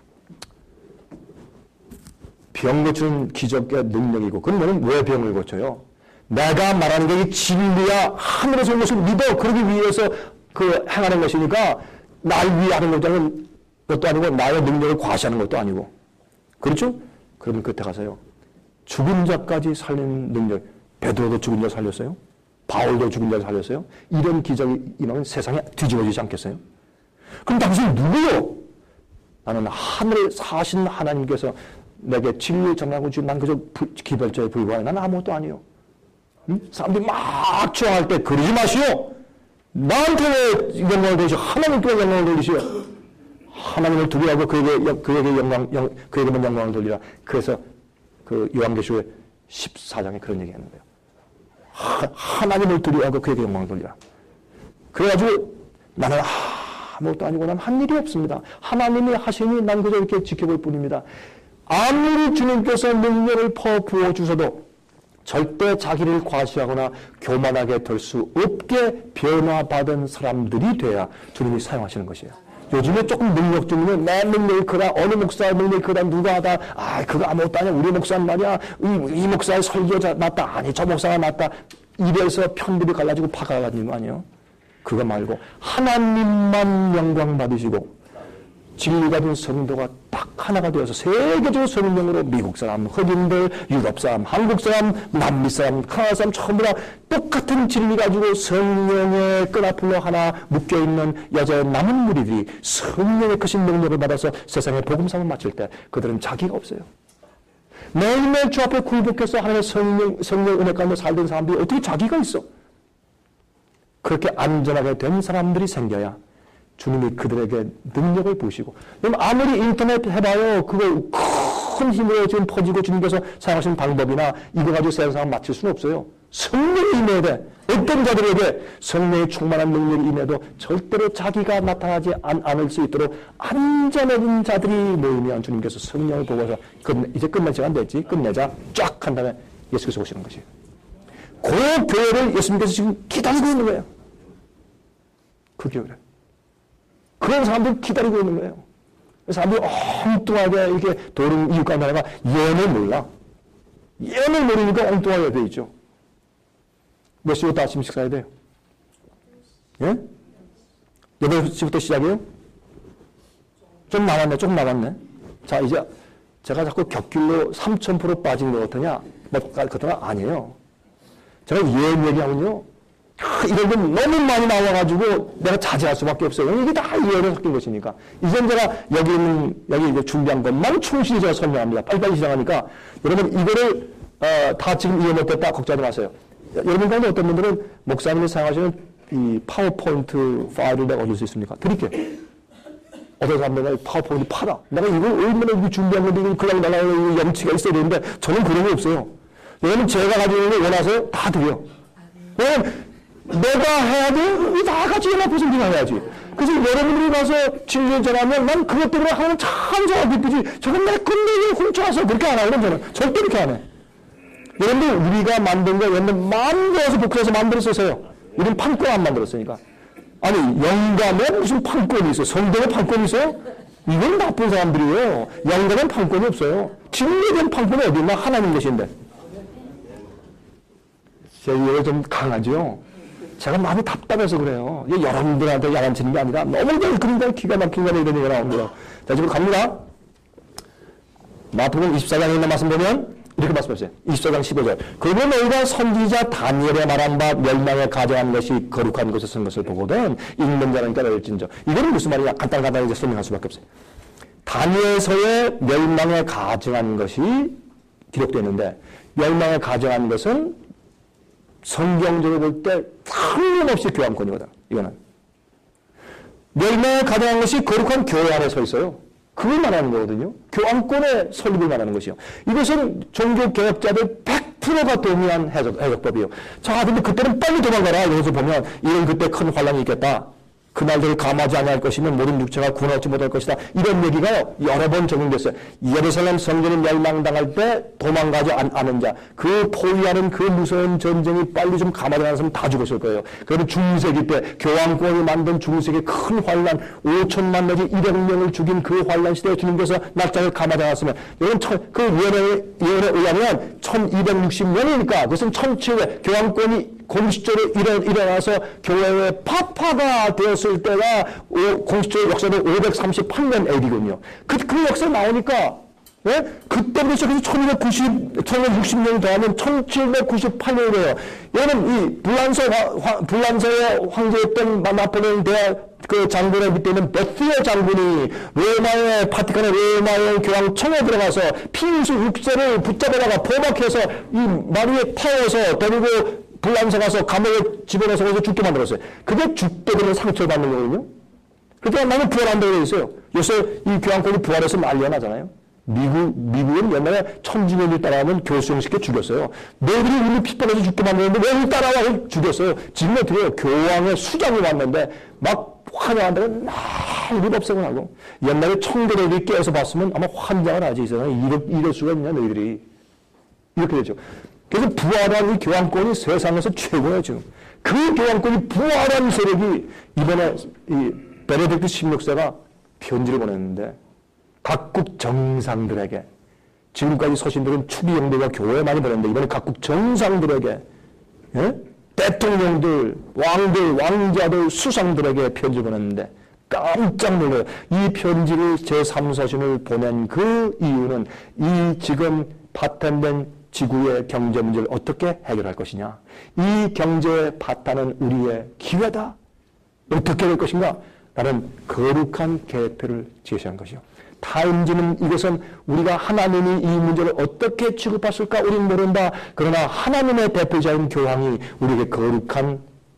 병 고치는 기적의 능력이고 그러면 왜 병을 고쳐요? 내가 말하는 게 진리야 하늘에서 온 것을 믿어 그러기 위해서 그 행하는 것이니까 날 위해 하는 것도 아니고 나의 능력을 과시하는 것도 아니고 그렇죠? 그러면 그때 가서요 죽은 자까지 살리는 능력 베드로도 죽은 자 살렸어요? 바울도 죽은 자 살렸어요? 이런 기적이 임하면 세상에 뒤집어지지 않겠어요? 그럼 당신 누구요? 나는 하늘에 사신 하나님께서 내게 진리를 전하고 주신 난 그저 기별자에 불과해. 난 아무것도 아니요. 응? 사람들이 막 추앙할 때 그러지 마시오. 나한테 왜 영광을 돌리시오? 하나님께 영광을 돌리시오. 하나님을 두려워하고 그에게만 영광을 돌리라. 그래서 그 요한계시록 14장에 그런 얘기 했는데요. 하나님을 두려워하고 그에게 영광을 돌리라. 그래가지고 나는 아무것도 아니고 난 한 일이 없습니다. 하나님이 하시니 난 그저 이렇게 지켜볼 뿐입니다. 아무리 주님께서 능력을 부어주셔도 절대 자기를 과시하거나 교만하게 될 수 없게 변화받은 사람들이 돼야 주님이 사용하시는 것이에요. 요즘에 조금 능력 주면 내 능력이 크다, 어느 목사의 능력이 크다, 누가 하다, 그거 아무것도 아니야, 우리 목사는 말이야, 이 목사의 설교자 낫다, 아니 저 목사가 낫다, 이래서 편들이 갈라지고 파가 갈라지는 거 아니에요? 그거 말고 하나님만 영광 받으시고 진리가 된 성도가 딱 하나가 되어서 세계적으로 성령으로 미국 사람, 흑인들, 유럽 사람, 한국 사람, 남미 사람, 카나다 사람 전부 다 똑같은 진리 가지고 성령의 끈앞으로 하나 묶여있는 여자의 남은 무리들이 성령의 크신 능력을 받아서 세상에 복음상을 마칠 때 그들은 자기가 없어요. 매일매일 주 앞에 굴복해서 하나님의 성령 은혜 가운데 살던 사람들이 어떻게 자기가 있어? 그렇게 안전하게 된 사람들이 생겨야 주님이 그들에게 능력을 부으시고, 그럼 아무리 인터넷 해봐요. 그거 큰 힘으로 지금 퍼지고 주님께서 사용하시는 방법이나 이거 가지고 세상을 마칠 수는 없어요. 성령이 임해야 돼. 어떤 자들에게 성령이 충만한 능력이 임해도 절대로 자기가 나타나지 않을 수 있도록 안전한 자들이 모이면 주님께서 성령을 보고서 이제 끝낼 시간 됐지. 끝내자. 쫙 한 다음에 예수께서 오시는 것이에요. 그 교회를 예수님께서 지금 기다리고 있는 거예요. 그 교회를. 그런 사람들 기다리고 있는 거예요. 사람들이 엉뚱하게 이렇게 도른 이유가 하나가 예언을 몰라. 예언을 모르니까 엉뚱하게 돼 있죠. 몇 시부터 아침 식사해야 돼요? 예? 8시부터 시작이에요? 좀 남았네, 조금 남았네. 자, 이제 제가 자꾸 격길로 3000% 빠진 것 같으냐? 그러나 아니에요. 제가 예언 얘기하면요. 이런 건 너무 많이 나와가지고 내가 자제할 수밖에 없어요. 이게 다 예언에 섞인 것이니까. 이젠 제가 여기 이제 준비한 것만 충실히 제가 설명합니다. 빨리빨리 시작하니까 여러분 이거를 다 지금 이해 못했다 걱정하지 마세요. 여러분 가운데 어떤 분들은 목사님이 사용하시는 이 파워포인트 파일을 내가 얻을 수 있습니까? 드릴게요. 어떤 사람들은 파워포인트 팔아. 내가 이걸 얼마나 준비한 건데 이걸 그냥 나가는 염치가 있어야 되는데 저는 그런 게 없어요. 여러분 제가 가지고 있는 걸 원하세요? 다 드려. 왜냐면 내가 해야 돼? 다 같이 연합해서 우리가 해야지. 그래서 여러분들이 가서 진리를 전하면 난 그것 때문에 하나님 참 좋아 기쁘지. 저건 내 건데 이걸 훔쳐와서 그렇게 안 하거든 저는. 절대 그렇게 안 해. 여러분들 우리가 만든 거 여러분들 만들어서 복사해서 만들었어요. 우리는 판권 안 만들었으니까. 아니 영감에 무슨 판권이 있어? 성경에 판권이 있어요? 이건 나쁜 사람들이에요. 영감엔 판권이 없어요. 진리된 판권이 어디 있나? 하나님 계신데. 제 이해가 좀 강하죠? 제가 마음이 답답해서 그래요. 이게 여러분들한테 야단치는 게 아니라 너무 그런 데 기가 막힌 거네 이런 얘기가 나옵니다. 자, 지금 갑니다. 마태복음 24장에 있는 말씀 보면 이렇게 말씀하세요. 24장 15절. 그러면 너희가 선지자 다니엘에 말한 바 멸망에 가져간 것이 거룩한 곳에 쓴 것을 보거든 읽는 자는 깨달을진저. 이거는 무슨 말이냐? 간단하게 설명할 수밖에 없어요. 다니엘서에 멸망에 가증한 것이 기록되어 있는데 멸망에 가증한 것은 성경적으로 볼 때 틀림없이 교환권이거든. 이거는 멸망에 가증한 것이 거룩한 교회 안에 서 있어요. 그걸 말하는 거거든요. 교환권의 설립을 말하는 것이요. 이것은 종교개혁자들 100%가 동의한 해석법이에요. 자, 근데 그때는 빨리 도망가라. 여기서 보면 이런 그때 큰 환란이 있겠다. 그날들을 감하지 아니할 것이면 모든 육체가 구원하지 못할 것이다. 이런 얘기가요. 여러 번 적용됐어요. 예루살렘 성전이 멸망당할 때 도망가지 않은 자. 그 포위하는 그 무서운 전쟁이 빨리 좀 감하지 않았으면 다 죽었을 거예요. 그러면 중세기 때 교황권이 만든 중세기 큰 환란 5천만 내지 100명을 죽인 그 환란 시대에 주님께서 낙장을 감하지 않았으면 여러분 그 예언에 의하면 1260년이니까 그것은 1700 교황권이 공식적으로 일어나서 교회의 파파가 되었을 때가 공식적으로 역사는 538년 AD군요. 그 역사 나오니까 예? 그때부터 시작해서 1260년이 더하면 1798년이래요. 얘는 이 불란서의 황제였던 나폴레옹 그 장군의 밑에 있는 베티어 장군이 로마의 바티칸의 로마의 교황청에 들어가서 피우스 6세를 붙잡아다가 포박해서 이 마리에 태워서 데리고 불란서 가서 감옥에 집어넣어서 거기서 죽게 만들었어요. 그게 죽게 되는 상처를 받는 거거든요. 그러니까 나는 부활한다고 되어 있어요. 요새 이 교황권이 부활해서 난리가 나잖아요. 미국은 옛날에 천주교를 따라하면 교수형식에 죽였어요. 너희들이 우리 핍박해서 죽게 만드는데 왜 우리 따라와? 죽였어요. 지금 어떻게 해요? 교황의 수장이 왔는데 막 환영한다고 난리 법석을 하고 옛날에 청교도들이 깨어서 봤으면 아마 환장을 하지. 이 세상에 이럴 수가 있냐 너희들이. 이렇게 되죠. 그래서 부활한 이 교황권이 세상에서 최고예요, 지금. 그 교황권이 부활한 세력이 이번에 이 베네딕트 16세가 편지를 보냈는데 각국 정상들에게 지금까지 서신들은 추기 영도가 교회에 많이 보냈는데 이번에 각국 정상들에게 예? 대통령들, 왕들, 왕자들, 수상들에게 편지를 보냈는데 깜짝 놀라요. 이 편지를 제3서신을 보낸 그 이유는 이 지금 파탄된 지구의 경제 문제를 어떻게 해결할 것이냐. 이 경제의 파탄은 우리의 기회다. 어떻게 될 것인가? 라는 거룩한 계획표를 제시한 것이요. 타임즈는 이것은 우리가 하나님이 이 문제를 어떻게 취급하실까 우리는 모른다. 그러나 하나님의 대표자인 교황이 우리에게 거룩한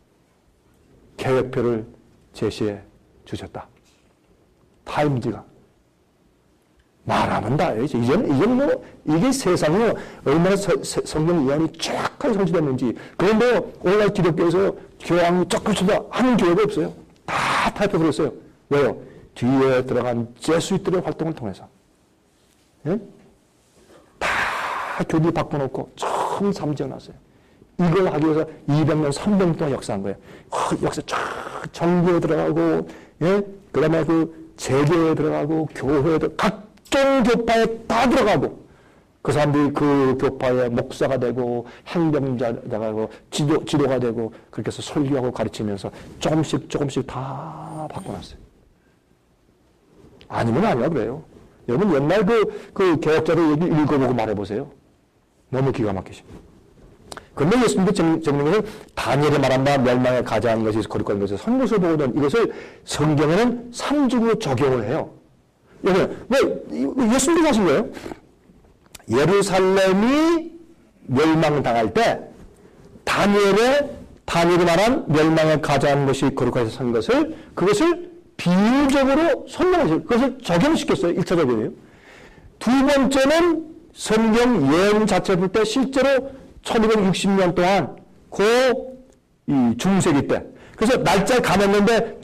계획표를 제시해 주셨다. 타임즈가. 말하면 다 알지. 이제는 뭐, 이게 세상에 얼마나 성경 예언이 정확하게 성취됐는지. 그런데 오늘날 기독교에서 교황이 쩍쩍 하는 교회가 없어요. 다 타협해버렸어요. 왜요? 뒤에 들어간 제수이트의 활동을 통해서. 예? 다 교리 바꿔놓고 처음 삼지어놨어요. 이걸 하기 위해서 200년, 300년 동안 역사한 거예요. 역사 쫙 정교에 들어가고, 예? 그 다음에 그 재교에 들어가고, 교회에 들어가고, 각종 교파에 다 들어가고, 그 사람들이 그 교파의 목사가 되고, 행정자가 되고, 지도가 되고, 그렇게 해서 설교하고 가르치면서 조금씩 다 바꿔놨어요. 아니면 아니야 그래요. 여러분 옛날 그 개혁자들 얘기 읽어보고 말해보세요. 너무 기가 막히죠. 그런데 예수님도 재밌는 것은 다니엘이 말한 바 멸망에 가자한 것이 거룩한 것을 선것을 보거든 이것을 성경에는 상중으로 적용을 해요. 여러분 왜 예수님도 하신 거예요? 예루살렘이 멸망당할 때 다니엘이 말한 멸망에 가자한 것이 거룩한 것을 선 것을 그것을 비유적으로 설명하셨어요. 그것을 적용시켰어요. 1차 적용이에요. 두 번째는 성경 예언 자체를 볼 때 실제로 1260년 동안 이 중세기 때 그래서 날짜를 감았는데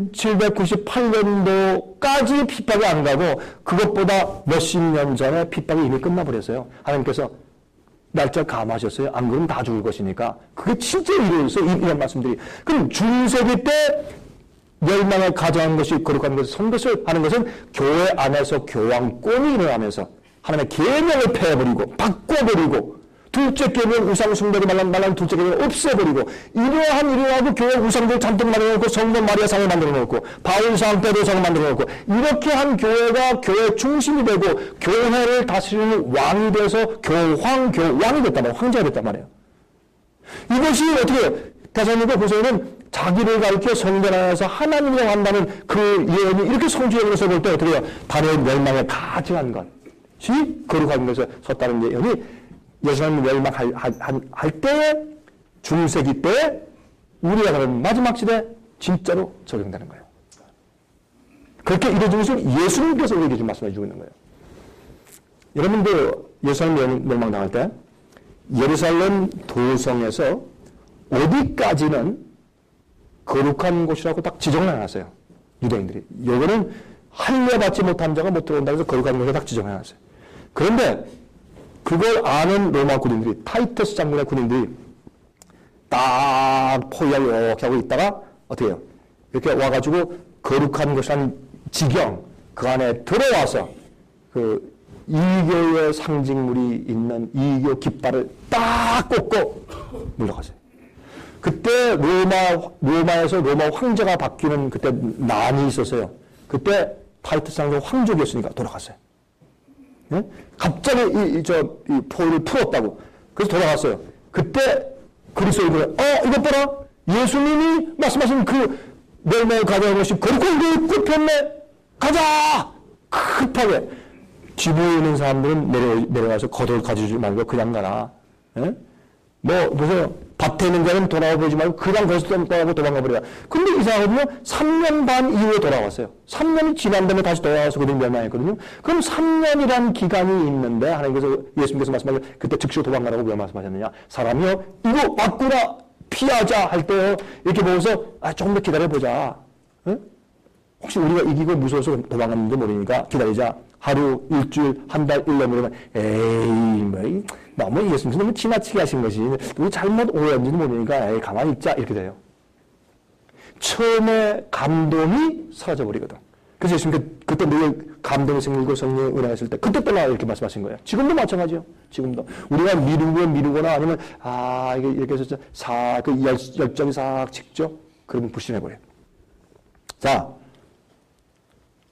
1798년도까지 핍박이 안 가고 그것보다 몇십 년 전에 핍박이 이미 끝나버렸어요. 하나님께서 날짜 감하셨어요. 안 그러면 다 죽을 것이니까. 그게 진짜 이루어졌어요. 이런 말씀들이. 그럼 중세기 때 멸망에 가져온 것이 거룩한 것을 선것을 하는 것은 교회 안에서 교황권이 일어나면서 하나님의 계명을 폐해버리고 바꿔버리고 둘째 계명 우상 숭배를 말하는 둘째 계명을 없애버리고 이러하고 교회 우상들 잔뜩 만들어놓고 성모 마리아상을 만들어놓고 바울상 때도상을 만들어놓고 이렇게 한 교회가 교회 중심이 되고 교회를 다스리는 왕이 돼서 교황이 됐단 말이에요. 황제가 됐단 말이에요. 이것이 어떻게 대사님과 고소는 자기를 가리켜 성전 안에서 하나님이라고 한다는 그 예언이 이렇게 성취되어서 볼 때 어떻게 해요? 다른 멸망에 가증한 것이 거룩한 것에 섰다는 예언이 예수님 멸망할 때 중세기 때 우리가 가는 마지막 시대 진짜로 적용되는 거예요. 그렇게 이루어진 것을 예수님께서 우리에게 지금 말씀해 주고 있는 거예요. 여러분도 예루살렘 멸망당할 때 예루살렘 도성에서 어디까지는 거룩한 곳이라고 딱 지정을 해놨어요. 유대인들이. 이거는 할례받지 못한 자가 못 들어온다고 해서 거룩한 곳에 딱 지정을 해놨어요. 그런데 그걸 아는 로마 군인들이 타이터스 장군의 군인들이 딱 포위하고 이렇게 하고 있다가 어떻게 해요? 이렇게 와가지고 거룩한 곳이란 지경 그 안에 들어와서 그 이교의 상징물이 있는 이교 깃발을 딱 꽂고 물러가세요. 그때 로마에서 로마 황제가 바뀌는 그때 난이 있었어요. 그때 타이투스 장군 황족이었으니까 돌아갔어요. 네? 갑자기 이 포를 풀었다고. 그래서 돌아갔어요. 그때 그리스도인들은 이것 봐라. 예수님이 말씀하신 그 멸망을 가져온 것이 거룩한 게 꼽혔네. 가자. 급하게. 지부에 있는 사람들은 내려가서 겉을 가지지 말고 그냥 가라. 예? 보세요. 밭에 있는 자는 돌아와 보지 말고 그냥 거기서 떠나고 도망가 버려라. 근데 이상하거든요. 3년 반 이후에 돌아왔어요. 3년이 지난 다음에 다시 돌아와서 그들이 멸망했거든요. 그럼 3년이란 기간이 있는데 하나님께서 예수님께서 말씀하신 그때 즉시 도망가라고 왜 말씀하셨느냐. 사람이요. 이거 맞구나. 피하자 할 때요. 이렇게 보고서 조금 더 기다려보자. 예? 혹시 우리가 이기고 무서워서 도망갔는지 모르니까 기다리자. 하루, 일주일, 한 달, 1년 모르면 너무 예수님께서 너무 지나치게 하신 것이 우리 잘못 오해한지도 모르니까 가만히 있자 이렇게 돼요. 처음에 감동이 사라져버리거든. 그래서 예수님께서 그때 늘 감동이 생기고 성령의 은혜가 있을 때 그때 떠나 이렇게 말씀하신 거예요. 지금도 마찬가지요. 지금도 우리가 미루거나 아니면 이게 이렇게 해서 열정이 싹 식죠. 그러면 불신해버려요. 자,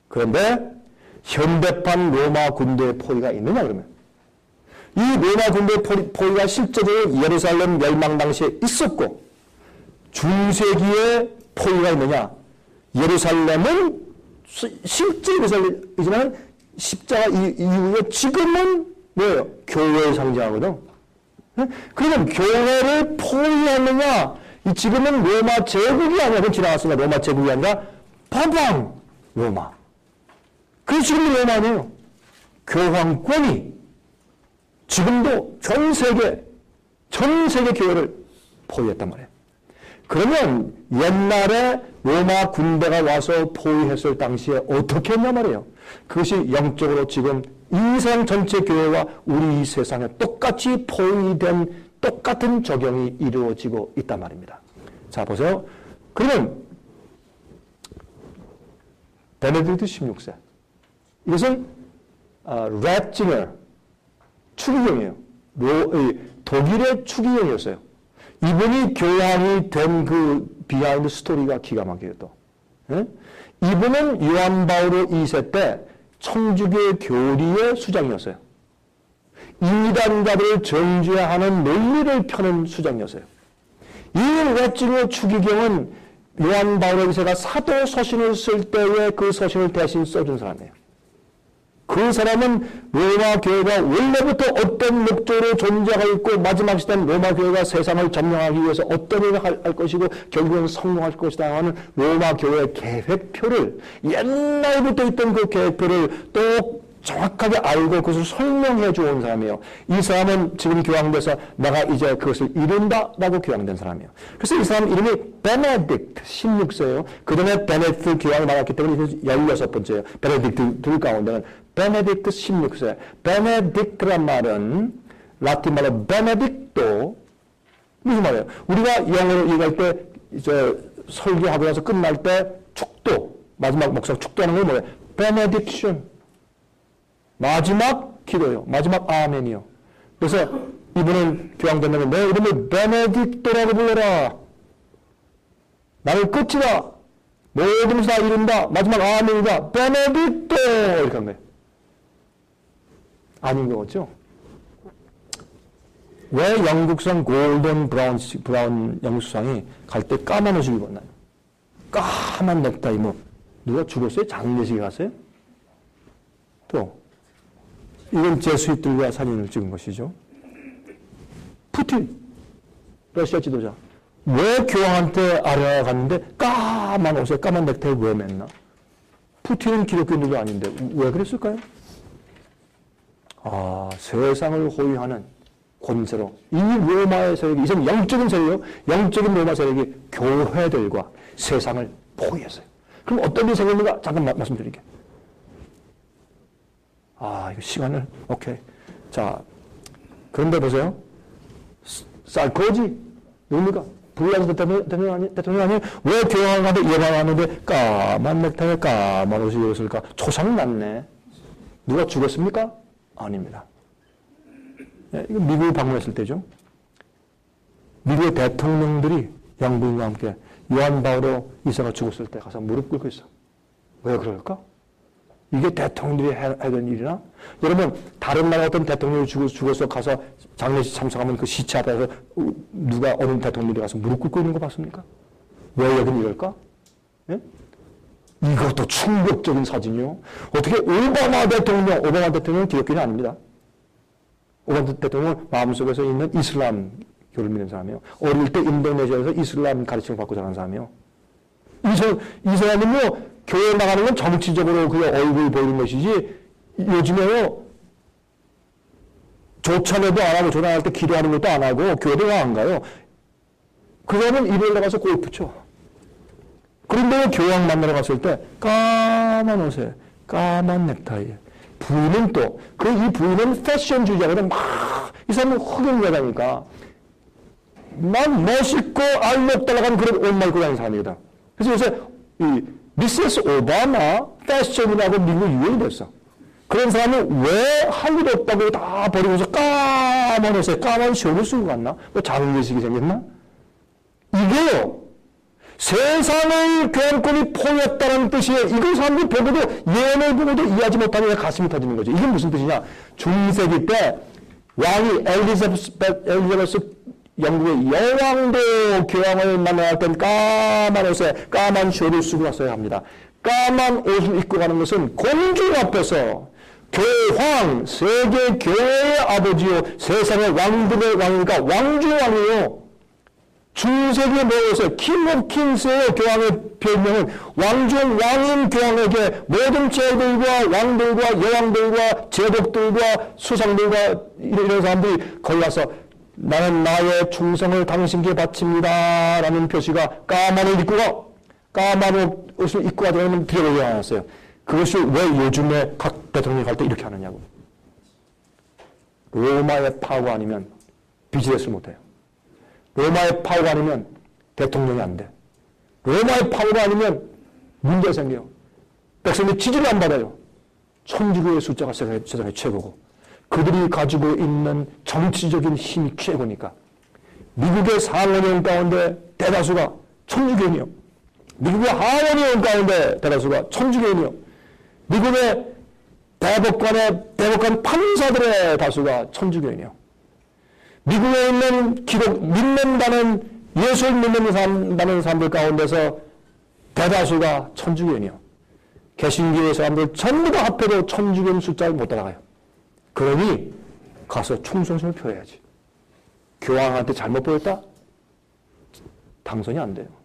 그런데 현대판 로마 군대의 포위가 있느냐 그러면 이 로마 군대의 포위가 실제적으로 예루살렘 멸망 당시에 있었고 중세기에 포위가 있느냐? 예루살렘은 실제 예루살렘이지만 십자가 이후에 지금은 뭐예요? 교회를 상징하거든. 그러면 교회를 포위했느냐? 지금은 로마 제국이 아니라 그건 지나갔으니까 로마 제국이 아니라 법왕 로마. 그래서 지금 로마 아니에요. 교황권이 지금도 전 세계 교회를 포위했단 말이에요. 그러면 옛날에 로마 군대가 와서 포위했을 당시에 어떻게 했냐 말이에요. 그것이 영적으로 지금 이 세상 전체 교회와 우리 이 세상에 똑같이 포위된 똑같은 적용이 이루어지고 있단 말입니다. 자 보세요. 그러면 베네딕트 16세 이것은 랩징어 추기경이에요. 독일의 추기경이었어요. 이분이 교황이 된 그 비하인드 스토리가 기가 막혀요 또. 예? 이분은 요한 바오로 2세 때 청주교 교리의 수장이었어요. 이단가들을 정죄하는 논리를 펴는 수장이었어요. 이 랩징어 추기경은 요한 바오로 2세가 사도 서신을 쓸 때에 그 서신을 대신 써준 사람이에요. 그 사람은 로마 교회가 원래부터 어떤 목적으로 존재하고 있고 마지막 시대는 로마 교회가 세상을 점령하기 위해서 어떤 일을 할 것이고 결국은 성공할 것이다 하는 로마 교회의 계획표를 옛날부터 있던 그 계획표를 또 정확하게 알고 그것을 설명해 주온 사람이에요. 이 사람은 지금 교황돼서 내가 이제 그것을 이룬다라고 교황된 사람이에요. 그래서 이 사람 이름이 베네딕트 16세예요. 그전에 베네딕트 교황이 많았기 때문에 16번째예요. 베네딕트들 가운데는 베네딕트 16세. 베네딕트란 말은 라틴 말로 베네딕토 무슨 말이에요? 우리가 영어로 얘기할 때 이제 설교하고 나서 끝날 때 축도 마지막 목사 축도하는 건 뭐예요? 베네딕션 마지막 기도요. 마지막 아멘이요. 그래서 이분은 교황된다면 내 이름을 베네딕토라고 불러라. 나는 끝이다. 모든 것을 다 이룬다. 마지막 아멘이다. 베네딕토 이렇게 한 거예요. 아닌 거죠. 왜 영국상 골든 브라운 영국 수상이 갈 때 까만 옷을 입었나요? 까만 넥타이 뭐 누가 죽었어요? 장례식에 갔어요? 또 이건 제수입들과 사진을 찍은 것이죠. 푸틴 러시아 지도자 왜 교황한테 아뢰아 갔는데 까만 옷에 까만 넥타이 왜 맸나? 푸틴은 기독교인들도 아닌데 왜 그랬을까요? 세상을 호위하는 권세로 이 로마의 세력이 이제 영적인 세력이요. 영적인 로마 세력이 교회들과 세상을 포위했어요. 그럼 어떤 일이 생겼는가? 잠깐 말씀드릴게요. 이거 시간을 오케이. 자, 그런데 보세요. 사르코지 누굽니까? 불란스 대통령 아니에요? 왜 교황한테 예방하는데 까만 넥타이에 까만 옷을 입었을까? 초상 났네. 누가 죽었습니까? 아닙니다. 이거 미국을 방문했을 때죠. 미국의 대통령들이 영국과 함께 요한 바오로 2세가 죽었을 때 가서 무릎 꿇고 있어. 왜 그럴까? 이게 대통령들이 하던 일이나? 여러분 다른 나라 어떤 대통령이 죽어서 가서 장례식 참석하면 그 시체 앞에서 누가 어느 대통령이 가서 무릎 꿇고 있는 거 봤습니까? 왜 여긴 이럴까? 예? 이것도 충격적인 사진이요. 어떻게 오바마 대통령은 기독교인이 아닙니다. 오바마 대통령은 마음속에서 있는 이슬람교를 믿는 사람이에요. 어릴 때 인도네시아에서 이슬람 가르침을 받고 자란 사람이에요. 이 사람은요, 교회 나가는 건 정치적으로 그 얼굴 보이는 것이지, 요즘에요, 조찬회도 안 하고, 조찬할 때 기도하는 것도 안 하고, 교회도 안 가요. 그 사람은 일요일 나가서 골프 쳐. 그런데 교황 만나러 갔을 때, 까만 옷에, 까만 넥타이에, 부인은 또, 이 부인은 패션주의자거든. 이 사람은 흑인여자니까, 난 멋있고 알력 달라가는 그런 옷 입고 다니는 사람이거든. 그래서 요새, 미세스 오바마 패션이라고 미국 유행이 됐어. 그런 사람은 왜 할 일 없다고 다 버리고서 까만 옷에 까만 쇼를 쓰고 갔나? 뭐 장례식이 생겼나? 이게요, 세상을 교환권이 포위했다는 뜻이에요. 이걸 사람들이 보고도 예언을 보고도 이해하지 못하면 가슴이 터지는 거죠. 이게 무슨 뜻이냐? 중세기 때 왕이 엘리자베스 영국의 여왕도 교황을 만날 땐 까만 옷에 까만 셔를 쓰고 왔어야 합니다. 까만 옷을 입고 가는 것은 공주 앞에서 교황, 세계 교회의 아버지요, 세상의 왕들의 왕이니까 왕중왕이요. 중세기에 모여서 킹 오브 킹스의 교황의 별명은 왕중왕인 교황에게 모든 제들과 왕들과 여왕들과 제독들과 수상들과 이런 사람들이 거기 가서 나는 나의 충성을 당신께 바칩니다 라는 표시가 까만 옷을 입고 가, 까만 옷을 입고 가자는 들어보지 않았어요. 그것이 왜 요즘에 각 대통령이 갈 때 이렇게 하느냐고. 로마의 파워 아니면 비즈니스 못해요. 로마의 파워가 아니면 대통령이 안 돼. 로마의 파워가 아니면 문제가 생겨요. 백성들이 지지를 안 받아요. 천주교의 숫자가 세상에 최고고 그들이 가지고 있는 정치적인 힘이 최고니까. 미국의 상원의원 가운데 대다수가 천주교인이요. 미국의 하원의원 가운데 대다수가 천주교인이요. 미국의 대법관 판사들의 다수가 천주교인이요. 미국에 있는 기독 믿는다는 예수를 믿는다는 사람들 가운데서 대다수가 천주교인이요. 개신교의 사람들 전부 다 합해도 천주교인 숫자를 못 따라가요. 그러니 가서 충성심을 표해야지. 교황한테 잘못 보였다? 당선이 안 돼요.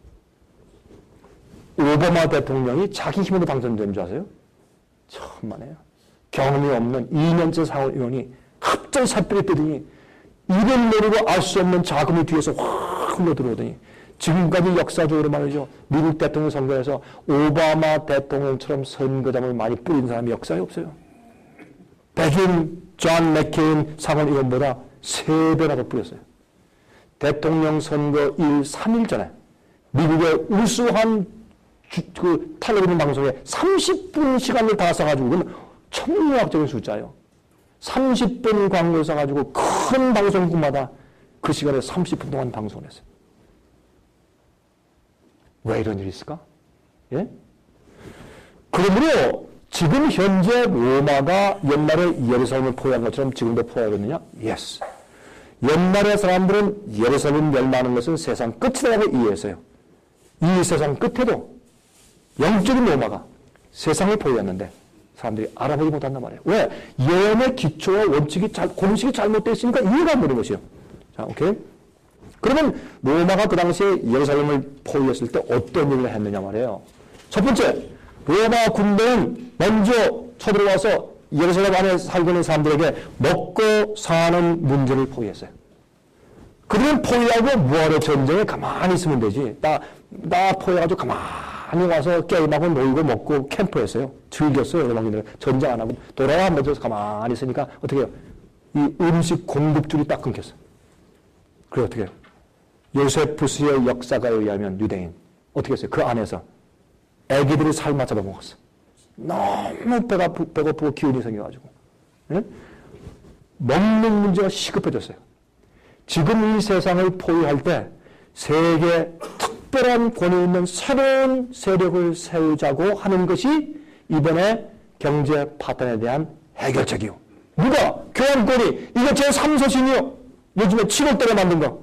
오바마 대통령이 자기 힘으로 당선된 줄 아세요? 천만에요. 경험이 없는 2년째 상원의원이 갑자기 삿발이 뜨더니 이름 모르고 알 수 없는 자금이 뒤에서 확 흘러들어오더니 지금까지 역사적으로 말이죠. 미국 대통령 선거에서 오바마 대통령처럼 선거장을 많이 뿌린 사람이 역사에 없어요. 백인 존 맥케인 상원의원보다 3배나 더 뿌렸어요. 대통령 선거 3일 전에 미국의 우수한 텔레비전 방송에 30분 시간을 다 써가지고 그건 천문학적인 숫자예요. 30분 광고를 써가지고 큰 방송국마다 그 시간에 30분 동안 방송을 했어요. 왜 이런 일이 있을까? 예? 그러므로 지금 현재 로마가 옛날에 예루살렘을 포위한 것처럼 지금도 포위하겠느냐? Yes. 옛날의 사람들은 예루살렘 멸망하는 것은 세상 끝이라고 이해했어요. 이 세상 끝에도 영적인 로마가 세상을 포위했는데 사람들이 알아보지 못한단 말이에요. 왜? 예언의 기초와 원칙이 공식이 잘못되어 있으니까 이해가 안 되는 것이요. 자, 오케이? 그러면 로마가 그 당시에 예루살렘을 포위했을 때 어떤 일을 했느냐 말이에요. 첫 번째, 로마 군대는 먼저 쳐들어와서 예루살렘 안에 살고 있는 사람들에게 먹고 사는 문제를 포위했어요. 그들은 포위하고 뭐하러 전쟁에 가만히 있으면 되지. 나 포위해가지고 가만히 와서 게임하고 놀고 먹고 캠프했어요. 즐겼어요. 로마군들은 전쟁 안 하고 돌아와 한번 가만히 있으니까 어떻게 해요? 이 음식 공급줄이 딱 끊겼어요. 그래 어떻게 해요? 요세푸스의 역사가에 의하면 유대인 어떻게 했어요? 그 안에서 애기들이 삶아 잡아먹었어. 너무 배고프고 기운이 생겨가지고. 네? 먹는 문제가 시급해졌어요. 지금 이 세상을 포위할 때 세계 특별한 권위 있는 새로운 세력을 세우자고 하는 것이 이번에 경제 파탄에 대한 해결책이요. 누가? 교환권이. 이거 제3서신이요. 요즘에 7월달에 만든 거.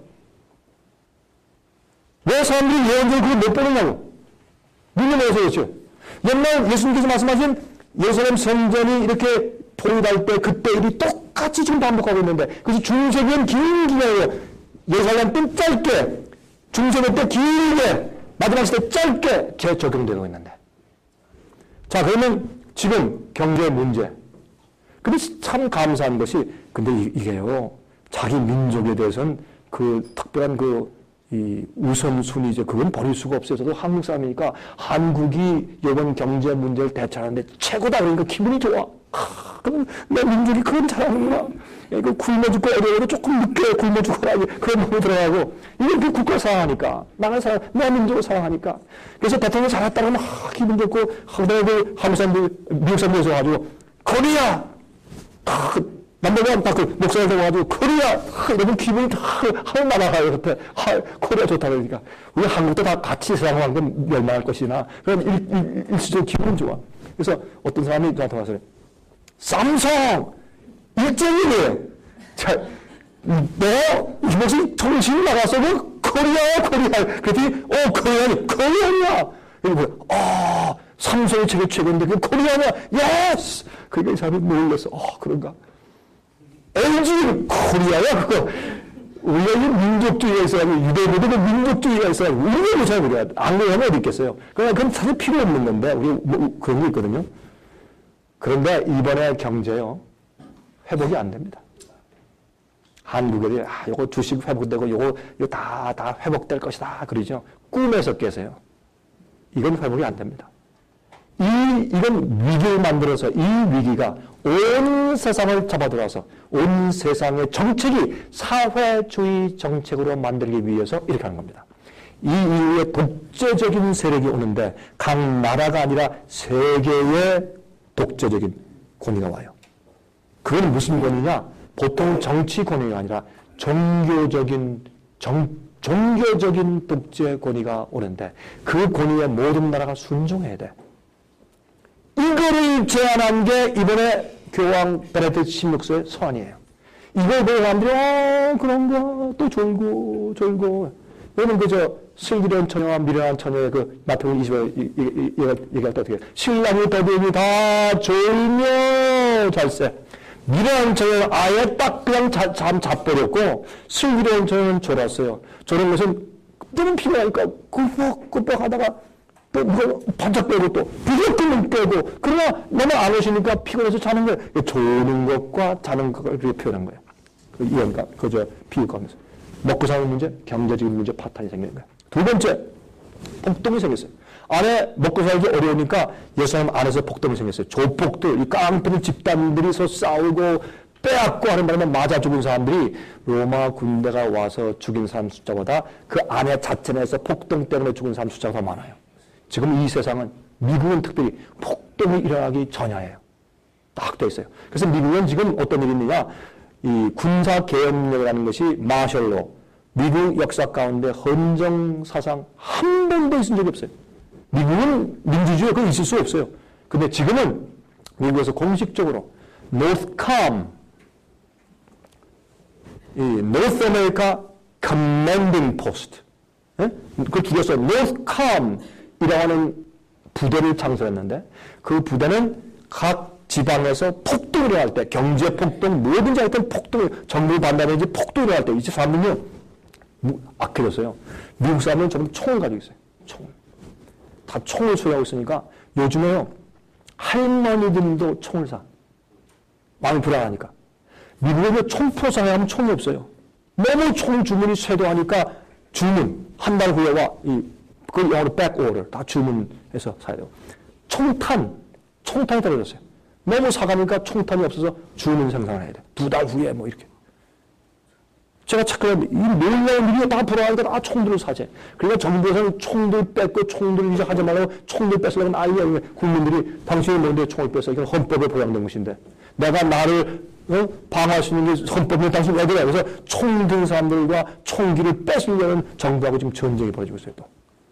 왜 사람들이 예언적으로 그걸 못 보느냐고. 믿음에서 그렇죠. 옛날 예수님께서 말씀하신 예루살렘 성전이 이렇게 포위될 때 그때 일이 똑같이 지금 반복하고 있는데 그래서 중세기엔 긴 기간이에요. 예루살렘 때 짧게, 중세기 때 길게, 마지막 시대 짧게 재적용되고 있는데. 자, 그러면 지금 경제 문제. 근데 참 감사한 것이 근데 이게요. 자기 민족에 대해서는 그 특별한 이 우선순위죠. 그건 버릴 수가 없어요. 저도 한국 사람이니까 한국이 이번 경제 문제를 대처하는데 최고다. 그러니까 기분이 좋아. 그럼 내 민족이 그건 잘하는구나. 이거 굶어 죽고 어려워도 조금 늦게 굶어 죽어라. 그런 마음이 들어가고. 이게 그 국가 사랑하니까. 나를 내 민족을 사랑하니까. 그래서 대통령이 잘했다 그러면 기분 좋고, 한국 사람들, 미국 사람들 오셔가지고, 코리아! 남자가 딱 그 목사를 데려가지고 코리아 이러면 기분이 다 하늘 날아가요. 그때 코리아 좋다 그러니까 우리 한국도 다 같이 세상을 게 멸망할 것이나 그럼 일시적으로 기분은 좋아. 그래서 어떤 사람이 저한테 와서 삼성 일정이래. 자, 너 이것이 정신 나가서 그 코리아 그랬더니 코리아냐 그리고 삼성이 최고인데 그 코리아냐 예스 그러니까 이 사람이 놀랐어. 그런가 LG 코리아야 그거 우리가 이 민족주의가 있어가지고 유대교도 그 민족주의가 있어가지고 우리가 잘 모르야 안 그러면 어디 있겠어요. 그건 사실 필요 없는 건데 우리 뭐 그런 거 있거든요. 그런데 이번에 경제요 회복이 안 됩니다. 한국에서 요거 주식 회복되고 이거 다 회복될 것이다 그러죠. 꿈에서 깨세요. 이건 회복이 안 됩니다. 이건 위기를 만들어서 이 위기가 온 세상을 잡아들어서 온 세상의 정책이 사회주의 정책으로 만들기 위해서 이렇게 하는 겁니다. 이 이후에 독재적인 세력이 오는데 각 나라가 아니라 세계의 독재적인 권위가 와요. 그건 무슨 권위냐? 보통 정치 권위가 아니라 종교적인 독재 권위가 오는데 그 권위에 모든 나라가 순종해야 돼. 이거를 제안한 게 이번에 교황 베네딕트 16세의 서한이에요. 이걸 보고 사람들이 그런가 또 졸고 여러분 그저 슬기로운 처녀와 미련한 처녀의 그 마태복음 20에 얘기할 때 어떻게 해요? 신랑이 더비니 다 졸며 잘세. 미련한 처녀는 아예 딱 그냥 잠 자버렸고 슬기로운 처녀는 졸았어요. 저런 것은 너무 필요하니까 꾸벅꾸벅 하다가 또 뭐 반짝 빼고 또 부적금을 빼고 그러나 너무 안 오시니까 피곤해서 자는 거예요. 조는 것과 자는 것을 이렇게 표현한 거예요. 이해가 그저 비유하면서 먹고 사는 문제, 경제적인 문제 파탄이 생기는 거예요. 두 번째 폭동이 생겼어요. 안에 먹고 살기 어려우니까 예수님 안에서 폭동이 생겼어요. 조폭들, 이 깡패들 집단들이서 싸우고 빼앗고 하는 바람에 맞아 죽은 사람들이 로마 군대가 와서 죽인 사람 숫자보다 그 안에 자체 내에서 폭동 때문에 죽은 사람 숫자가 더 많아요. 지금 이 세상은 미국은 특별히 폭동이 일어나기 전야예요. 딱 돼 있어요. 그래서 미국은 지금 어떤 일이 있느냐, 이 군사개혁령이라는 것이 마셜로 미국 역사 가운데 헌정 사상 한 번도 있은 적이 없어요. 미국은 민주주의가 그건 있을 수 없어요. 근데 지금은 미국에서 공식적으로 노스컴, 이 North America Commanding Post, 그걸 줄여서 노스컴이라고 하는 부대를 창설했는데 그 부대는 각 지방에서 폭동이 일어날 때, 경제 폭동, 뭐든지 하여튼 폭동이, 정부 반대든지 폭동이 일어날 때, 이제 사람들은요, 악해졌어요. 미국 사람은 전부 총을 가지고 있어요. 총을. 다 총을 소유하고 있으니까 요즘에요, 할머니들도 총을 사. 마음이 불안하니까. 미국에는 총포상에 하면 총이 없어요. 너무 총 주문이 쇄도하니까 주문, 한 달 후에 와, 그걸 영어로 백오더, 다 주문해서 사야 돼요. 총탄이 떨어졌어요. 너무 사가니까 총탄이 없어서 주문 생산을 해야 돼. 2달 후에 뭐 이렇게. 제가 착각하면 이 놀라운 일이 다 불안하니까 다 총들을 사재. 그러니까 정부에서는 총들 뺏고 총들을 이제 하지 말라고 총들 뺏으려면 아예 국민들이 당신이 뭔데 총을 뺏어. 이건 헌법에 보장된 것인데. 내가 나를 방어할 수 있는 게 헌법이면 당신 왜 그래? 그래서 총 든 사람들과 총기를 뺏으려는 정부하고 지금 전쟁이 벌어지고 있어요. 또.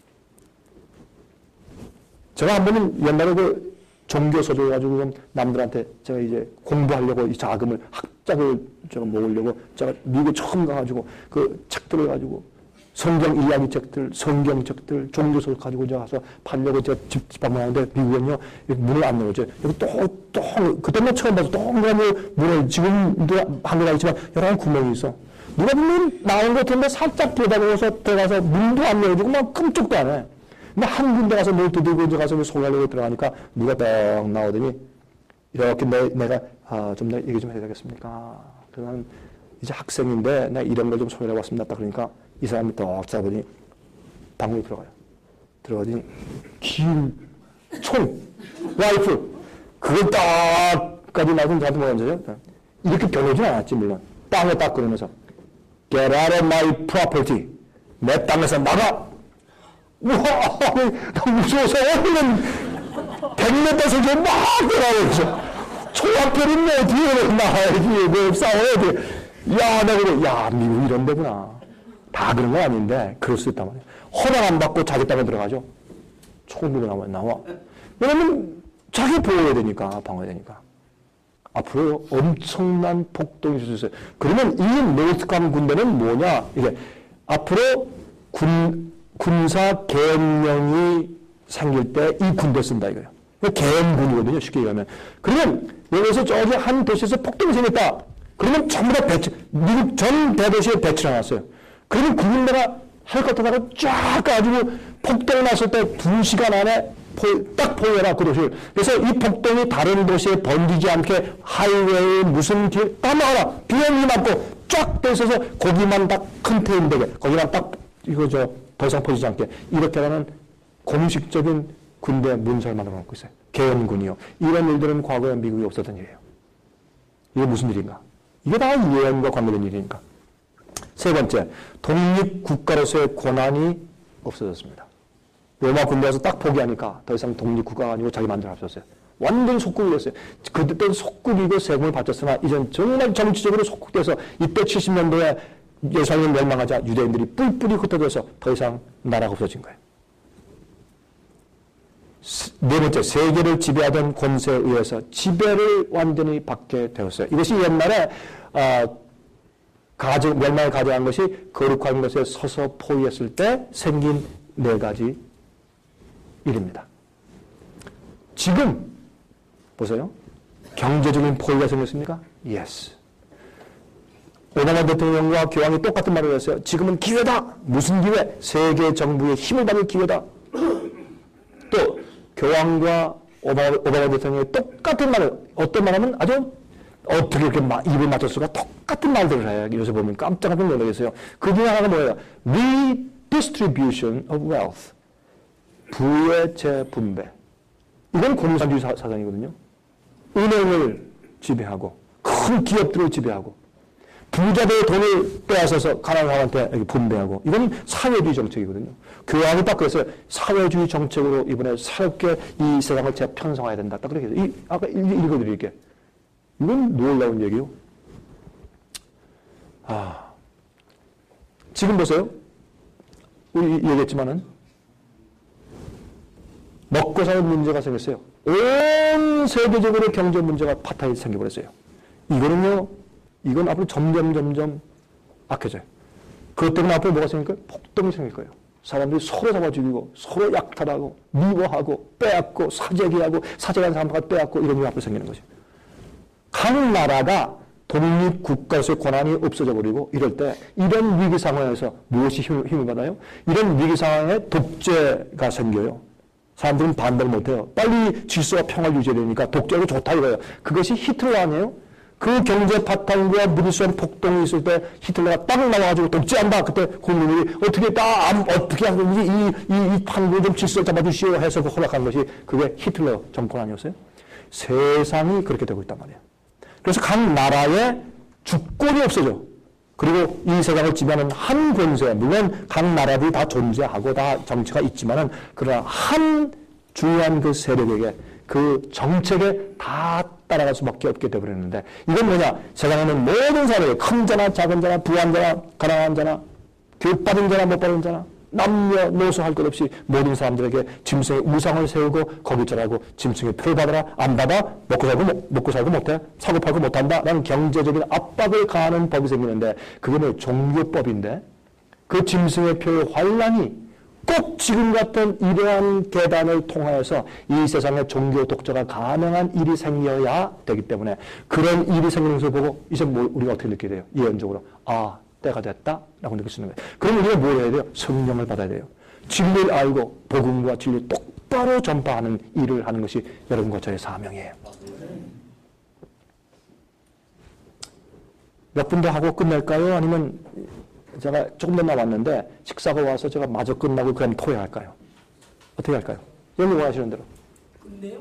제가 한 번은 옛날에 종교 서적을 가지고 남들한테 제가 이제 공부하려고 이 자금을 학자를 제가 모으려고 제가 미국에 처음 가가지고 그 책들을 가지고 성경 이야기 책들, 성경책들, 종교 서적 가지고 제가 가서 팔려고 제가 집 방문하는데 미국은요 문을 안 열어줘. 여기 그때만 처음 봐서 동그란 문을 지금도 한국에 있지만 여러 가지 구멍이 있어. 누가 보면 나온 것 같은데 살짝 들어가서 문도 안 열어주고 막 끔찍도 안 해. 근데 한 군데 가서 뭘 두들고 이제 가서 소개하려고 들어가니까 누가 딱 나오더니 이렇게 내가 좀 얘기 좀 해야 되겠습니까? 그러면 이제 학생인데 내가 이런 걸 좀 소개해 왔습니다. 딱 그러니까 이 사람이 딱 잡으니 방문에 들어가요. 들어가더니 긴 총, 라이플 그걸 딱까지 나서 저한테 뭐 앉아요? 이렇게 겨누진 않았지 물론. 땅에 딱 그러면서 Get out of my property. 내 땅에서 나가. 우와, 나 무서워서 얼른 100m 속에 막 들어가면서 초합별인데 뒤에 나와야지. 뭐 싸워야지. 야, 내가 그래. 야, 미국 이런 데구나. 다 그런 건 아닌데 그럴 수 있단 말이에요. 허락 안 받고 자기 땅에 들어가죠. 총 들고 나와. 왜냐면 자기 보호해야 되니까, 방어해야 되니까. 앞으로 엄청난 폭동이 있을 수 있어요. 그러면 이 노스캄 군대는 뭐냐? 이게 앞으로 군사 계엄령이 생길 때 이 군대 쓴다 이거예요. 계엄군이거든요. 쉽게 얘기하면. 그러면 여기서 저기 한 도시에서 폭동이 생겼다. 그러면 전부 다 미국 전 대도시에 배치를 해놨어요. 그러면 그 군대가 헬리콥터다가 쫙 가지고 폭동이 났을 때 2시간 안에 딱 포위해라, 그 도시를. 그래서 이 폭동이 다른 도시에 번지지 않게 하이웨이 무슨 길 다 막아라. 비행기 맞고 쫙 돼 있어서 거기만 딱 컨테인 되게, 거기만 딱 이거 더 이상 퍼지지 않게 이렇게 하는 공식적인 군대 문서를 만들어 놓고 있어요. 계엄군이요. 이런 일들은 과거에 미국이 없었던 일이에요. 이게 무슨 일인가? 이게 다 예언과 관계된 일이니까. 세 번째, 독립국가로서의 권한이 없어졌습니다. 로마 군대에서 딱 포기하니까 더 이상 독립국가가 아니고 자기 마음대로 합쳤어요. 완전 속국이었어요. 그때는 속국이고 세금을 바쳤으나 이젠 정말 정치적으로 속국돼서 이때 70년도에 예루살렘 멸망하자 유대인들이 뿔뿔이 흩어져서 더 이상 나라가 없어진 거예요. 네 번째, 세계를 지배하던 권세에 의해서 지배를 완전히 받게 되었어요. 이것이 옛날에 멸망을 가져간 것이 거룩한 것에 서서 포위했을 때 생긴 네 가지 일입니다. 지금 보세요. 경제적인 포위가 생겼습니까? Yes. 오바마 대통령과 교황이 똑같은 말을 했어요. 지금은 기회다. 무슨 기회? 세계 정부의 힘을 받을 기회다. 또 교황과 오바마 대통령이 똑같은 말을, 어떤 말하면 아주 어떻게 이렇게 입을 맞출 수가 똑같은 말들을 해요. 요새 보면 깜짝 놀라겠어요. 그 중에 하나가 뭐예요? Redistribution of wealth. 부의 재분배. 이건 공산주의 사상이거든요. 은행을 지배하고 큰 기업들을 지배하고 부자들의 돈을 빼앗아서 가난한 사람한테 분배하고 이건 사회주의 정책이거든요. 교황이 딱 그래서 사회주의 정책으로 이번에 새롭게 이 세상을 재편성해야 된다. 딱 그렇게 해서 아까 읽어드릴게. 이건 놀라운 얘기요. 지금 보세요. 우리 얘기했지만은 먹고 사는 문제가 생겼어요. 온 세계적으로 경제 문제가 파탄이 생겨버렸어요. 이건 앞으로 점점 악해져요. 그것 때문에 앞으로 뭐가 생길 거예요? 폭동이 생길 거예요. 사람들이 서로 잡아 죽이고 서로 약탈하고 미워하고 빼앗고 사재기하고 사재기한 사람과 빼앗고 이런 일이 앞으로 생기는 거죠. 각 나라가 독립국가에서의 권한이 없어져 버리고 이럴 때 이런 위기 상황에서 무엇이 힘을 받아요? 이런 위기 상황에 독재가 생겨요. 사람들은 반대를 못해요. 빨리 질서와 평화를 유지해야 되니까 독재가 좋다 이거예요. 그것이 히틀러 아니에요? 그 경제 파탄과 무리수한 폭동이 있을 때 히틀러가 딱 나와가지고 독재한다. 그때 국민들이 어떻게 하고 이 판국을 좀 질서를 잡아주시오 해서 그 허락한 것이 그게 히틀러 정권 아니었어요? 세상이 그렇게 되고 있단 말이에요. 그래서 각 나라의 주권이 없어져. 그리고 이 세상을 지배하는 한 권세, 물론 각 나라들이 다 존재하고 다 정치가 있지만은 그러나 한 중요한 그 세력에게 그 정책에 다 따라갈 수밖에 없게 되어버렸는데 이건 뭐냐? 세상에는 모든 사람이 큰 자나 작은 자나 부한 자나 가난한 자나 교육받은 자나 못 받은 자나 남녀노소 할 것 없이 모든 사람들에게 짐승의 우상을 세우고 거기 자라고 짐승의 표를 받아라 안 받아 먹고 살고 못해 사고 팔고 못한다 라는 경제적인 압박을 가하는 법이 생기는데 그게 뭐 종교법인데 그 짐승의 표의 환란이 꼭 지금 같은 이러한 계단을 통하여서 이 세상에 종교 독재가 가능한 일이 생겨야 되기 때문에 그런 일이 생기는 것을 보고 이제 우리가 어떻게 느끼게 돼요? 예언적으로 때가 됐다라고 느낄 수 있는 거예요. 그럼 우리가 뭘 해야 돼요? 성령을 받아야 돼요. 진리를 알고 복음과 진리를 똑바로 전파하는 일을 하는 것이 여러분과 저의 사명이에요. 몇 분 더 하고 끝낼까요? 아니면 제가 조금 더 남았는데 식사가 와서 제가 마저 끝나고 그냥 토해할까요? 어떻게 할까요? 여러분 원하시는 대로. 근데요?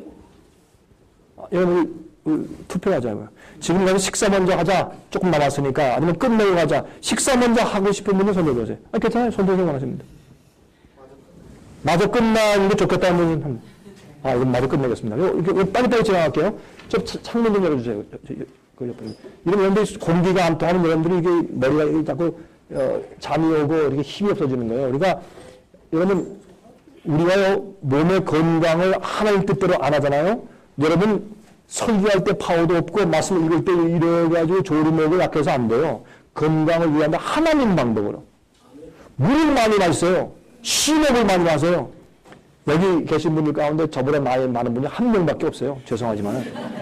여러분 투표하자고요. 지금 가서 식사 먼저 하자. 조금 남았으니까. 아니면 끝내고 가자. 식사 먼저 하고 싶은 분은 손 들어보세요. 괜찮아요. 손 들어서 원하십니다. 마저 끝나는 게 좋겠다는 분은 이건 마저 끝내겠습니다. 이렇게 빨리빨리 지나갈게요. 창문 좀 열어주세요. 이런 여러분들이 공기가 안 통하면 여러분들이 이게 머리가 자꾸 잠이 오고 이렇게 힘이 없어지는 거예요. 그러니까 여러분 우리가 몸의 건강을 하나님 뜻대로 안 하잖아요. 여러분 설교할 때 파워도 없고 말씀 읽을 때 이래가지고 조리목을 약해서 안 돼요. 건강을 위한 하나님 방법으로 물을 많이 마셨어요. 심호흡을 많이 마세요. 여기 계신 분들 가운데 저보다 나이 많은 분이 한 명밖에 없어요. 죄송하지만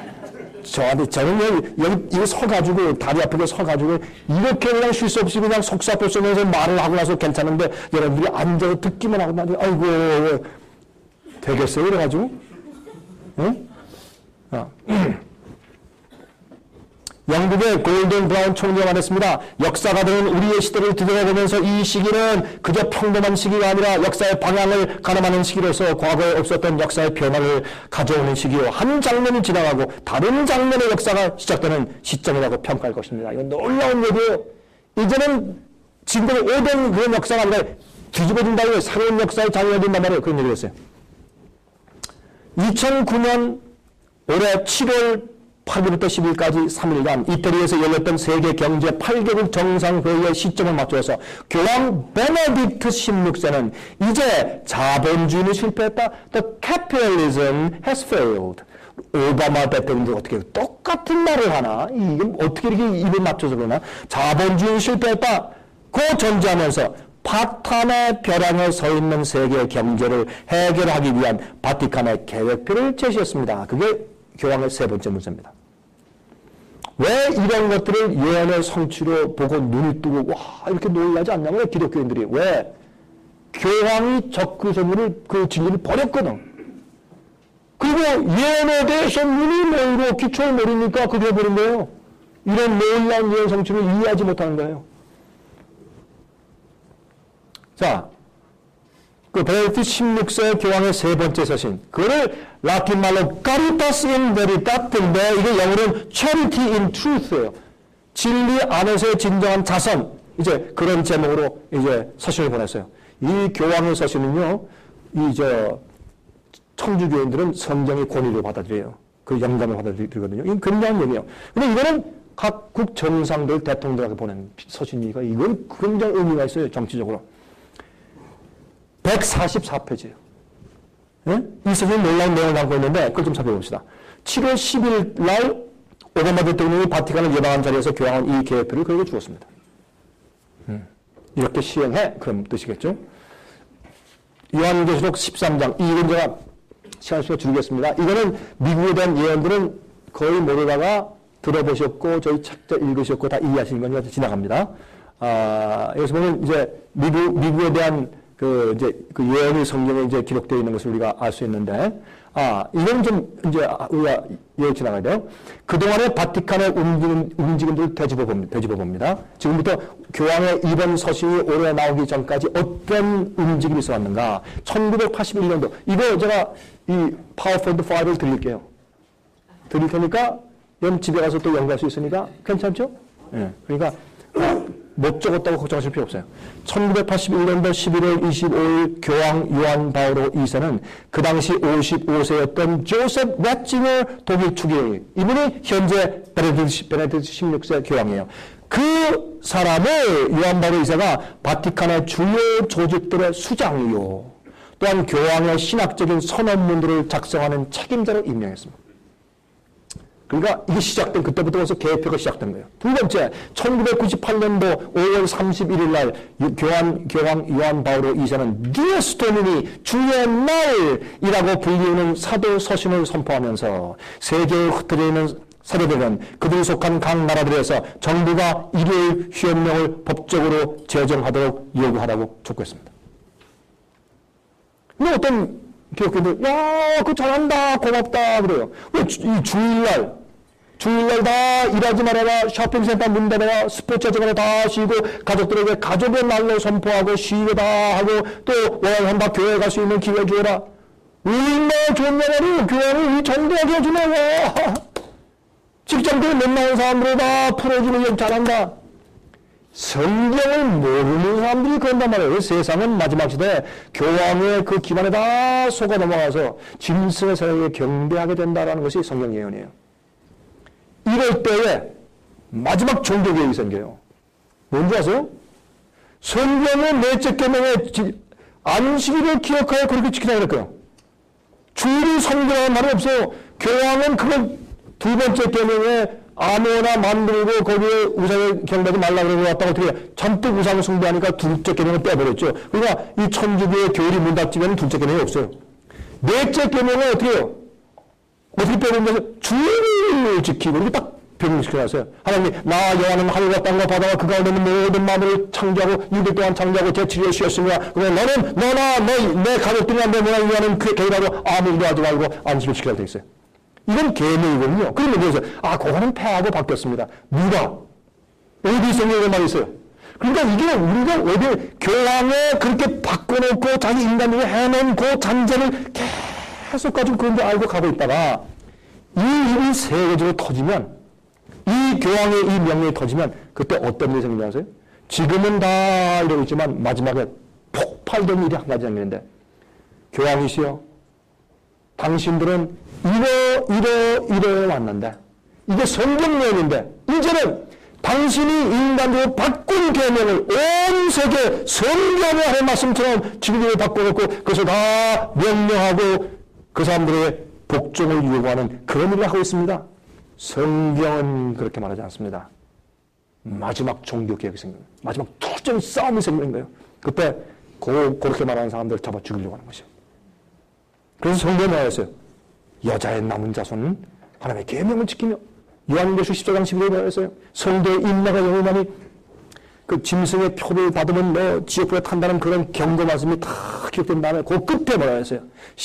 저는 여기 서가지고 다리 앞에 서가지고 이렇게 그냥 쉴 수 없이 그냥 속사포 쓰면서 말을 하고 나서 괜찮은데 여러분들이 앉아서 듣기만 하고 나서 아이고 되겠어요 그래가지고 응? 영국의 골든 브라운 총리가 말했습니다. 역사가들은 우리의 시대를 들여다보면서 이 시기는 그저 평범한 시기가 아니라 역사의 방향을 가늠하는 시기로서 과거에 없었던 역사의 변화를 가져오는 시기요. 한 장면이 지나가고 다른 장면의 역사가 시작되는 시점이라고 평가할 것입니다. 이건 놀라운 얘기예요. 이제는 지금 오랜 그런 역사가 아니라 뒤집어진다고 새로운 역사의 장면이 된단 말이에요. 그런 얘기를 했어요. 2009년 올해 7월 8일부터 10일까지 3일간 이태리에서 열렸던 세계 경제 8개국 정상회의의 시점을 맞춰서 교황 베네딕트 16세는 이제 자본주의는 실패했다. The capitalism has failed. 오바마 대통령도 어떻게 똑같은 말을 하나? 이게 어떻게 이렇게 입에 맞춰서 그러나? 자본주의는 실패했다. 그 전제하면서 파탄의 벼랑에 서 있는 세계 경제를 해결하기 위한 바티칸의 계획표를 제시했습니다. 그게 교황의 세 번째 문제입니다. 왜 이런 것들을 예언의 성취로 보고 눈을 뜨고 와 이렇게 놀라지 않냐고요. 기독교인들이. 왜? 교황이 적그리스도를 그 진리를 버렸거든. 그리고 예언에 대해서 눈이 멀고 기초를 모르니까 그게 버린 거예요. 이런 놀라운 예언 성취를 이해하지 못하는 거예요. 자, 그 베네딕트 16세 교황의 세 번째 서신, 그거를 라틴 말로 Caritas in Veritate인데 이게 영어로는 Charity in Truth예요. 진리 안에서의 진정한 자선, 이제 그런 제목으로 이제 서신을 보냈어요. 이 교황의 서신은요, 천주교인들은 성경의 권위를 받아들여요. 그 영감을 받아들이거든요. 이건 굉장한 얘기예요. 근데 이거는 각국 정상들, 대통령들에게 보낸 서신이니까 이건 굉장히 의미가 있어요, 정치적으로. 144페이지예요. 네? 이 서신이 놀라운 내용을 담고 있는데 그걸 좀 살펴봅시다. 7월 10일 날 오바마 대통령이 바티칸을 예방한 자리에서 교황은 이 계획표를 그에게 주었습니다. 이렇게 시행해 그런 뜻이겠죠. 요한계시록 13장 이건 제가 시간 수가 줄이겠습니다. 이거는 미국에 대한 예언들은 거의 모르다가 들어보셨고 저희 책도 읽으셨고 다 이해하시는 거니까 지나갑니다. 여기서 보면 이제 미국에 대한 그 예언이 성경에 이제 기록되어 있는 것을 우리가 알 수 있는데, 이건 좀 이제 우리가 예언 지나가야 돼요. 그동안의 바티칸의 움직임들을 되짚어 봅니다. 지금부터 교황의 이번 서신이 올해 나오기 전까지 어떤 움직임이 있어왔는가. 1981년도, 이거 제가 이 파워포인트 파일을 드릴 테니까, 여러분 집에 가서 또 연구할 수 있으니까 괜찮죠? 예. 그러니까, 못 적었다고 걱정하실 필요 없어요. 1981년도 11월 25일 교황 요한 바오로 2세는 그 당시 55세였던 조셉 래칭어 독일 추기의 이분이 현재 베네딕트 16세 교황이에요. 그 사람을 요한 바오로 2세가 바티칸의 주요 조직들의 수장이요. 또한 교황의 신학적인 선언문들을 작성하는 책임자로 임명했습니다. 그러니까 이게 시작된 그때부터 벌써 계획표가 시작된 거예요. 두 번째, 1998년도 5월 31일 날 교황 요한 바오로 2세는 디에스 도미니 주의 날이라고 불리우는 사도 서신을 선포하면서 세계에 흩어져 있는 세대들은 그들이 속한 각 나라들에서 정부가 일요일 휴업령을 법적으로 제정하도록 요구하라고 촉구했습니다. 근데 어떤 기독교인들, 야, 그거 잘한다, 고맙다, 그래요. 왜 이 주일날 다 일하지 말아라, 쇼핑센터 문 닫아라, 스포츠장을 다 쉬고, 가족들에게 가족의 날로 선포하고, 쉬고 다 하고, 또, 원한다, 교회 갈 수 있는 기회 주어라. 얼마나 좋냐고, 교회를 정대하게 해주냐고. 직장들이 몇 많은 사람들을 다 풀어주는 일 잘한다. 성경을 모르는 사람들이 그런단 말이에요. 세상은 마지막 시대에 교황의 그 기반에 다 속아 넘어가서 짐승의 세력에 경배하게 된다는 것이 성경 예언이에요. 이럴 때에 마지막 종교개혁이 생겨요. 뭔지 아세요? 성경의 넷째 계명에 안식일을 기억하여 그렇게 지키라 그랬고요. 주일이 성경하는 말이 없어요. 교황은 그걸 두 번째 계명에 아무나 만들고 거기에 우상을 경배하지 말라 그러고 왔다가 어떻게 잔뜩 우상을 숭배하니까 둘째 계명을 빼버렸죠. 그러니까 이 천주교의 교일이 문 닫히면 둘째 계명이 없어요. 넷째 계명은 어떻게 해요? 어떻게 빼버리냐면 주일을 지키고 이렇게 딱 병행시켜놨어요. 하나님이 나 여호와는 하늘과 땅과 바다와 그 가운데 있는 모든 만물을 창조하고 6일 동안 창조하고 제7일에 쉬었으며 그러면 너는 너나 내 가족들이나 내 문화를 위하는 그 계획하고 아무 일도 하지 말고 안식을 지키라고 되어 있어요. 이건 계명이거든요. 그러면 그래서 그거는 폐하고 바뀌었습니다. 누가? 어디 성경에 말이 있어요? 그러니까 이게 우리가 어디 교황에 그렇게 바꿔놓고 자기 인간들이 해놓은 그 잔재를 계속 가지고 그런 줄 알고 가고 있다가 이 일이 세계적으로 터지면 이 교황의 이 명령이 터지면 그때 어떤 일이 생기는지 아세요? 지금은 다 이러고 있지만 마지막에 폭발된 일이 한 가지 생기는데 교황이시여 당신들은 이래 왔는데 이게 성경 예언인데 이제는 당신이 인간으로 바꾼 계명을 온 세계 성경의 하나님의 말씀처럼 진리를 바꿔놓고 그것을 다 명령하고 그 사람들의 복종을 요구하는 그런 일을 하고 있습니다. 성경은 그렇게 말하지 않습니다. 마지막 종교개혁이 생깁니다. 마지막 투쟁 싸움이 생기는 거예요. 그때 그렇게 말하는 사람들을 잡아 죽이려고 하는 것이에요. 그래서 성경에 나와있어요. 여자의 남은 자손은 하나님의 계명을 지키며 요한계시록 14장 11절에 나와있어요. 성도의 인내가 영원하니 그 짐승의 표를 받으면 지옥불에 탄다는 그런 경고 말씀이 다 기록된 다음에 그 끝에 뭐라 했어요.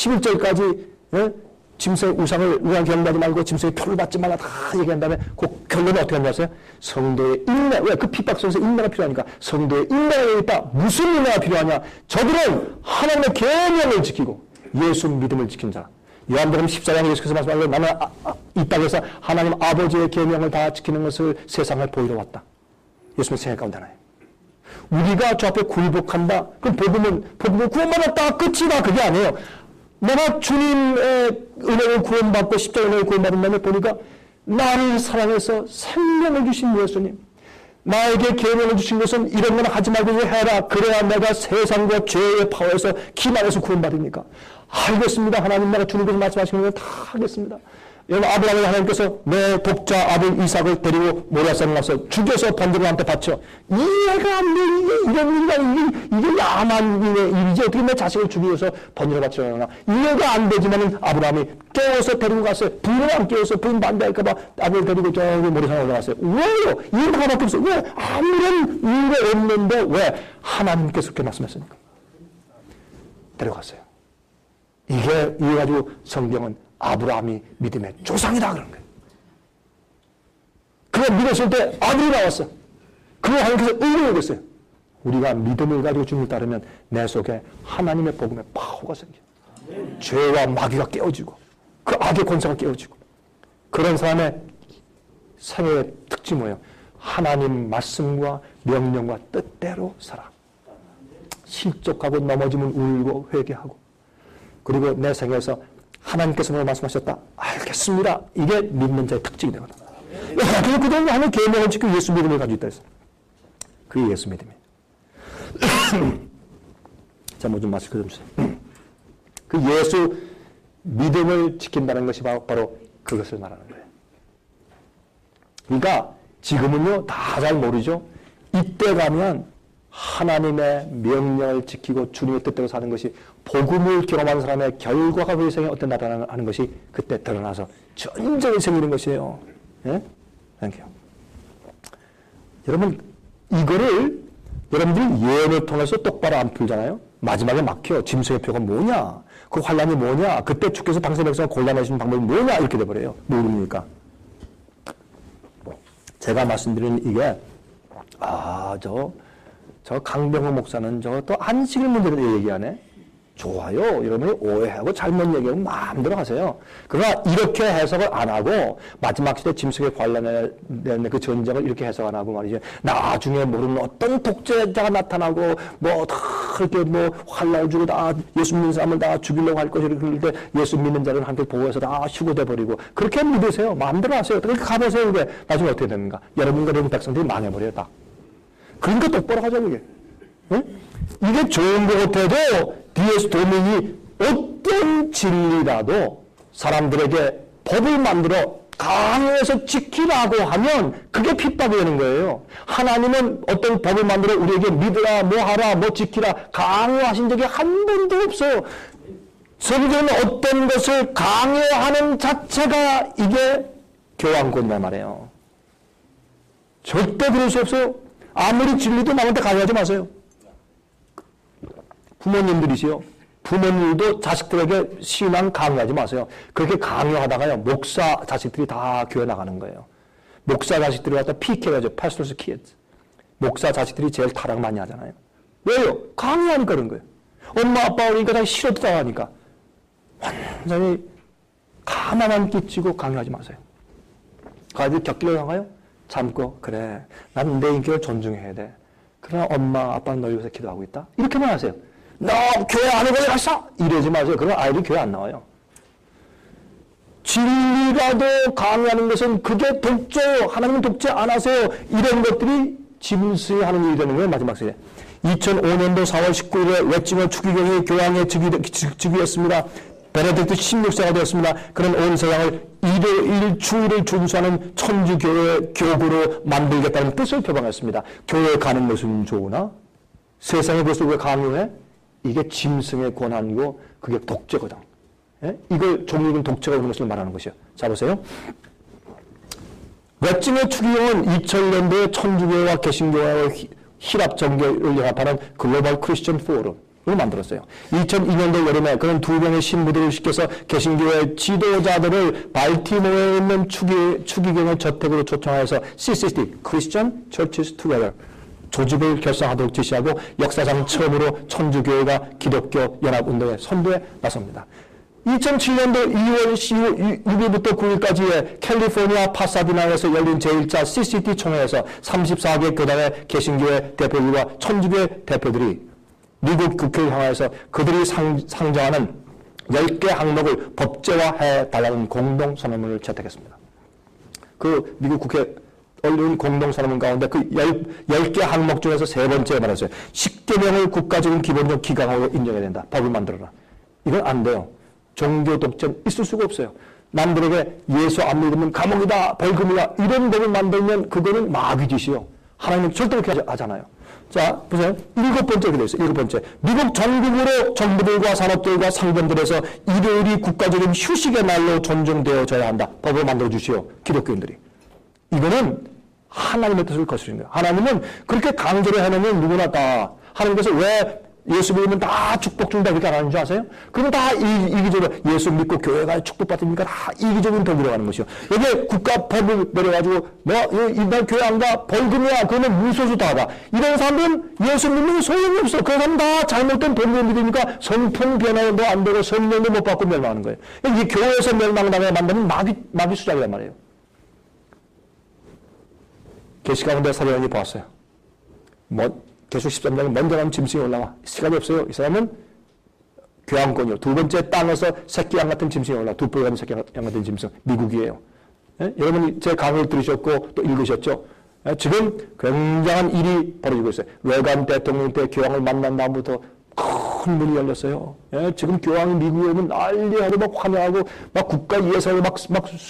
11절까지 짐승의 우상 경배하지 말고 짐승의 표를 받지 말라 다 얘기한 다음에 그 결론이 어떻게 하는지 아세요? 성도의 인내. 왜? 그 핍박 속에서 인내가 필요하니까 성도의 인내가 있다. 무슨 인내가 필요하냐? 저들은 하나님의 계명을 지키고 예수 믿음을 지킨 자. 요한복음 14장에 예수께서 말씀하시고 나는 이 땅에서 하나님 아버지의 계명을 다 지키는 것을 세상을 보이러 왔다. 예수님의 생애 가운데 하나예요. 우리가 저 앞에 굴복한다. 그럼 복음은 구원받았다. 끝이다. 그게 아니에요. 내가 주님의 은혜를 구원받고 십자가 은혜를 구원받은 다음에 보니까 나를 사랑해서 생명을 주신 예수님, 나에게 계명을 주신 것은 이런 건 하지 말고 해라. 그래야 내가 세상과 죄의 파워에서 기만해서 구원받으니까. 알겠습니다. 하나님, 내가 주님께서 말씀하시는 건 다 하겠습니다. 여러분, 아브라함을 하나님께서 내 독자 아들 이삭을 데리고 모리아산에 가서 죽여서 번제물한테 바쳐. 이해가 안 돼. 이게 야만 일이지. 어떻게 내 자식을 죽여서 번제를 바치려나. 이해가 안 되지만은 아브라함이 깨워서 데리고 갔어요. 부인을 안 깨워서 부인 반대할까봐 아들을 데리고 저기 모리아산에 올라갔어요. 왜요? 이유가 하나밖에 없어요. 왜? 아무런 이유가 없는데 왜? 하나님께서 그렇게 말씀했으니까. 데려갔어요. 이래가지고 성경은 아브라함이 믿음의 조상이다 그런 거예요. 그가 믿었을 때 아들이 나왔어. 그걸 하나님께서 의를 여겼어요. 우리가 믿음을 가지고 주님을 따르면 내 속에 하나님의 복음의 파워가 생겨. 죄와 마귀가 깨어지고 그 악의 권세가 깨어지고 그런 사람의 생애의 특징이 뭐예요? 하나님 말씀과 명령과 뜻대로 살아. 실족하고 넘어지면 울고 회개하고 그리고 내 생에서 하나님께서 뭐 말씀하셨다. 알겠습니다. 이게 믿는 자의 특징이 되거든. 그래서 그동안 하는 계명을 지키고 예수 믿음을 가지고 있다 했어. 그게 예수 믿음이에요. 자, 뭐 좀 마스크 좀 주세요. 그 예수 믿음을 지킨다는 것이 바로 그것을 말하는 거예요. 그러니까 지금은요 다 잘 모르죠. 이때 가면 하나님의 명령을 지키고 주님의 뜻대로 사는 것이 복음을 경험하는 사람의 결과가 그 세상에 어떤 나타나는 것이 그때 드러나서 전쟁이 생기는 것이에요. 예? 땡큐. 여러분 이거를 여러분들이 예언을 통해서 똑바로 안 풀잖아요. 마지막에 막혀. 짐승의 표가 뭐냐? 그 환란이 뭐냐? 그때 주께서 당신의 백성을 골라내시는 방법이 뭐냐? 이렇게 돼버려요. 모르니까. 제가 말씀드리는 이게 저 강병호 목사는 또 안식일 문제를 얘기하네. 좋아요. 여러분이 오해하고 잘못 얘기하면 마음대로 하세요. 그러나 이렇게 해석을 안 하고 마지막 시대 짐승에 관련된 그 전쟁을 이렇게 해석 안 하고 말이죠. 나중에 모르는 어떤 독재자가 나타나고 뭐 다 이렇게 뭐 환란을 주고 다 예수 믿는 사람을 다 죽이려고 할 것이라 그럴 때 예수 믿는 자들은 한테 보고해서 다 휴고돼 버리고 그렇게 믿으세요. 마음대로 하세요. 그렇게 가보세요. 그게 나중에 어떻게 됩니까? 여러분과 여러분 백성들이 망해버려요. 다. 그러니까 똑바로 하자 그게. 응? 이게 좋은 것 같아도 뒤에서 도민이 어떤 진리라도 사람들에게 법을 만들어 강요해서 지키라고 하면 그게 핍박이 되는 거예요. 하나님은 어떤 법을 만들어 우리에게 믿으라, 뭐 하라, 뭐 지키라 강요하신 적이 한 번도 없어요. 성경은 어떤 것을 강요하는 자체가 이게 교환권이란 말이에요. 절대 그럴 수 없어요. 아무리 진리도 남한테 강요하지 마세요. 부모님들이시요. 부모님도 자식들에게 신앙 강요하지 마세요. 그렇게 강요하다가요. 목사 자식들이 다 교회 나가는 거예요. 목사 자식들이 갖다 PK가죠. Pastors Kids. 목사 자식들이 제일 타락 많이 하잖아요. 왜요? 강요하니까 그런 거예요. 엄마 아빠 오니까 다 싫어도 하니까. 완전히 가만만 끼치고 강요하지 마세요. 아이들 격기를 나가요? 참고 그래. 나는 내 인격을 존중해야 돼. 그러나 엄마 아빠는 널 위해서 기도하고 있다. 이렇게만 하세요. 너 교회 안 오고 갔어? 이러지 마세요. 그럼 아이들이 교회 안 나와요. 진리라도 강요하는 것은 그게 독재, 하나님은 독재 안 하세요. 이런 것들이 짐승이 하는 일이 되는 거예요. 마지막 세대. 2005년도 4월 19일에 웨칭어 추기경이 교황의 즉위였습니다. 베네딕트 16세가 되었습니다. 그런 온 세상을 일요일 주일을 준수하는 천주교회 교구로 만들겠다는 뜻을 표방했습니다. 교회에 가는 것은 좋으나 세상에 그것을 왜 강요해? 이게 짐승의 권한이고 그게 독재거든. 예? 이걸 종류는 독재가 오는 것을 말하는 것이요. 자 보세요. 웨칭의 추기경은 2000년도에 천주교회와 개신교회와 히랍 정교를 연합하는 글로벌 크리스천 포럼을 만들었어요. 2002년도 여름에 그런 두 명의 신부들을 시켜서 개신교회 지도자들을 발티모어에 있는 추기경의 저택으로 초청해서 CCT, Christian Churches Together 조직을 결성하도록 지시하고 역사상 처음으로 천주교회가 기독교 연합운동의 선두에 나섭니다. 2007년도 2월 6일부터 9일까지의 캘리포니아 파사디나에서 열린 제1차 CCT 총회에서 34개 교단의 개신교회 대표들과 천주교회 대표들이 미국 국회를 향하여서 그들이 상정하는 10개 항목을 법제화해달라는 공동선언문을 채택했습니다. 그 미국 국회 올린 공동선언문 가운데 그 10개 항목 중에서 세 번째에 말했어요. 10개명을 국가적인 기본적 기강으로 인정해야 된다. 법을 만들어라. 이건 안 돼요. 종교 독재는 있을 수가 없어요. 남들에게 예수 안 믿으면 감옥이다, 벌금이다 이런 법을 만들면 그거는 마귀짓이요. 하나님은 절대 그렇게 하잖아요. 자, 보세요. 7번째 이렇게 되어 있어요. 7번째. 미국 전국으로 정부들과 산업들과 상점들에서 일요일이 국가적인 휴식의 날로 존중되어져야 한다. 법을 만들어 주시오. 기독교인들이. 이거는 하나님의 뜻을 거스르는 거예요. 하나님은 그렇게 강제로 해놓으면 누구나 다 하는 것을 왜 예수 믿으면 다 축복 준다 그렇게 안 하는 줄 아세요? 그건 다 이기적으로 예수 믿고 교회가 축복받으니까 다 이기적인 돈 들어가는 것이요. 여기 국가 법을 내려가지고 이날 교회 안 가? 벌금이야. 그러면 무소수 다 가. 이런 사람들은 예수 믿는 소용이 없어. 그 사람 다 잘못된 돈을 믿으니까 성품 변화도 안 되고 성령도 못 받고 멸망하는 거예요. 이 교회에서 멸망당해 만드는 마귀 수작이란 말이에요. 계시 가운데 사도행전이 보았어요. 계속 13장에 먼저 가면 짐승이 올라와. 시간이 없어요. 이 사람은 교황권이요. 두 번째 땅에서 새끼양 같은 짐승이 올라와. 두 번째 가면 새끼양 같은 짐승. 미국이에요. 예? 여러분이 제 강의를 들으셨고 또 읽으셨죠? 예? 지금 굉장한 일이 벌어지고 있어요. 레간 대통령 때 교황을 만난 다음부터 큰 문이 열렸어요. 예? 지금 교황이 미국에 오면 난리하고 막 환영하고 막 국가 예산을 막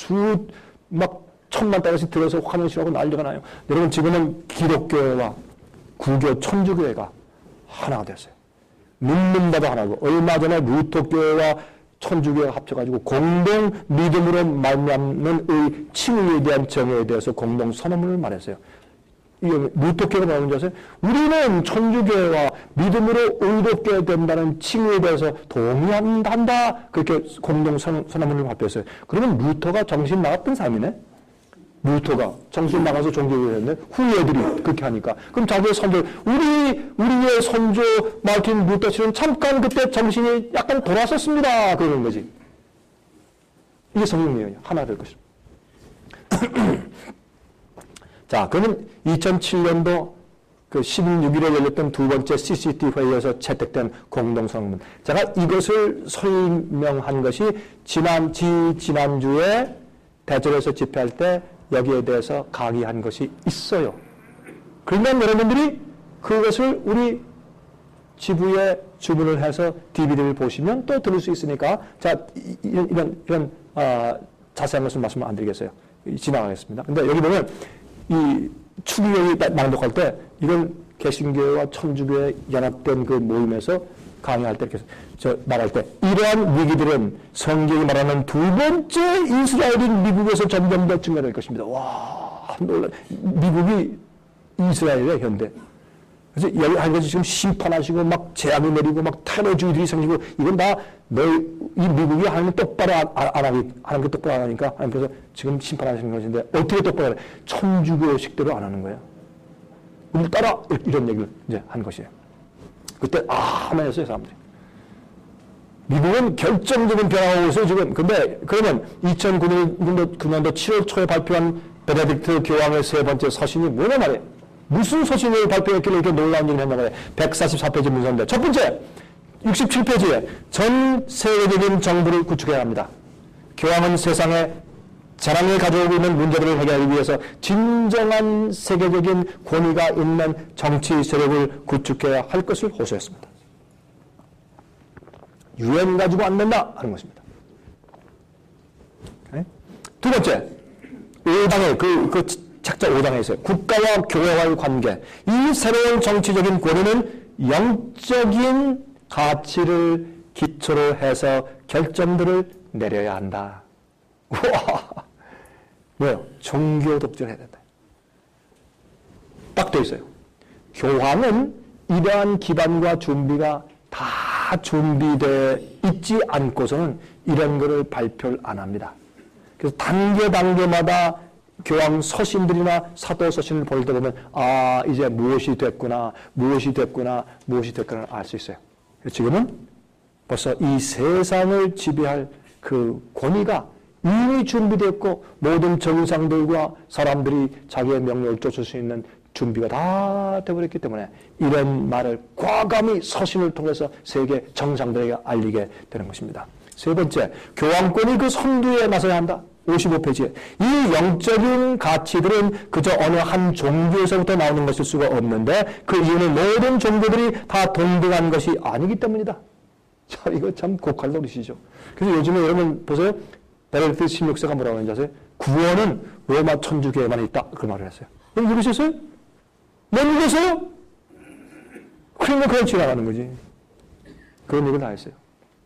천만 달러씩 들어서 환영식하고 난리가 나요. 여러분 지금은 기독교와 구교 천주교회가 하나가 됐어요. 믿는 바도 하나고 얼마 전에 루터교회와 천주교회가 합쳐가지고 공동 믿음으로 말미암는 칭의에 대한 정의에 대해서 공동 선언문을 말했어요. 루터교회가 뭐라는 줄 아세요? 우리는 천주교회와 믿음으로 의롭게 된다는 칭의에 대해서 동의한다. 그렇게 공동 선언문을 발표했어요. 그러면 루터가 정신 나갔던 사람이네. 루터가 정신 나가서 종교를 했는데 후예들이 그렇게 하니까 그럼 자기의 선조 우리의 선조 마르틴 루터 씨는 잠깐 그때 정신이 약간 돌아섰습니다 그러는 거지. 이게 성령 예언이 하나 될 것입니다. 자, 그러면 2007년도 그 16일에 열렸던 두 번째 CCT 회의에서 채택된 공동성문. 제가 이것을 설명한 것이 지난주에 대전에서 집회할 때 여기에 대해서 강의한 것이 있어요. 그러면 여러분들이 그것을 우리 지부에 주문을 해서 DVD를 보시면 또 들을 수 있으니까 자, 이런 자세한 것을 말씀을 안 드리겠어요. 지나가겠습니다. 근데 여기 보면 이 추기경이 낭독할 때 이건 개신교와 천주교의 연합된 그 모임에서 강의할 때 이렇게 말할 때 이러한 위기들은 성경이 말하는 두 번째 이스라엘인 미국에서 점점 더 증가될 것입니다. 와, 놀라. 미국이 이스라엘의 현대. 그래서 여기 한 가지 지금 심판하시고 막 재앙이 내리고 막 테러주의들이 생기고 이건 다 이 미국이 하나님 똑바로 하는 게 똑바로 안 하니까 하나님께서 지금 심판하시는 것인데 어떻게 똑바로 해? 천주교식대로 안 하는 거예요. 우리 따라 이런 얘기를 이제 한 것이에요. 그때 하나였어요 사람들이. 미국은 결정적인 변화가 오고 있어요 지금. 근데 그러면 2009년도 7월 초에 발표한 베네딕트 교황의 세 번째 서신이 뭐냐 말이에요. 무슨 서신을 발표했길래 이렇게 놀라운 일을 했냐 말이에요. 144페이지 문서인데 첫 번째 67페이지에 전 세계적인 정부를 구축해야 합니다. 교황은 세상에 재난을 가져오고 있는 문제들을 해결하기 위해서 진정한 세계적인 권위가 있는 정치 세력을 구축해야 할 것을 호소했습니다. 유엔 가지고 안 된다 하는 것입니다. 두 번째, 5장에 그 책자 5장에 있어요. 국가와 교회와의 관계. 이 새로운 정치적인 권위는 영적인 가치를 기초로 해서 결정들을 내려야 한다. 우와! 뭐예요? 종교 독재를 해야 된다. 딱 돼 있어요. 교황은 이러한 기반과 준비가 다 준비되어 있지 않고서는 이런 거를 발표를 안 합니다. 그래서 단계마다 교황 서신들이나 사도 서신을 볼 때 보면 이제 무엇이 됐구나 알 수 있어요. 지금은 벌써 이 세상을 지배할 그 권위가 이미 준비됐고 모든 정상들과 사람들이 자기의 명령을 쫓을 수 있는 준비가 다 되어버렸기 때문에 이런 말을 과감히 서신을 통해서 세계 정상들에게 알리게 되는 것입니다. 세 번째, 교황권이 그 선두에 나서야 한다. 55페이지에 이 영적인 가치들은 그저 어느 한 종교에서부터 나오는 것일 수가 없는데 그 이유는 모든 종교들이 다 동등한 것이 아니기 때문이다. 자, 이거 참 고칼 노릇이죠. 그래서 요즘에 여러분 보세요. 베네딕트 16세가 뭐라고 하는지 아세요? 구원은 로마 천주교에만 있다. 그 말을 했어요. 여러분 읽으셨어요? 못 읽으셨어요? 그러면 그냥 지나가는 거지. 그런 얘기를 다 했어요.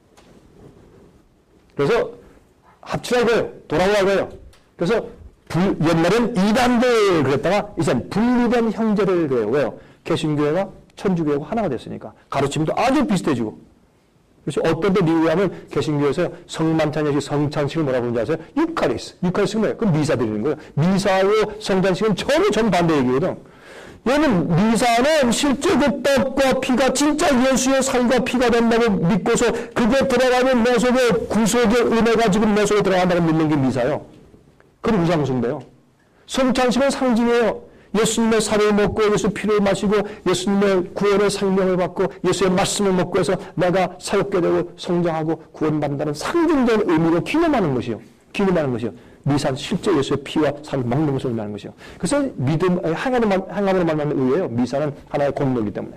그래서 합치라고요. 돌아오라고요. 그래서 옛날엔 이단들 그랬다가 이젠 분리된 형제를 그래요. 왜요? 개신교회가 천주교회가 하나가 됐으니까. 가르침도 아주 비슷해지고. 그래서 어떤 데 미국하면 개신교에서 성만찬식 성찬식을 뭐라고 하는지 아세요? 유카리스트가 뭐예요? 그럼 미사 드리는 거예요. 미사하고 성찬식은 전혀 정반대 얘기거든. 얘는 미사는 실제 그 떡과 피가 진짜 예수의 살과 피가 된다고 믿고서 그게 들어가면 내 속에 구속의 은혜가 지금 내 속에 들어간다고 믿는 게 미사요. 그건 우상숭배요. 성찬식은 상징이에요. 예수님의 살을 먹고 예수 피를 마시고 예수님의 구원의 생명을 받고 예수의 말씀을 먹고 해서 내가 새롭게 되고 성장하고 구원받는다는 상징적인 의미로 기념하는 것이요. 미사는 실제 예수의 피와 살을 먹는 것을 의미하는 것이요. 그래서 행함으로 말하는 의예요. 미사는 하나의 공로이기 때문에.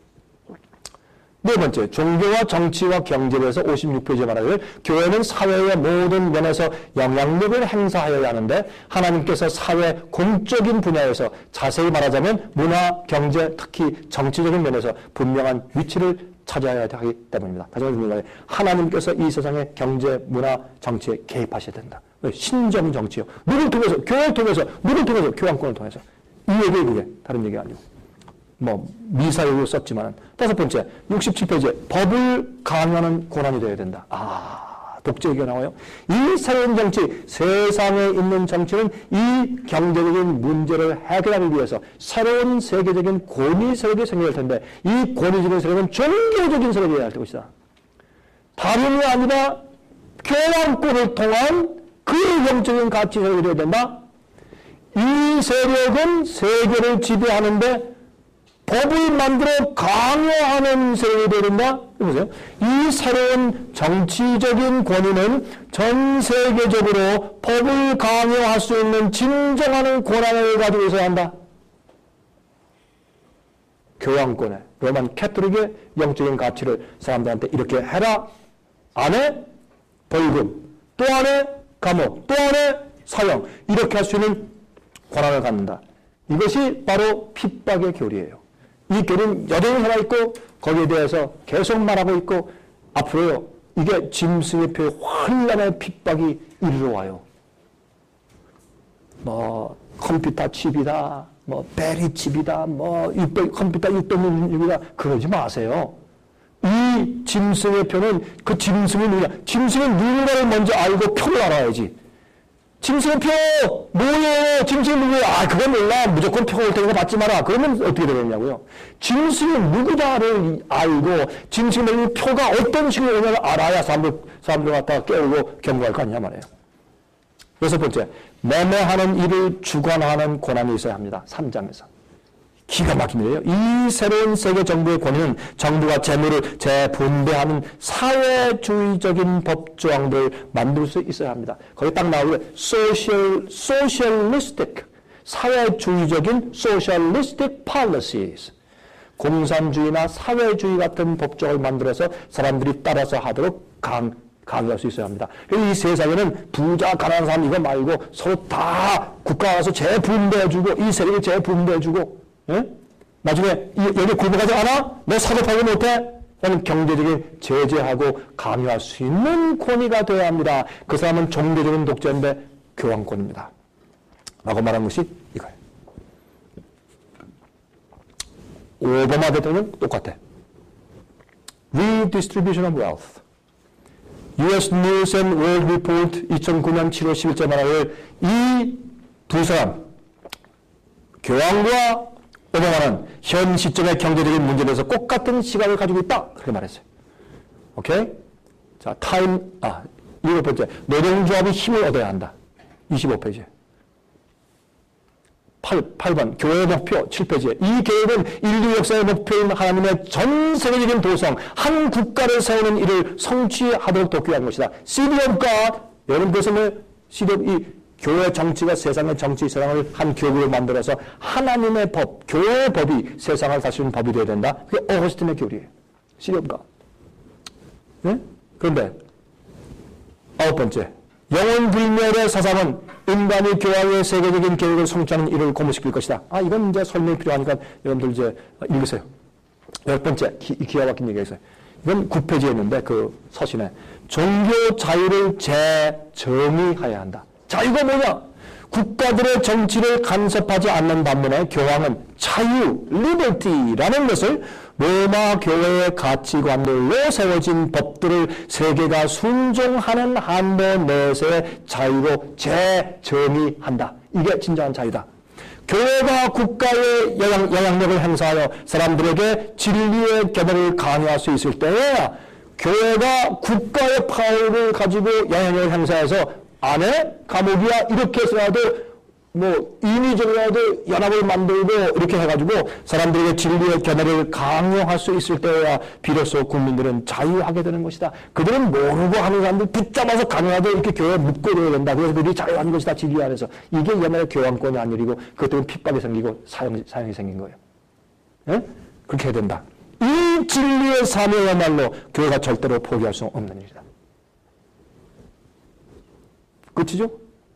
네 번째, 종교와 정치와 경제에서 56페이지에 말하기를 교회는 사회의 모든 면에서 영향력을 행사하여야 하는데 하나님께서 사회 공적인 분야에서 자세히 말하자면 문화, 경제, 특히 정치적인 면에서 분명한 위치를 찾아야 하기 때문입니다. 다시 말해 하나님께서 이 세상의 경제, 문화, 정치에 개입하셔야 된다. 신정 정치요. 누굴 통해서? 교회를 통해서. 누굴 통해서? 교황권을 통해서. 이 얘기예요, 그게. 다른 얘기가 아니고. 미사용으로 썼지만. 다섯 번째, 67페이지에 법을 강요하는 고난이 되어야 된다. 독재 얘기가 나와요. 이 새로운 정치, 세상에 있는 정치는 이 경제적인 문제를 해결하기 위해서 새로운 세계적인 권위 세력이 생겨날 텐데 이 권위적인 세력은 종교적인 세력이어야 할 것이다. 다름이 아니라 교황권을 통한 그 영적인 가치 세력이 되어야 된다. 이 세력은 세계를 지배하는데 법을 만들어 강요하는 세력이 되어야 된다. 보세요. 이 새로운 정치적인 권위는 전 세계적으로 법을 강요할 수 있는 진정한 권한을 가지고 있어야 한다. 교황권의 로만 캐토릭의 영적인 가치를 사람들한테 이렇게 해라. 안 해? 벌금. 또 안 해? 감옥. 또 안 해? 사형. 이렇게 할 수 있는 권한을 갖는다. 이것이 바로 핍박의 교리예요. 이 교리는 여전히 살아있고 거기에 대해서 계속 말하고 있고 앞으로요. 이게 짐승의 표의 환란의 핍박이 이르러 와요. 뭐 컴퓨터 칩이다. 뭐 베리 칩이다. 뭐 컴퓨터 600입니다. 그러지 마세요. 이 짐승의 표는 그 짐승이 누구냐? 짐승은 누군가를 먼저 알고 표를 알아야지. 짐승의 표 뭐예요? 짐승이 누구예요? 아 그건 몰라. 무조건 표가 올 테니까 받지 마라. 그러면 어떻게 되겠냐고요. 짐승이 누구다를 알고 짐승의 표가 어떤 식으로 오냐를 알아야 사람들 갖다가 깨우고 경고할 거 아니냐 말이에요. 여섯 번째, 매매하는 일을 주관하는 권한이 있어야 합니다. 3장에서. 기가 막힌 일이에요. 이 새로운 세계 정부의 권위는 정부가 재물을 재분배하는 사회주의적인 법조항들을 만들 수 있어야 합니다. 거기 딱 나오고요. socialistic, 사회주의적인 socialistic policies. 공산주의나 사회주의 같은 법조항을 만들어서 사람들이 따라서 하도록 강요할 수 있어야 합니다. 이 세상에는 부자, 가난한 사람 이거 말고 서로 다 국가가 와서 재분배해주고 이 세력이 재분배해주고 예? 나중에 여기 굴복하지 않아? 너 사고 팔고 못해? 라는 경제적인 제재하고 강요할 수 있는 권위가 되어야 합니다. 그 사람은 종교적인 독재인데 교황권입니다. 라고 말한 것이 이거예요. 오바마 대통령 똑같아. Redistribution of Wealth. US News and World Report 2009년 7월 10일째 말하길 이 두 사람 교황과 오바마는 현 시점의 경제적인 문제에 대해서 똑같은 시각을 가지고 있다. 그렇게 말했어요. 오케이? 자, 일곱 번째. 노동조합이 힘을 얻어야 한다. 25페이지. 8번. 교회의 목표 7페이지에. 이 계획은 인류 역사의 목표인 하나님의 전 세계적인 도성, 한 국가를 세우는 일을 성취하도록 돕기위한 것이다. City of God. 여러분 그것은 뭐 City of 이 교회 정치가 세상의 정치, 세상을 한 교구로 만들어서 하나님의 법, 교회의 법이 세상을 다스리는 법이 되어야 된다. 그게 어거스틴의 교리예요. 시리엄가. 네? 그런데 아홉 번째, 영원 불멸의 사상은 인간이 교황의 세계적인 계획을 성취하는 일을 고무시킬 것이다. 이건 이제 설명이 필요하니까 여러분들 이제 읽으세요. 열 번째, 기가 막힌 얘기가 있어요. 이건 9페이지에 있는데 그 서신에 종교 자유를 재정의해야 한다. 자유가 뭐냐? 국가들의 정치를 간섭하지 않는 반면에 교황은 자유, liberty라는 것을 로마 교회의 가치관들로 세워진 법들을 세계가 순종하는 한도 내에서의 자유로 재정의한다. 이게 진정한 자유다. 교회가 국가의 영향력을 행사하여 사람들에게 진리의 견해를 강요할 수 있을 때에 교회가 국가의 파워를 가지고 영향력을 행사해서 안에 감옥이야 이렇게 해서라도 뭐 인위적으로라도 연합을 만들고 이렇게 해가지고 사람들에게 진리의 견해를 강요할 수 있을 때야 비로소 국민들은 자유하게 되는 것이다. 그들은 모르고 하는 사람들 붙잡아서 강요하되 이렇게 교회에 묶어둬야 된다. 그래서 그들이 자유한 것이다. 진리 안에서. 이게 옛날에 교황권이 아니고 그것 때문에 핍박이 생기고 사형이 생긴 거예요. 예? 그렇게 해야 된다. 이 진리의 사명이야말로 교회가 절대로 포기할 수 없는 일이다. 끝이죠?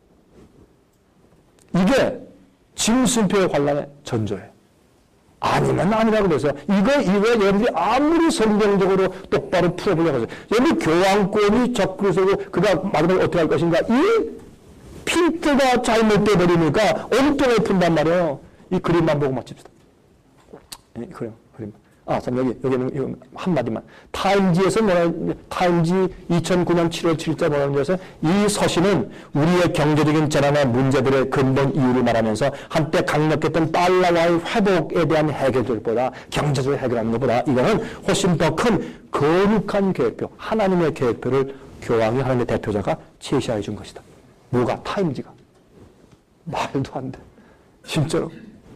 이게 짐승표의 환란의 전조예요. 아니면 아니라고 그래서 이거 여러분들이 아무리 성경적으로 똑바로 풀어보려고 해서 여러분 교황권이 적그리 세고 그가 마지막에 어떻게 할 것인가 이 핀트가 잘못돼 버리니까 엉뚱하게 푼단 말이에요. 이 그림만 보고 맞춥시다. 그림. 참 여기는 한마디만. 타임지에서 타임지 2009년 7월 7일자 뭐라는 것은 이 서신은 우리의 경제적인 재난의 문제들의 근본 이유를 말하면서 한때 강력했던 달러와의 회복에 대한 해결들보다 경제적으로 해결하는 것보다 이거는 훨씬 더 큰 거룩한 계획표, 하나님의 계획표를 교황이 하나님의 대표자가 제시해 준 것이다. 뭐가? 타임지가. 말도 안 돼. 진짜로.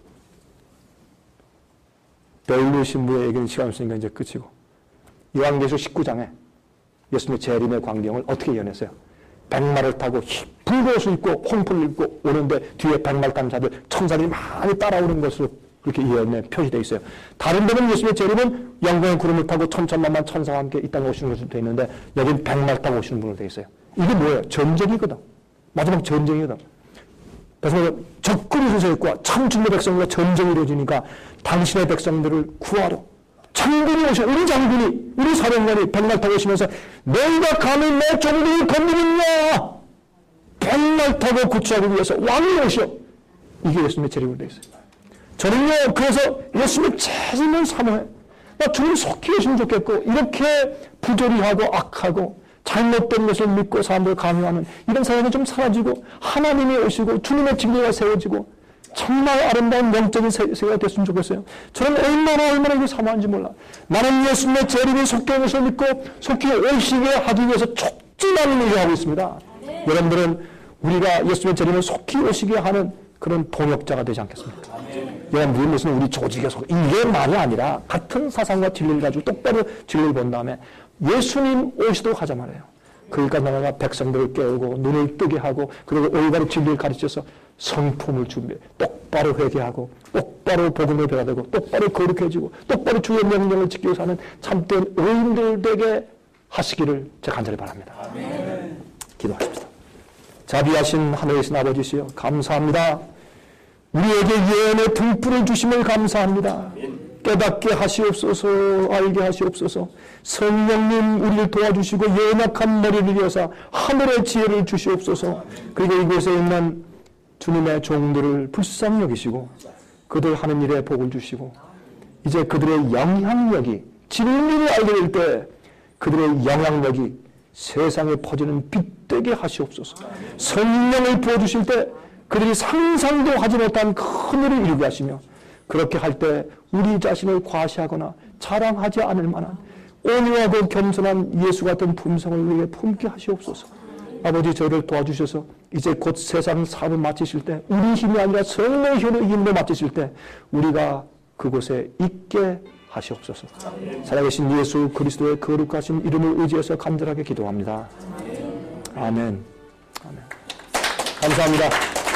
벨루 신부의 얘기는 시간 없으니까 이제 끝이고, 요한계시록 19장에 예수님의 재림의 광경을 어떻게 예언했어요? 백마를 타고 붉은 옷을 입고 홍포를 입고 오는데 뒤에 백마를 탄 자들 천사들이 많이 따라오는 것으로 그렇게 예언에 표시되어 있어요. 다른 데는 예수님의 재림은 영광의 구름을 타고 천천만만 천사와 함께 이 땅에 오시는 것으로 되어 있는데 여기는 백마를 타고 오시는 분으로 되어 있어요. 이게 뭐예요? 전쟁이거든. 마지막 전쟁이거든. 그래서 적군이 선서했고 천중의 백성과 전쟁이 이루어지니까 당신의 백성들을 구하러 장군이 오셔, 우리 장군이, 우리 사령관이 백말 타고 오시면서 너희가 감히 내 종들을 건드리냐? 백말 타고 구출하기 위해서 왕이 오셔. 이게 예수님의 재림으로 되어 있어요. 저는요, 그래서 예수님의 재림을 사모해. 나 주님 속히 오시면 좋겠고, 이렇게 부조리하고 악하고 잘못된 것을 믿고 사람들을 강요하는 이런 사회는 좀 사라지고 하나님이 오시고 주님의 진리가 세워지고 정말 아름다운 영적인 세계가 됐으면 좋겠어요. 저는 얼마나 이거 사모하는지 몰라. 나는 예수님의 재림이 속히 오는 것을 믿고 속히 오시게 하기 위해서 촉진하는 일을 하고 있습니다. 네. 여러분들은 우리가 예수님의 재림을 속히 오시게 하는 그런 동역자가 되지 않겠습니까? 여러분들이 무슨 우리 조직에서 이게 말이 아니라 같은 사상과 진리를 가지고 똑바로 진리를 본 다음에 예수님 오시도록 하자 말이에요. 그러니까 내가 백성들을 깨우고 눈을 뜨게 하고 그리고 올바른 진리를 가르쳐서 성품을 준비해 똑바로 회개하고 똑바로 복음을 배워되고 똑바로 거룩해지고 똑바로 주의 명령을 지키고 사는 참된 의인들 되게 하시기를 제가 간절히 바랍니다. 아멘. 기도하십시다. 자비하신 하늘에 계신 아버지시여 감사합니다. 우리에게 예언의 등불을 주심을 감사합니다. 깨닫게 하시옵소서, 알게 하시옵소서. 성령님 우리를 도와주시고 연약한 머리를 이어서 하늘의 지혜를 주시옵소서. 그리고 이곳에 있는 주님의 종들을 불쌍히 여기시고 그들 하는 일에 복을 주시고 이제 그들의 영향력이 진리를 알게 될 때 그들의 영향력이 세상에 퍼지는 빛되게 하시옵소서. 성령을 부어주실 때 그들이 상상도 하지 못한 큰일을 이루게 하시며 그렇게 할 때 우리 자신을 과시하거나 자랑하지 않을 만한 온유하고 겸손한 예수 같은 품성을 우리에게 품게 하시옵소서. 아버지 저를 도와주셔서 이제 곧 세상 사업을 마치실 때 우리 힘이 아니라 성령의 힘으로 마치실 때 우리가 그곳에 있게 하시옵소서. 살아계신 예수 그리스도의 거룩하신 이름을 의지해서 간절하게 기도합니다. 아멘. 아멘. 감사합니다.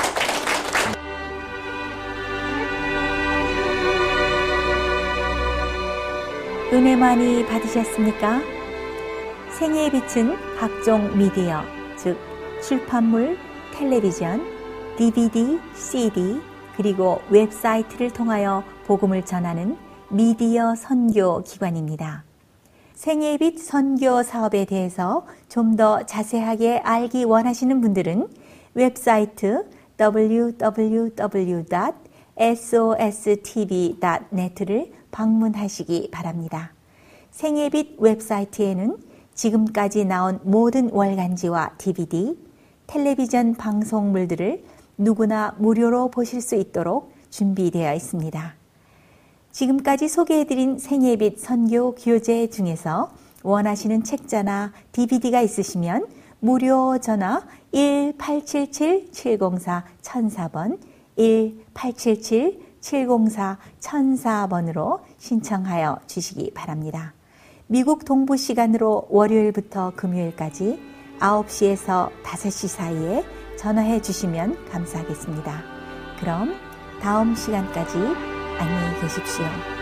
은혜 많이 받으셨습니까? 생애의 빛은 각종 미디어, 즉 출판물, 텔레비전, DVD, CD, 그리고 웹사이트를 통하여 복음을 전하는 미디어 선교 기관입니다. 생애의 빛 선교 사업에 대해서 좀 더 자세하게 알기 원하시는 분들은 웹사이트 www.sostv.net를 방문하시기 바랍니다. 생애의 빛 웹사이트에는 지금까지 나온 모든 월간지와 DVD, 텔레비전 방송물들을 누구나 무료로 보실 수 있도록 준비되어 있습니다. 지금까지 소개해드린 생애의 빛 선교 교재 중에서 원하시는 책자나 DVD가 있으시면 무료 전화 1877-704-1004번 1877-704-1004번으로 신청하여 주시기 바랍니다. 미국 동부 시간으로 월요일부터 금요일까지 9시에서 5시 사이에 전화해 주시면 감사하겠습니다. 그럼 다음 시간까지 안녕히 계십시오.